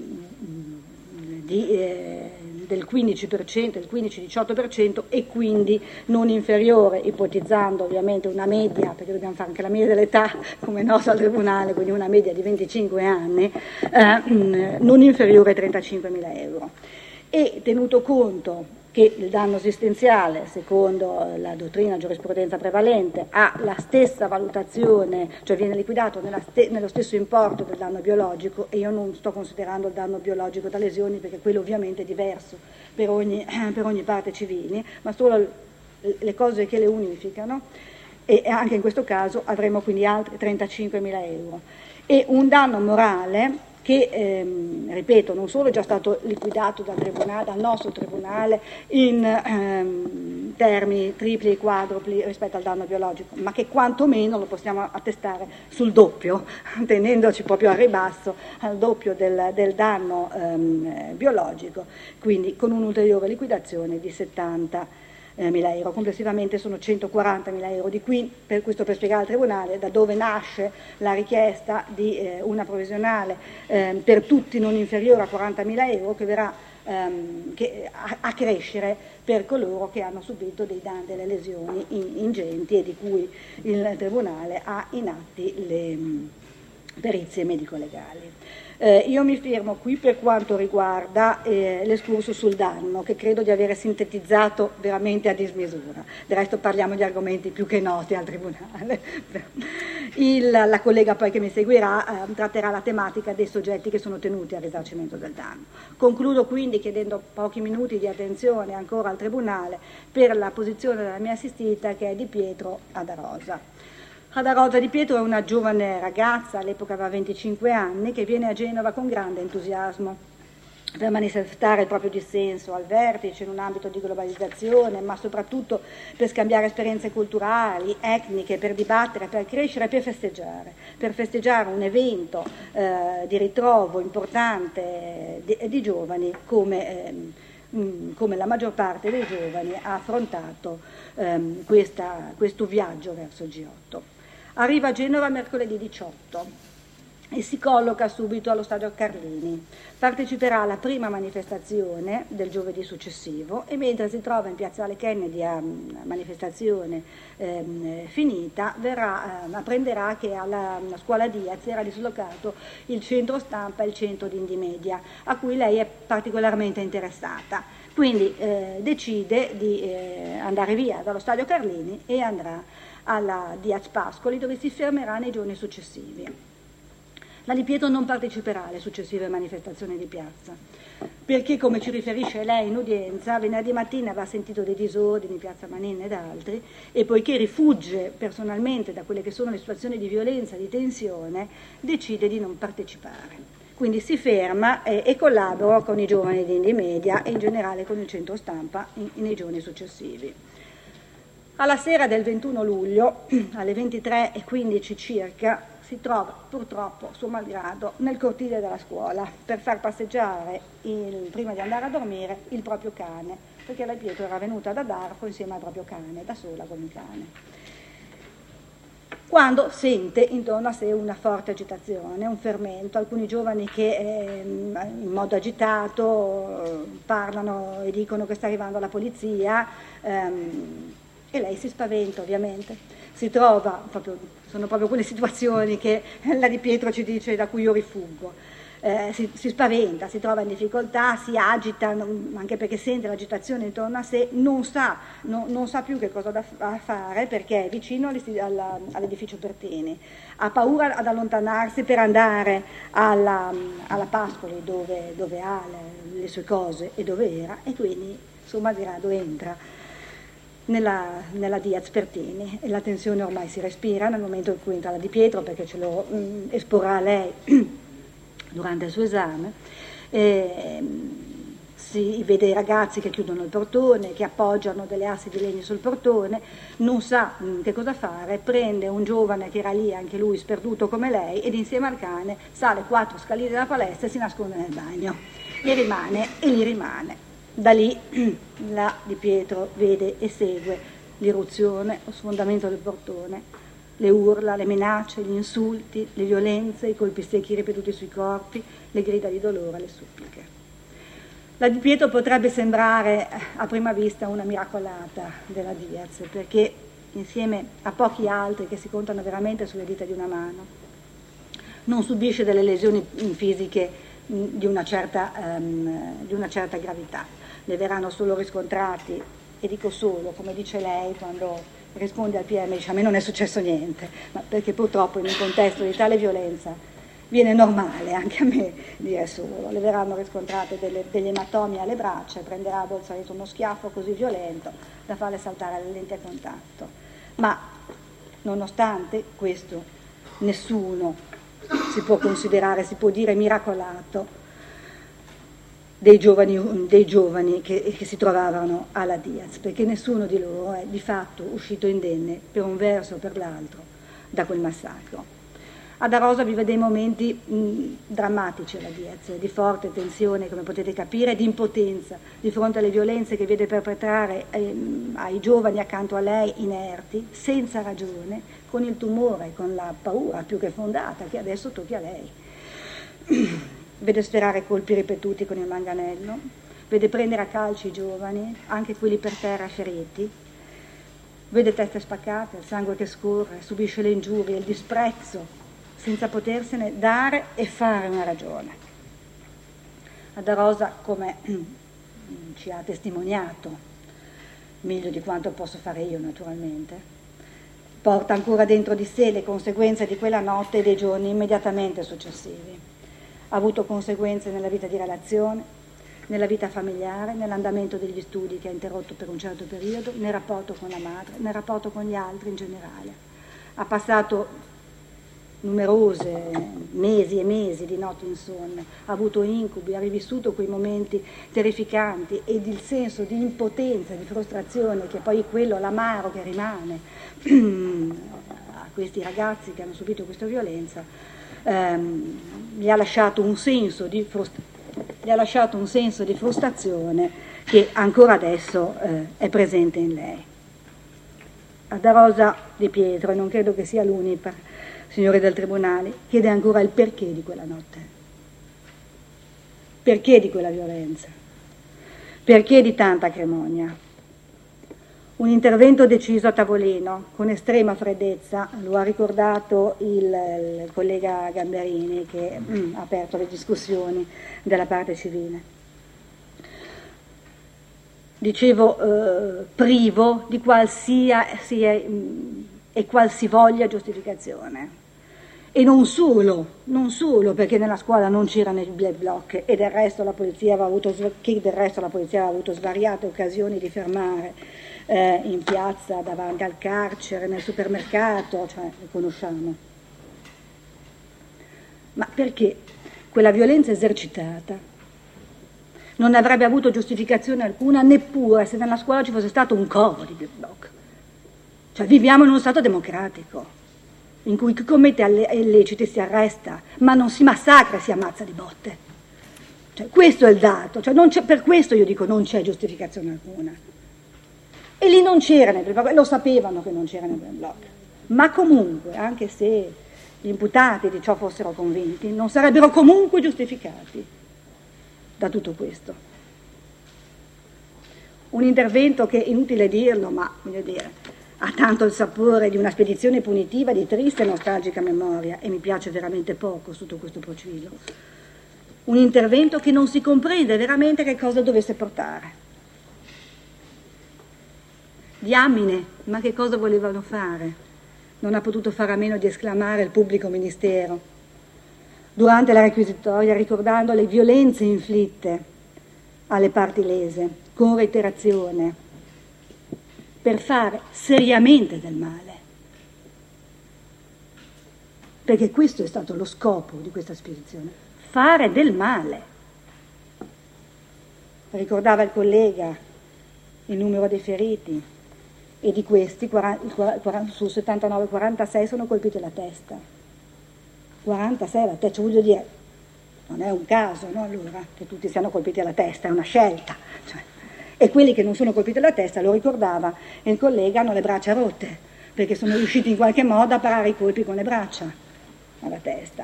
di, eh, del quindici per cento, il quindici diciotto per cento, e quindi non inferiore, ipotizzando ovviamente una media, perché dobbiamo fare anche la media dell'età come noto al Tribunale, quindi una media di venticinque anni, eh, non inferiore ai trentacinquemila euro. e tenuto conto che il danno esistenziale, secondo la dottrina giurisprudenza prevalente, ha la stessa valutazione, cioè viene liquidato nella ste- nello stesso importo del danno biologico, e io non sto considerando il danno biologico da lesioni perché quello ovviamente è diverso per ogni, per ogni parte civile, ma solo le cose che le unificano, e anche in questo caso avremo quindi altri trentacinquemila euro. E un danno morale che, ehm, ripeto, non solo è già stato liquidato dal, tribunale, dal nostro tribunale in ehm, termini tripli e quadrupli rispetto al danno biologico, ma che quantomeno lo possiamo attestare sul doppio, tenendoci proprio al ribasso, al doppio del, del danno ehm, biologico, quindi con un'ulteriore liquidazione di settanta mila euro. Complessivamente sono centoquarantamila euro. Di qui, per questo per spiegare al Tribunale da dove nasce la richiesta di eh, una provvisionale eh, per tutti non inferiore a quarantamila euro, che verrà ehm, che, a, a crescere per coloro che hanno subito dei danni, delle lesioni in, ingenti, e di cui il Tribunale ha in atti le mh, perizie medico-legali. Eh, io mi fermo qui per quanto riguarda eh, l'escursus sul danno, che credo di avere sintetizzato veramente a dismisura. Del resto parliamo di argomenti più che noti al Tribunale. Il, la collega poi che mi seguirà eh, tratterà la tematica dei soggetti che sono tenuti al risarcimento del danno. Concludo quindi chiedendo pochi minuti di attenzione ancora al Tribunale per la posizione della mia assistita, che è Di Pietro Adarosa. Ada Rosa Di Pietro è una giovane ragazza, all'epoca aveva venticinque anni, che viene a Genova con grande entusiasmo per manifestare il proprio dissenso al vertice in un ambito di globalizzazione, ma soprattutto per scambiare esperienze culturali, etniche, per dibattere, per crescere, per festeggiare, per festeggiare un evento eh, di ritrovo importante di, di giovani come... Eh, come la maggior parte dei giovani ha affrontato ehm, questa, questo viaggio verso il G otto. Arriva a Genova mercoledì diciotto e si colloca subito allo Stadio Carlini. Parteciperà alla prima manifestazione del giovedì successivo, e mentre si trova in piazzale Kennedy a manifestazione ehm, finita, verrà, eh, apprenderà che alla, alla scuola Diaz era dislocato il centro stampa e il centro di Indimedia, a cui lei è particolarmente interessata. Quindi eh, decide di eh, andare via dallo Stadio Carlini e andrà alla Diaz Pascoli, dove si fermerà nei giorni successivi. La Di Pietro non parteciperà alle successive manifestazioni di piazza, perché, come ci riferisce lei in udienza, venerdì mattina aveva sentito dei disordini in piazza Manin ed altri, e poiché rifugge personalmente da quelle che sono le situazioni di violenza, di tensione, decide di non partecipare. Quindi si ferma e, e collabora con i giovani di Indimedia e in generale con il centro stampa in, nei giorni successivi. Alla sera del ventuno luglio, alle ventitré e quindici circa, si trova purtroppo, suo malgrado, nel cortile della scuola per far passeggiare, il, prima di andare a dormire, il proprio cane, perché la Pietro era venuta da Darco insieme al proprio cane, da sola con il cane. Quando sente intorno a sé una forte agitazione, un fermento, alcuni giovani che eh, in modo agitato parlano e dicono che sta arrivando la polizia, ehm, e lei si spaventa ovviamente. Si trova, proprio, sono proprio quelle situazioni che la Di Pietro ci dice da cui io rifuggo. Eh, si, si spaventa, si trova in difficoltà, si agita, non, anche perché sente l'agitazione intorno a sé, non sa, no, non sa più che cosa da, da fare, perché è vicino alla, all'edificio Pertini. Ha paura ad allontanarsi per andare alla, alla Pascoli dove, dove ha le, le sue cose e dove era, e quindi suo malgrado entra nella, nella Diaz Pertini, e la tensione ormai si respira nel momento in cui entra la Di Pietro, perché ce lo mh, esporrà lei durante il suo esame. E si vede i ragazzi che chiudono il portone, che appoggiano delle assi di legno sul portone, non sa mh, che cosa fare, prende un giovane che era lì, anche lui sperduto come lei, ed insieme al cane sale quattro scalini della palestra e si nasconde nel bagno, e rimane, e lì rimane. Da lì la Di Pietro vede e segue l'irruzione, lo sfondamento del portone, le urla, le minacce, gli insulti, le violenze, i colpi secchi ripetuti sui corpi, le grida di dolore, le suppliche. La Di Pietro potrebbe sembrare a prima vista una miracolata della Diaz, perché insieme a pochi altri che si contano veramente sulle dita di una mano, non subisce delle lesioni fisiche di una certa, um, di una certa gravità. Ne verranno solo riscontrati, e dico solo, come dice lei quando risponde al P M, dice a me non è successo niente, ma perché purtroppo in un contesto di tale violenza viene normale anche a me dire solo. Le verranno riscontrate delle, degli ematomi alle braccia, prenderà a Bolzaneto uno schiaffo così violento da farle saltare le lenti a contatto. Ma nonostante questo nessuno si può considerare, si può dire miracolato dei giovani, dei giovani che, che si trovavano alla Diaz, perché nessuno di loro è di fatto uscito indenne per un verso o per l'altro da quel massacro. Ad Arosa vive dei momenti mh, drammatici alla Diaz, di forte tensione, come potete capire, di impotenza di fronte alle violenze che vede perpetrare ehm, ai giovani accanto a lei inerti, senza ragione, con il tumore, con la paura più che fondata che adesso tocchi a lei. Vede sferrare colpi ripetuti con il manganello, vede prendere a calci i giovani, anche quelli per terra feriti, vede teste spaccate, il sangue che scorre, subisce le ingiurie, il disprezzo, senza potersene dare e fare una ragione. Ada Rosa, come ci ha testimoniato, meglio di quanto posso fare io naturalmente, porta ancora dentro di sé le conseguenze di quella notte e dei giorni immediatamente successivi. Ha avuto conseguenze nella vita di relazione, nella vita familiare, nell'andamento degli studi che ha interrotto per un certo periodo, nel rapporto con la madre, nel rapporto con gli altri in generale. Ha passato numerose mesi e mesi di notti insonne, ha avuto incubi, ha rivissuto quei momenti terrificanti ed il senso di impotenza, di frustrazione, che poi è quello, l'amaro che rimane a questi ragazzi che hanno subito questa violenza, ehm, gli ha lasciato un senso di frust- gli ha lasciato un senso di frustrazione che ancora adesso eh, è presente in lei. Ada Rosa Di Pietro, e non credo che sia l'unica, signori del Tribunale, chiede ancora il perché di quella notte, perché di quella violenza, perché di tanta acrimonia. Un intervento deciso a tavolino, con estrema freddezza, lo ha ricordato il, il collega Gamberini che mm, ha aperto le discussioni della parte civile. Dicevo, eh, privo di qualsiasi mm, e qualsivoglia giustificazione. E non solo, non solo perché nella scuola non c'erano i black bloc e del resto la polizia aveva avuto, che del resto la polizia aveva avuto svariate occasioni di fermare eh, in piazza, davanti al carcere, nel supermercato, cioè li conosciamo. Ma perché quella violenza esercitata non avrebbe avuto giustificazione alcuna neppure se nella scuola ci fosse stato un covo di black bloc. Cioè viviamo in uno Stato democratico in cui chi commette illeciti si arresta, ma non si massacra e si ammazza di botte. Cioè, questo è il dato, cioè, non c'è, per questo io dico non c'è giustificazione alcuna. E lì non c'era nel block, lo sapevano che non c'era nel block, ma comunque, anche se gli imputati di ciò fossero convinti, non sarebbero comunque giustificati da tutto questo. Un intervento che, inutile dirlo, ma voglio dire, ha tanto il sapore di una spedizione punitiva di triste e nostalgica memoria, e mi piace veramente poco sotto questo profilo. Un intervento che non si comprende veramente che cosa dovesse portare. Diamine, ma che cosa volevano fare? Non ha potuto fare a meno di esclamare il pubblico ministero durante la requisitoria, ricordando le violenze inflitte alle parti lese, con reiterazione, per fare seriamente del male. Perché questo è stato lo scopo di questa spedizione, fare del male. Ricordava il collega il numero dei feriti, e di questi su settantanove quarantasei sono colpiti alla testa. quarantasei alla testa, voglio dire, non è un caso, no, allora, che tutti siano colpiti alla testa, è una scelta. Cioè, e quelli che non sono colpiti alla testa, lo ricordava il collega, hanno le braccia rotte, perché sono riusciti in qualche modo a parare i colpi con le braccia alla testa.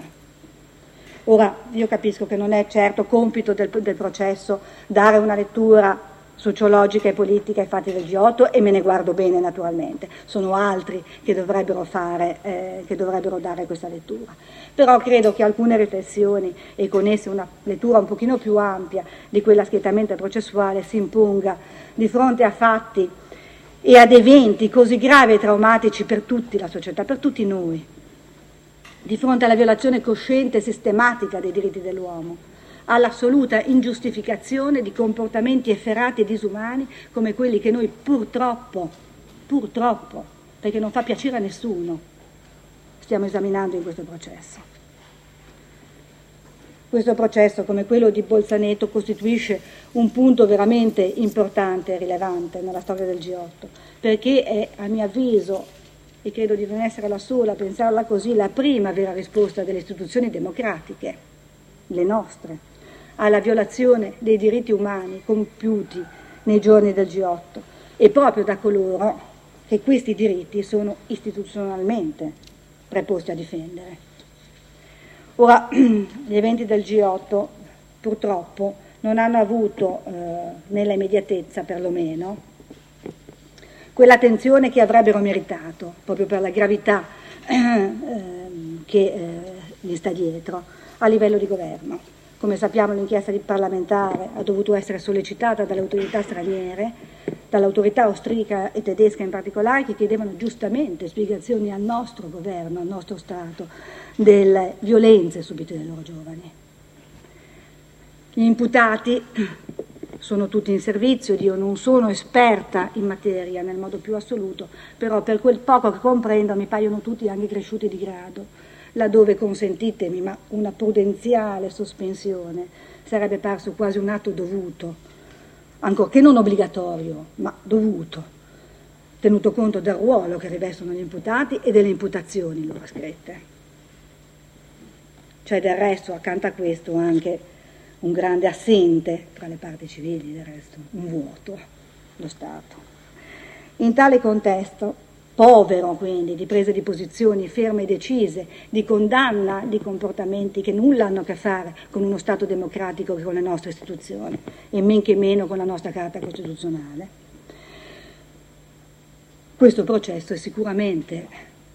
Ora, io capisco che non è certo compito del, del processo dare una lettura sociologica e politica ai fatti del G otto, e me ne guardo bene naturalmente, sono altri che dovrebbero fare, eh, che dovrebbero dare questa lettura. Però credo che alcune riflessioni, e con esse una lettura un pochino più ampia di quella schiettamente processuale, si imponga di fronte a fatti e ad eventi così gravi e traumatici per tutta la società, per tutti noi, di fronte alla violazione cosciente e sistematica dei diritti dell'uomo, all'assoluta ingiustificazione di comportamenti efferati e disumani come quelli che noi purtroppo, purtroppo, perché non fa piacere a nessuno, stiamo esaminando in questo processo. Questo processo, come quello di Bolzaneto, costituisce un punto veramente importante e rilevante nella storia del G otto, perché è, a mio avviso, e credo di non essere la sola a pensarla così, la prima vera risposta delle istituzioni democratiche, le nostre, alla violazione dei diritti umani compiuti nei giorni del G otto, e proprio da coloro che questi diritti sono istituzionalmente preposti a difendere. Ora, gli eventi del G otto purtroppo non hanno avuto, eh, nella immediatezza perlomeno, quell'attenzione che avrebbero meritato, proprio per la gravità eh, che eh, gli sta dietro, a livello di governo. Come sappiamo, l'inchiesta parlamentare ha dovuto essere sollecitata dalle autorità straniere, dall'autorità austriaca e tedesca in particolare, che chiedevano giustamente spiegazioni al nostro governo, al nostro Stato, delle violenze subite dai loro giovani. Gli imputati sono tutti in servizio, io non sono esperta in materia nel modo più assoluto, però per quel poco che comprendo mi paiono tutti anche cresciuti di grado, laddove, consentitemi, ma una prudenziale sospensione sarebbe parso quasi un atto dovuto, ancorché non obbligatorio, ma dovuto, tenuto conto del ruolo che rivestono gli imputati e delle imputazioni loro scritte. C'è del resto, accanto a questo, anche un grande assente tra le parti civili, del resto, un vuoto, lo Stato. In tale contesto, povero quindi di prese di posizioni ferme e decise, di condanna di comportamenti che nulla hanno a che fare con uno Stato democratico che con le nostre istituzioni, e men che meno con la nostra Carta Costituzionale. Questo processo è sicuramente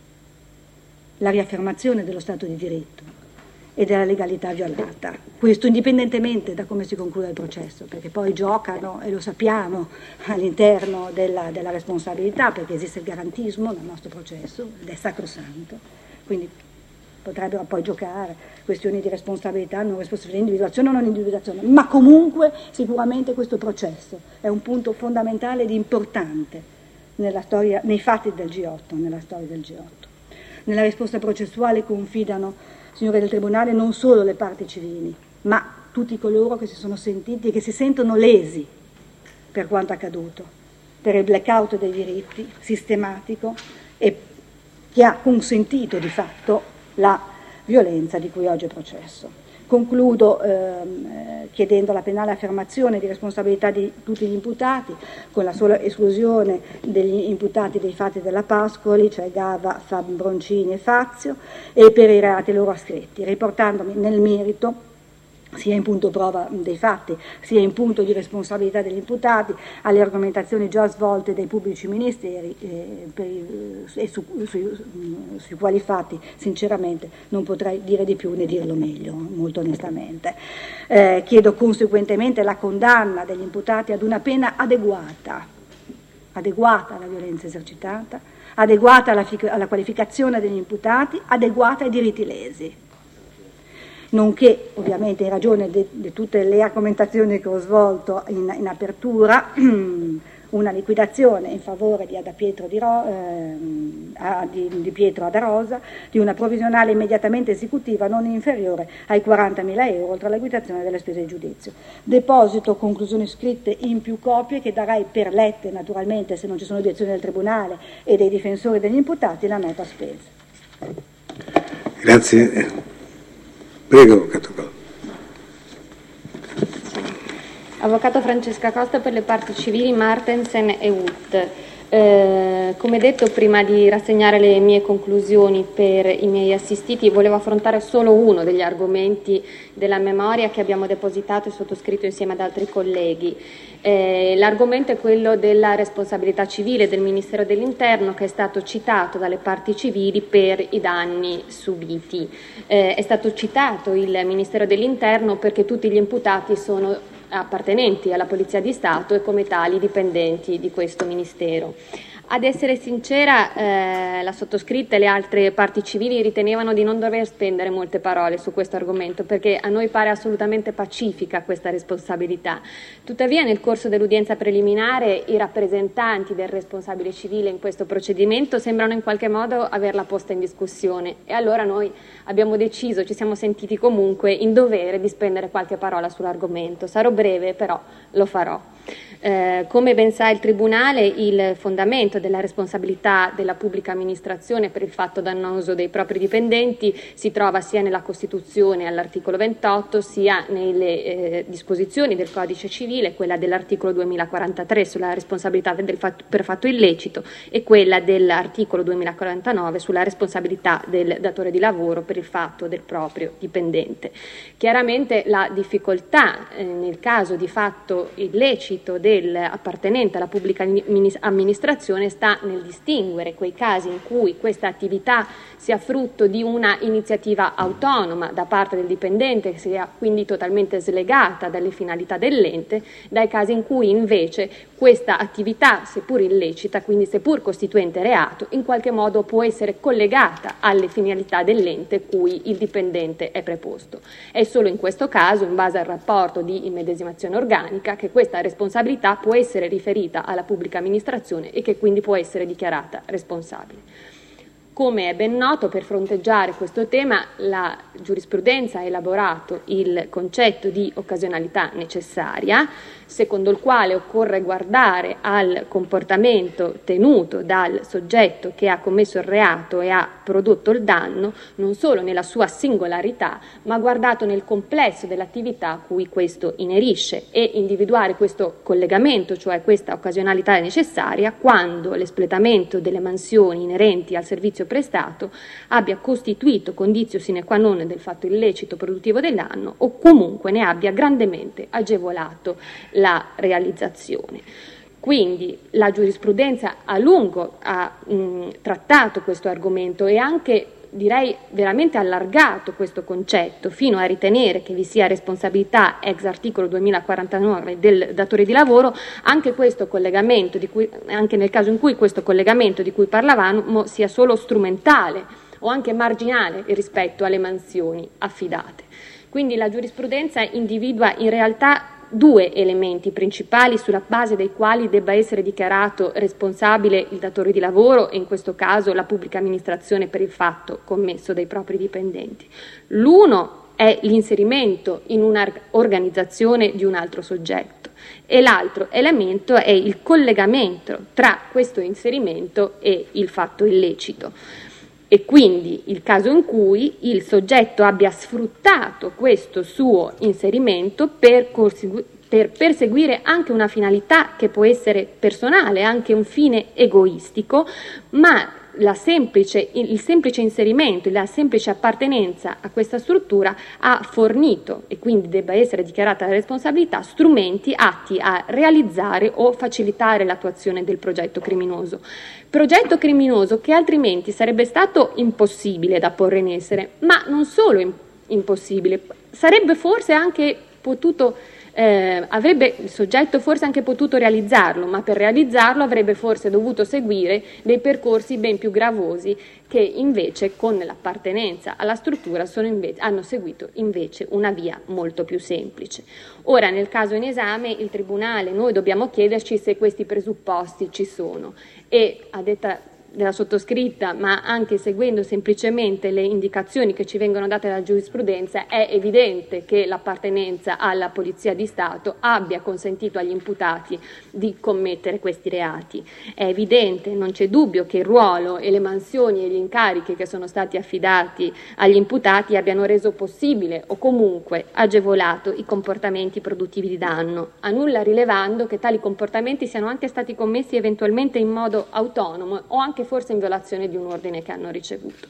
la riaffermazione dello Stato di diritto e della legalità violata, questo indipendentemente da come si conclude il processo, perché poi giocano, e lo sappiamo, all'interno della, della responsabilità, perché esiste il garantismo nel nostro processo ed è sacrosanto, quindi potrebbero poi giocare questioni di responsabilità, non responsabilità, individuazione o non individuazione, ma comunque sicuramente questo processo è un punto fondamentale ed importante nella storia, nei fatti del G otto, nella storia del G otto. Nella risposta processuale confidano, signore del Tribunale, non solo le parti civili, ma tutti coloro che si sono sentiti e che si sentono lesi per quanto accaduto, per il blackout dei diritti sistematico e che ha consentito di fatto la violenza di cui oggi è processo. Concludo ehm, chiedendo la penale affermazione di responsabilità di tutti gli imputati, con la sola esclusione degli imputati dei fatti della Pascoli, cioè Gava, Fab Broncini e Fazio, e per i reati loro ascritti, riportandomi nel merito sia in punto prova dei fatti, sia in punto di responsabilità degli imputati, alle argomentazioni già svolte dai pubblici ministeri, eh, per, e su, su, sui quali fatti sinceramente non potrei dire di più né dirlo meglio, molto onestamente. Eh, chiedo conseguentemente la condanna degli imputati ad una pena adeguata, adeguata alla violenza esercitata, adeguata alla, alla qualificazione degli imputati, adeguata ai diritti lesi, nonché, ovviamente in ragione di tutte le argomentazioni che ho svolto in, in apertura, una liquidazione in favore di, Ada Pietro di, Ro, eh, di, di Pietro Ada Rosa, di una provvisionale immediatamente esecutiva non inferiore ai quarantamila euro, oltre alla liquidazione delle spese di giudizio. Deposito conclusioni scritte in più copie che darei per lette, naturalmente, se non ci sono obiezioni del Tribunale e dei difensori degli imputati, la nota spese. Grazie. Prego, Avvocato Costa. Avvocato Francesca Costa per le parti civili Martensen e Wood. Eh, come detto, prima di rassegnare le mie conclusioni per i miei assistiti, volevo affrontare solo uno degli argomenti della memoria che abbiamo depositato e sottoscritto insieme ad altri colleghi. Eh, l'argomento è quello della responsabilità civile del Ministero dell'Interno, che è stato citato dalle parti civili per i danni subiti. Eh, è stato citato il Ministero dell'Interno perché tutti gli imputati sono appartenenti alla Polizia di Stato e come tali dipendenti di questo Ministero. Ad essere sincera, eh, la sottoscritta e le altre parti civili ritenevano di non dover spendere molte parole su questo argomento, perché a noi pare assolutamente pacifica questa responsabilità. Tuttavia, nel corso dell'udienza preliminare, i rappresentanti del responsabile civile in questo procedimento sembrano in qualche modo averla posta in discussione, e allora noi abbiamo deciso, ci siamo sentiti comunque in dovere di spendere qualche parola sull'argomento. Sarò breve, però lo farò. Eh, come ben sa il Tribunale, il fondamento della responsabilità della pubblica amministrazione per il fatto dannoso dei propri dipendenti si trova sia nella Costituzione all'articolo ventotto, sia nelle eh, disposizioni del Codice Civile, quella dell'articolo duemilaquarantatré sulla responsabilità del fatto, per fatto illecito, e quella dell'articolo duemilaquarantanove sulla responsabilità del datore di lavoro per il fatto del proprio dipendente. Chiaramente la difficoltà eh, nel caso di fatto illecito del appartenente alla pubblica amministrazione sta nel distinguere quei casi in cui questa attività sia frutto di una iniziativa autonoma da parte del dipendente, che sia quindi totalmente slegata dalle finalità dell'ente, dai casi in cui invece questa attività, seppur illecita, quindi seppur costituente reato, in qualche modo può essere collegata alle finalità dell'ente cui il dipendente è preposto. È solo in questo caso, in base al rapporto di immedesimazione organica, che questa responsabilità può essere riferita alla pubblica amministrazione e che quindi può essere dichiarata responsabile. Come è ben noto, per fronteggiare questo tema la giurisprudenza ha elaborato il concetto di occasionalità necessaria, secondo il quale occorre guardare al comportamento tenuto dal soggetto che ha commesso il reato e ha prodotto il danno, non solo nella sua singolarità, ma guardato nel complesso dell'attività a cui questo inerisce, e individuare questo collegamento, cioè questa occasionalità necessaria, quando l'espletamento delle mansioni inerenti al servizio prestato abbia costituito conditio sine qua non del fatto illecito produttivo del danno o comunque ne abbia grandemente agevolato la realizzazione. Quindi la giurisprudenza a lungo ha mh, trattato questo argomento e anche, direi, veramente allargato questo concetto fino a ritenere che vi sia responsabilità ex articolo duemilaquarantanove del datore di lavoro, anche questo collegamento di cui, anche nel caso in cui questo collegamento di cui parlavamo sia solo strumentale o anche marginale rispetto alle mansioni affidate. Quindi la giurisprudenza individua in realtà due elementi principali sulla base dei quali debba essere dichiarato responsabile il datore di lavoro, e in questo caso la pubblica amministrazione, per il fatto commesso dai propri dipendenti. L'uno è l'inserimento in un'organizzazione di un altro soggetto e l'altro elemento è il collegamento tra questo inserimento e il fatto illecito. E quindi il caso in cui il soggetto abbia sfruttato questo suo inserimento per, per perseguire anche una finalità che può essere personale, anche un fine egoistico, ma la semplice, il semplice inserimento, la semplice appartenenza a questa struttura ha fornito, e quindi debba essere dichiarata la responsabilità, strumenti atti a realizzare o facilitare l'attuazione del progetto criminoso. Progetto criminoso che altrimenti sarebbe stato impossibile da porre in essere, ma non solo impossibile, sarebbe forse anche potuto Eh, avrebbe il soggetto forse anche potuto realizzarlo, ma per realizzarlo avrebbe forse dovuto seguire dei percorsi ben più gravosi che invece con l'appartenenza alla struttura sono invece, hanno seguito invece una via molto più semplice. Ora, nel caso in esame, il Tribunale, noi dobbiamo chiederci se questi presupposti ci sono, e a detta della sottoscritta, ma anche seguendo semplicemente le indicazioni che ci vengono date dalla giurisprudenza, è evidente che l'appartenenza alla Polizia di Stato abbia consentito agli imputati di commettere questi reati. È evidente, non c'è dubbio, che il ruolo e le mansioni e gli incarichi che sono stati affidati agli imputati abbiano reso possibile o comunque agevolato i comportamenti produttivi di danno, a nulla rilevando che tali comportamenti siano anche stati commessi eventualmente in modo autonomo o anche forse in violazione di un ordine che hanno ricevuto.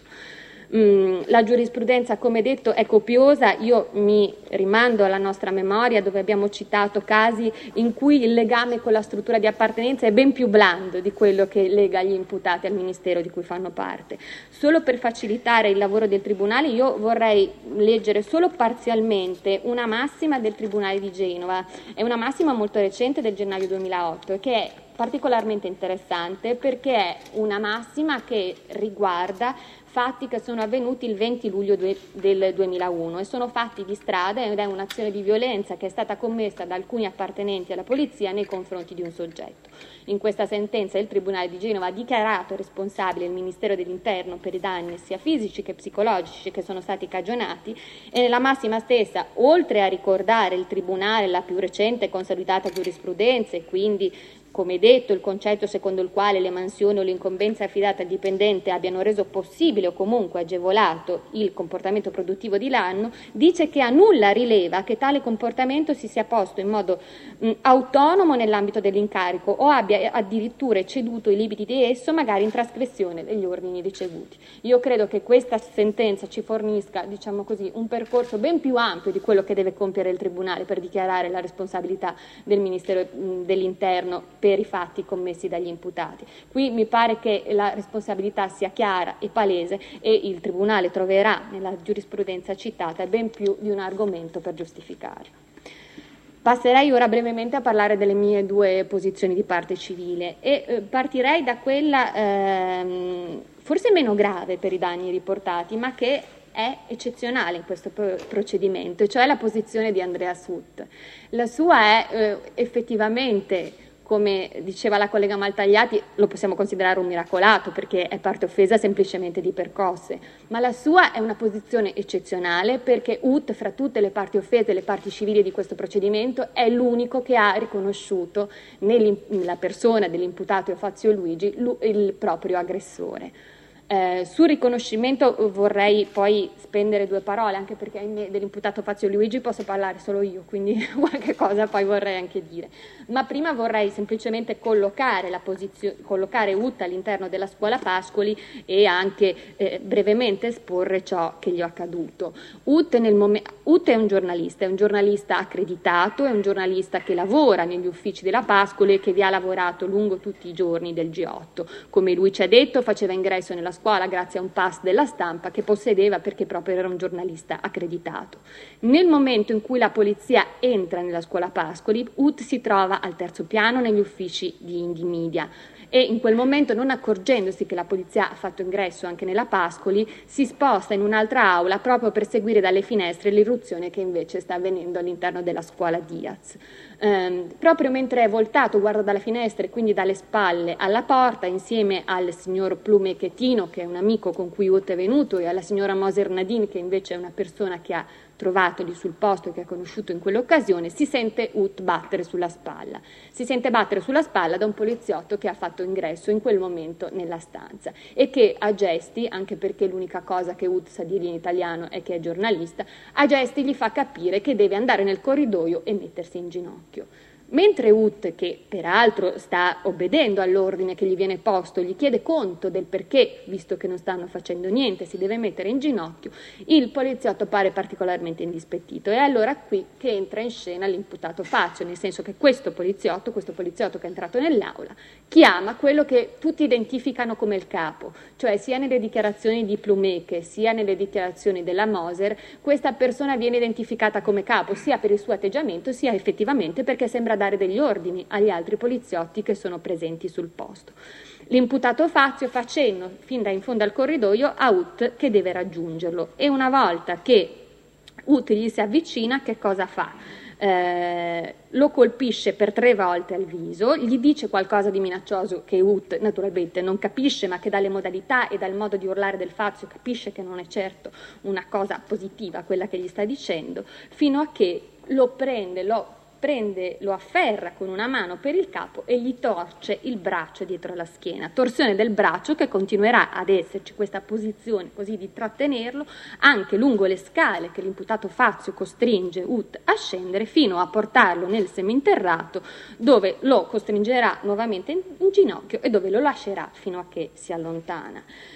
Mm, la giurisprudenza, come detto, è copiosa. Io mi rimando alla nostra memoria, dove abbiamo citato casi in cui il legame con la struttura di appartenenza è ben più blando di quello che lega gli imputati al ministero di cui fanno parte. Solo per facilitare il lavoro del Tribunale io vorrei leggere solo parzialmente una massima del Tribunale di Genova. È una massima molto recente, del gennaio duemilaotto, che è particolarmente interessante perché è una massima che riguarda fatti che sono avvenuti il venti luglio del duemilauno e sono fatti di strada ed è un'azione di violenza che è stata commessa da alcuni appartenenti alla polizia nei confronti di un soggetto. In questa sentenza il Tribunale di Genova ha dichiarato responsabile il Ministero dell'Interno per i danni sia fisici che psicologici che sono stati cagionati, e nella massima stessa, oltre a ricordare il Tribunale la più recente e consolidata giurisprudenza e quindi, come detto, il concetto secondo il quale le mansioni o l'incombenza affidata al dipendente abbiano reso possibile o comunque agevolato il comportamento produttivo di danno, dice che a nulla rileva che tale comportamento si sia posto in modo mh, autonomo nell'ambito dell'incarico o abbia addirittura ecceduto i limiti di esso, magari in trasgressione degli ordini ricevuti. Io credo che questa sentenza ci fornisca, diciamo così, un percorso ben più ampio di quello che deve compiere il Tribunale per dichiarare la responsabilità del Ministero mh, dell'Interno per i fatti commessi dagli imputati. Qui mi pare che la responsabilità sia chiara e palese e il Tribunale troverà nella giurisprudenza citata ben più di un argomento per giustificare. Passerei ora brevemente a parlare delle mie due posizioni di parte civile e eh, partirei da quella ehm, forse meno grave per i danni riportati, ma che è eccezionale in questo procedimento, cioè la posizione di Andrea Sut. La sua è eh, effettivamente, come diceva la collega Maltagliati, lo possiamo considerare un miracolato perché è parte offesa semplicemente di percosse, ma la sua è una posizione eccezionale perché U T, fra tutte le parti offese, le parti civili di questo procedimento, è l'unico che ha riconosciuto nella persona dell'imputato Fazio Luigi il proprio aggressore. Eh, sul riconoscimento vorrei poi spendere due parole, anche perché dell'imputato Fazio Luigi posso parlare solo io, quindi qualche cosa poi vorrei anche dire. Ma prima vorrei semplicemente collocare, la posizione, collocare U T all'interno della scuola Pascoli e anche eh, brevemente esporre ciò che gli è accaduto. U T, nel mom- U T è un giornalista, è un giornalista accreditato, è un giornalista che lavora negli uffici della Pascoli e che vi ha lavorato lungo tutti i giorni del G otto. Come lui ci ha detto, faceva ingresso nella scuola grazie a un pass della Stampa che possedeva perché proprio era un giornalista accreditato. Nel momento in cui la polizia entra nella scuola Pascoli, U T si trova al terzo piano negli uffici di Indie Media e in quel momento, non accorgendosi che la polizia ha fatto ingresso anche nella Pascoli, si sposta in un'altra aula proprio per seguire dalle finestre l'irruzione che invece sta avvenendo all'interno della scuola Diaz. Um, proprio mentre è voltato, guarda dalla finestra e quindi dalle spalle alla porta, insieme al signor Plume Chettino, che è un amico con cui U T è venuto, e alla signora Moser Nadine, che invece è una persona che ha trovato lì sul posto e che ha conosciuto in quell'occasione, si sente U T battere sulla spalla. Si sente battere sulla spalla da un poliziotto che ha fatto ingresso in quel momento nella stanza e che a gesti, anche perché l'unica cosa che U T sa dire in italiano è che è giornalista, a gesti gli fa capire che deve andare nel corridoio e mettersi in ginocchio. Mentre U T, che peraltro sta obbedendo all'ordine che gli viene posto, gli chiede conto del perché, visto che non stanno facendo niente, si deve mettere in ginocchio, il poliziotto pare particolarmente indispettito. E allora qui che entra in scena l'imputato Fazio, nel senso che questo poliziotto, questo poliziotto che è entrato nell'aula, chiama quello che tutti identificano come il capo, cioè sia nelle dichiarazioni di Plumeche sia nelle dichiarazioni della Moser, questa persona viene identificata come capo, sia per il suo atteggiamento, sia effettivamente perché sembra dare degli ordini agli altri poliziotti che sono presenti sul posto. L'imputato Fazio fa cenno fin da in fondo al corridoio a U T che deve raggiungerlo e una volta che U T gli si avvicina, che cosa fa? eh, lo colpisce per tre volte al viso, gli dice qualcosa di minaccioso che Ut naturalmente non capisce, ma che dalle modalità e dal modo di urlare del Fazio capisce che non è certo una cosa positiva quella che gli sta dicendo, fino a che lo prende, lo prende, lo afferra con una mano per il capo e gli torce il braccio dietro la schiena, torsione del braccio che continuerà ad esserci questa posizione così di trattenerlo anche lungo le scale che l'imputato Fazio costringe Ut a scendere fino a portarlo nel seminterrato, dove lo costringerà nuovamente in, in ginocchio e dove lo lascerà fino a che si allontana.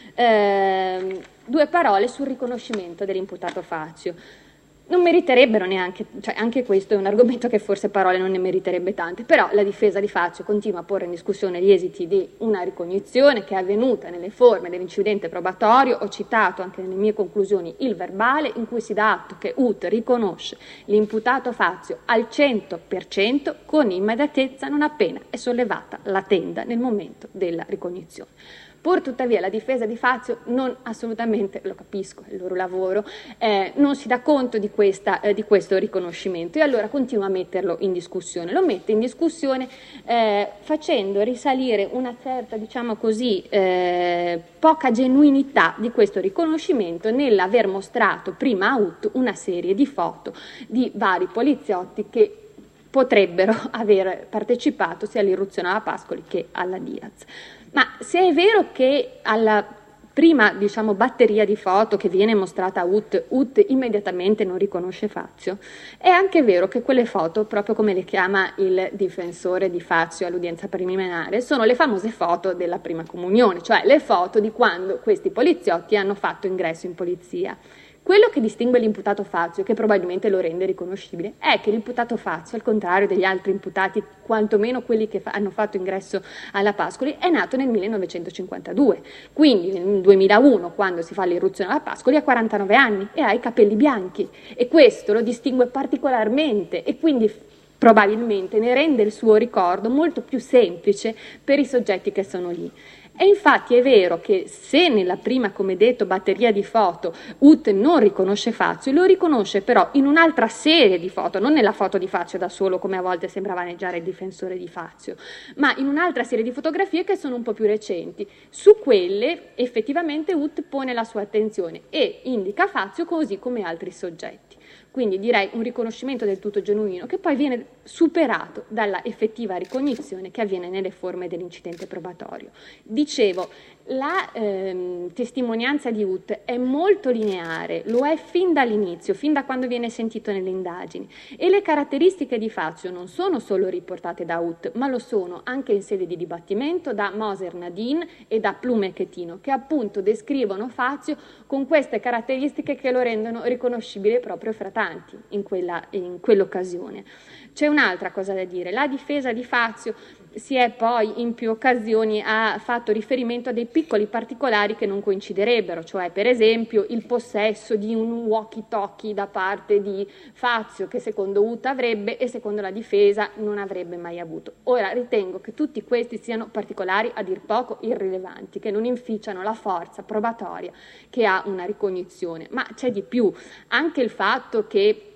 Eh, due parole sul riconoscimento dell'imputato Fazio. Non meriterebbero neanche, cioè anche questo è un argomento che forse parole non ne meriterebbe tante, però la difesa di Fazio continua a porre in discussione gli esiti di una ricognizione che è avvenuta nelle forme dell'incidente probatorio. Ho citato anche nelle mie conclusioni il verbale in cui si dà atto che Ut riconosce l'imputato Fazio al cento per cento con immediatezza non appena è sollevata la tenda nel momento della ricognizione. Pur tuttavia la difesa di Fazio non assolutamente, lo capisco, è il loro lavoro, eh, non si dà conto di, questa, eh, di questo riconoscimento e allora continua a metterlo in discussione. Lo mette in discussione eh, facendo risalire una certa, diciamo così, eh, poca genuinità di questo riconoscimento nell'aver mostrato prima a Ut una serie di foto di vari poliziotti che potrebbero aver partecipato sia all'irruzione alla Pascoli che alla Diaz. Ma se è vero che alla prima, diciamo, batteria di foto che viene mostrata a Ut, Ut immediatamente non riconosce Fazio, è anche vero che quelle foto, proprio come le chiama il difensore di Fazio all'udienza preliminare, sono le famose foto della prima comunione, cioè le foto di quando questi poliziotti hanno fatto ingresso in polizia. Quello che distingue l'imputato Fazio, che probabilmente lo rende riconoscibile, è che l'imputato Fazio, al contrario degli altri imputati, quantomeno quelli che fa- hanno fatto ingresso alla Pascoli, è nato nel millenovecentocinquantadue. Quindi nel duemilauno, quando si fa l'irruzione alla Pascoli, ha quarantanove anni e ha i capelli bianchi. E questo lo distingue particolarmente e quindi probabilmente ne rende il suo ricordo molto più semplice per i soggetti che sono lì. E infatti è vero che se nella prima, come detto, batteria di foto Ut non riconosce Fazio, lo riconosce però in un'altra serie di foto, non nella foto di Fazio da solo, come a volte sembra vaneggiare il difensore di Fazio, ma in un'altra serie di fotografie che sono un po' più recenti. Su quelle effettivamente Ut pone la sua attenzione e indica Fazio così come altri soggetti. Quindi direi un riconoscimento del tutto genuino che poi viene superato dalla effettiva ricognizione che avviene nelle forme dell'incidente probatorio. Dicevo, la ehm, testimonianza di Ut è molto lineare, lo è fin dall'inizio, fin da quando viene sentito nelle indagini, e le caratteristiche di Fazio non sono solo riportate da Ut, ma lo sono anche in sede di dibattimento da Moser Nadine e da Plume e Chetino, che appunto descrivono Fazio con queste caratteristiche che lo rendono riconoscibile proprio fra tanti in, quella, in quell'occasione. C'è un'altra cosa da dire, la difesa di Fazio si è poi in più occasioni ha fatto riferimento a dei piccoli particolari che non coinciderebbero, cioè per esempio il possesso di un walkie-talkie da parte di Fazio che secondo Ut avrebbe e secondo la difesa non avrebbe mai avuto. Ora ritengo che tutti questi siano particolari a dir poco irrilevanti, che non inficiano la forza probatoria che ha una ricognizione, ma c'è di più, anche il fatto che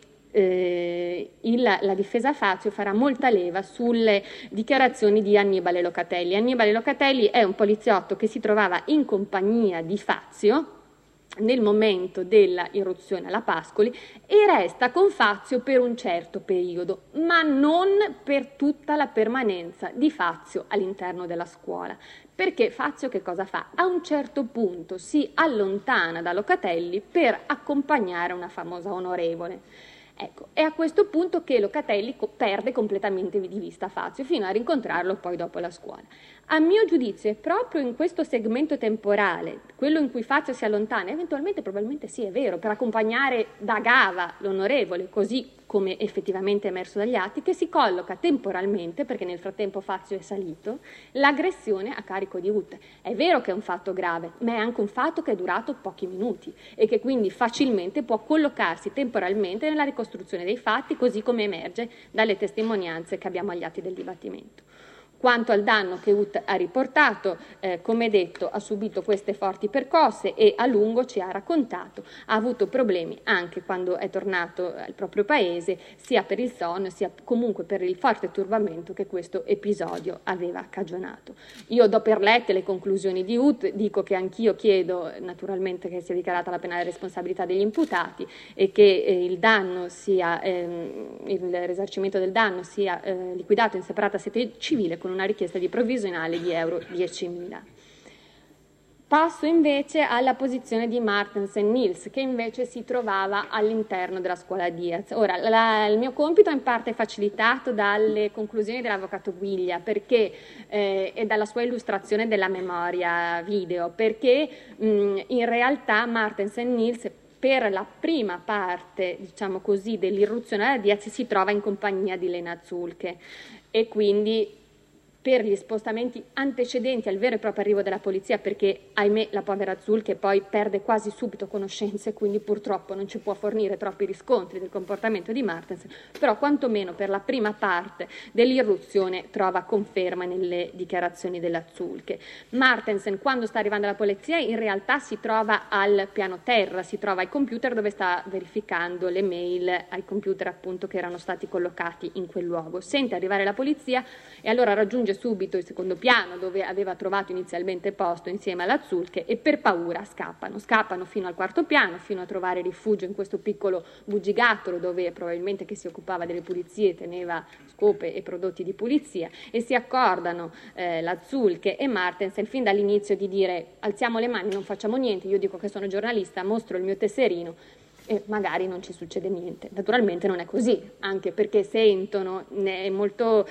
Eh, il, la difesa Fazio farà molta leva sulle dichiarazioni di Annibale Locatelli. Annibale Locatelli è un poliziotto che si trovava in compagnia di Fazio nel momento della irruzione alla Pascoli e resta con Fazio per un certo periodo, ma non per tutta la permanenza di Fazio all'interno della scuola. Perché Fazio che cosa fa? A un certo punto si allontana da Locatelli per accompagnare una famosa onorevole. Ecco, è a questo punto che Locatelli perde completamente di vista Fazio, fino a rincontrarlo poi dopo la scuola. A mio giudizio è proprio in questo segmento temporale, quello in cui Fazio si allontana, eventualmente probabilmente sì è vero, per accompagnare da Gava l'onorevole, così come effettivamente è emerso dagli atti, che si colloca temporalmente, perché nel frattempo Fazio è salito, l'aggressione a carico di Ut. È vero che è un fatto grave, ma è anche un fatto che è durato pochi minuti e che quindi facilmente può collocarsi temporalmente nella ricostruzione dei fatti, così come emerge dalle testimonianze che abbiamo agli atti del dibattimento. Quanto al danno che U T ha riportato, eh, come detto, ha subito queste forti percosse e a lungo ci ha raccontato, ha avuto problemi anche quando è tornato al proprio paese, sia per il sonno sia comunque per il forte turbamento che questo episodio aveva cagionato. Io do per lette le conclusioni di U T, dico che anch'io chiedo naturalmente che sia dichiarata la penale responsabilità degli imputati e che eh, il danno sia, ehm, il risarcimento del danno sia eh, liquidato in separata sede civile con una richiesta di provvisionale di euro diecimila. Passo invece alla posizione di Martens e Nils, che invece si trovava all'interno della scuola Diaz. Ora, la, il mio compito in parte è facilitato dalle conclusioni dell'avvocato Guiglia perché, eh, e dalla sua illustrazione della memoria video, perché mh, in realtà Martens e Nils per la prima parte, diciamo così, dell'irruzione alla Diaz si trova in compagnia di Lena Zulke e quindi per gli spostamenti antecedenti al vero e proprio arrivo della polizia, perché ahimè la povera Zulke poi perde quasi subito conoscenze, quindi purtroppo non ci può fornire troppi riscontri del comportamento di Martens, però quantomeno per la prima parte dell'irruzione trova conferma nelle dichiarazioni della Zulke. Martensen, quando sta arrivando alla polizia, in realtà si trova al piano terra, si trova ai computer dove sta verificando le mail ai computer appunto che erano stati collocati in quel luogo. Sente arrivare la polizia e allora raggiunge subito il secondo piano dove aveva trovato inizialmente posto insieme alla Zulke e per paura scappano, scappano fino al quarto piano, fino a trovare rifugio in questo piccolo bugigattolo dove probabilmente chi si occupava delle pulizie teneva scope e prodotti di pulizia e si accordano eh, la Zulke e Martensen fin dall'inizio di dire alziamo le mani, non facciamo niente, io dico che sono giornalista, mostro il mio tesserino e magari non ci succede niente. Naturalmente non è così, anche perché sentono, è molto,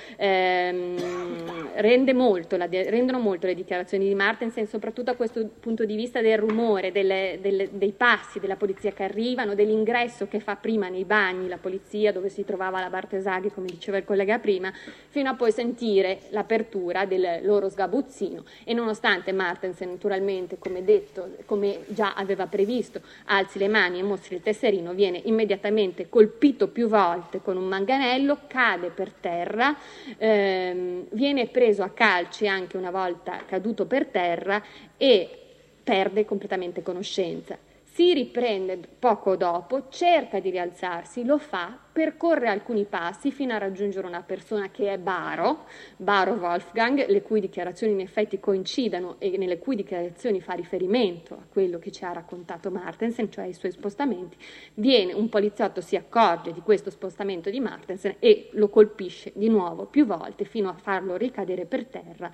ehm, rende molto la, rendono molto le dichiarazioni di Martensen, soprattutto a questo punto di vista del rumore, delle, delle, dei passi della polizia che arrivano, dell'ingresso che fa prima nei bagni la polizia dove si trovava la Bartesaghi, come diceva il collega prima, fino a poi sentire l'apertura del loro sgabuzzino e nonostante Martensen naturalmente, come detto, come già aveva previsto, alzi le mani e mostri il tesserino, viene immediatamente colpito più volte con un manganello, cade per terra, ehm, viene preso a calci anche una volta caduto per terra e perde completamente conoscenza. Si riprende poco dopo, cerca di rialzarsi, lo fa, percorre alcuni passi fino a raggiungere una persona che è Baro, Baro Wolfgang, le cui dichiarazioni in effetti coincidono e nelle cui dichiarazioni fa riferimento a quello che ci ha raccontato Martensen, cioè ai suoi spostamenti. Viene un poliziotto, si accorge di questo spostamento di Martensen e lo colpisce di nuovo più volte fino a farlo ricadere per terra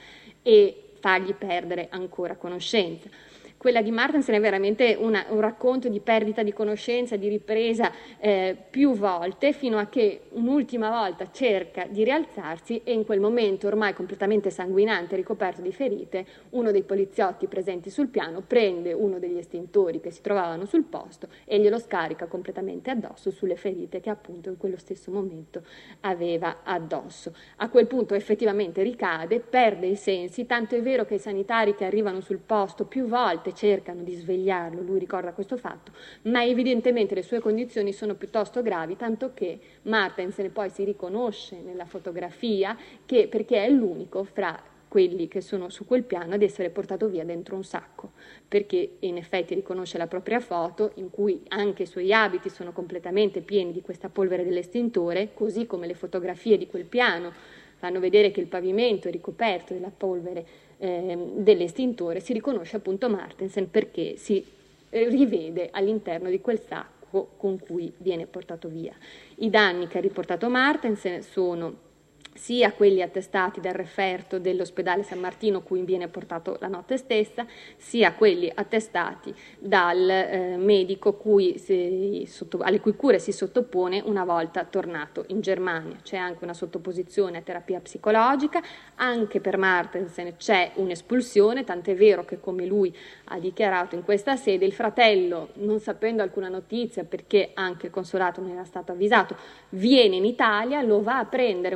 e fargli perdere ancora conoscenza. Quella di Martensen è veramente una, un racconto di perdita di conoscenza, di ripresa eh, più volte, fino a che un'ultima volta cerca di rialzarsi e in quel momento ormai completamente sanguinante, ricoperto di ferite, uno dei poliziotti presenti sul piano prende uno degli estintori che si trovavano sul posto e glielo scarica completamente addosso sulle ferite che appunto in quello stesso momento aveva addosso. A quel punto effettivamente ricade, perde i sensi, tanto è vero che i sanitari che arrivano sul posto più volte cercano di svegliarlo, lui ricorda questo fatto, ma evidentemente le sue condizioni sono piuttosto gravi, tanto che Martensen poi si riconosce nella fotografia che, perché è l'unico fra quelli che sono su quel piano ad essere portato via dentro un sacco, perché in effetti riconosce la propria foto in cui anche i suoi abiti sono completamente pieni di questa polvere dell'estintore, così come le fotografie di quel piano fanno vedere che il pavimento è ricoperto della polvere eh, dell'estintore. Si riconosce appunto Martensen perché si eh, rivede all'interno di quel sacco con cui viene portato via. I danni che ha riportato Martensen sono sia quelli attestati dal referto dell'ospedale San Martino cui viene portato la notte stessa, sia quelli attestati dal eh, medico cui si, sotto, alle cui cure si sottopone una volta tornato in Germania. C'è anche una sottoposizione a terapia psicologica, anche per Martensen c'è un'espulsione, tant'è vero che, come lui ha dichiarato in questa sede, il fratello, non sapendo alcuna notizia perché anche il consolato non era stato avvisato, viene in Italia, lo va a prendere una volta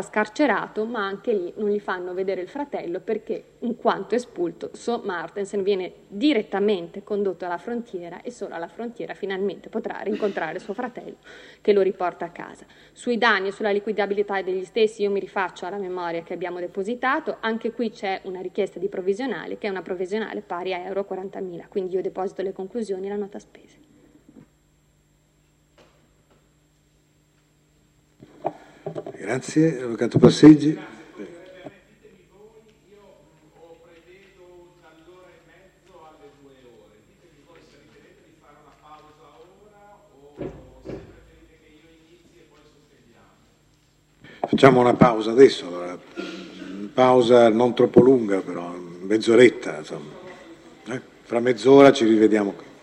scarcerato, ma anche lì non gli fanno vedere il fratello perché, in quanto espulso, So Martensen viene direttamente condotto alla frontiera e solo alla frontiera finalmente potrà rincontrare suo fratello che lo riporta a casa. Sui danni e sulla liquidabilità degli stessi io mi rifaccio alla memoria che abbiamo depositato, anche qui c'è una richiesta di provvisionale che è una provvisionale pari a euro quarantamila, quindi io deposito le conclusioni e la nota spese. Grazie, Avvocato Passeggi. Facciamo una pausa adesso, allora. Pausa non troppo lunga però, mezz'oretta, insomma. Eh? Fra mezz'ora ci rivediamo.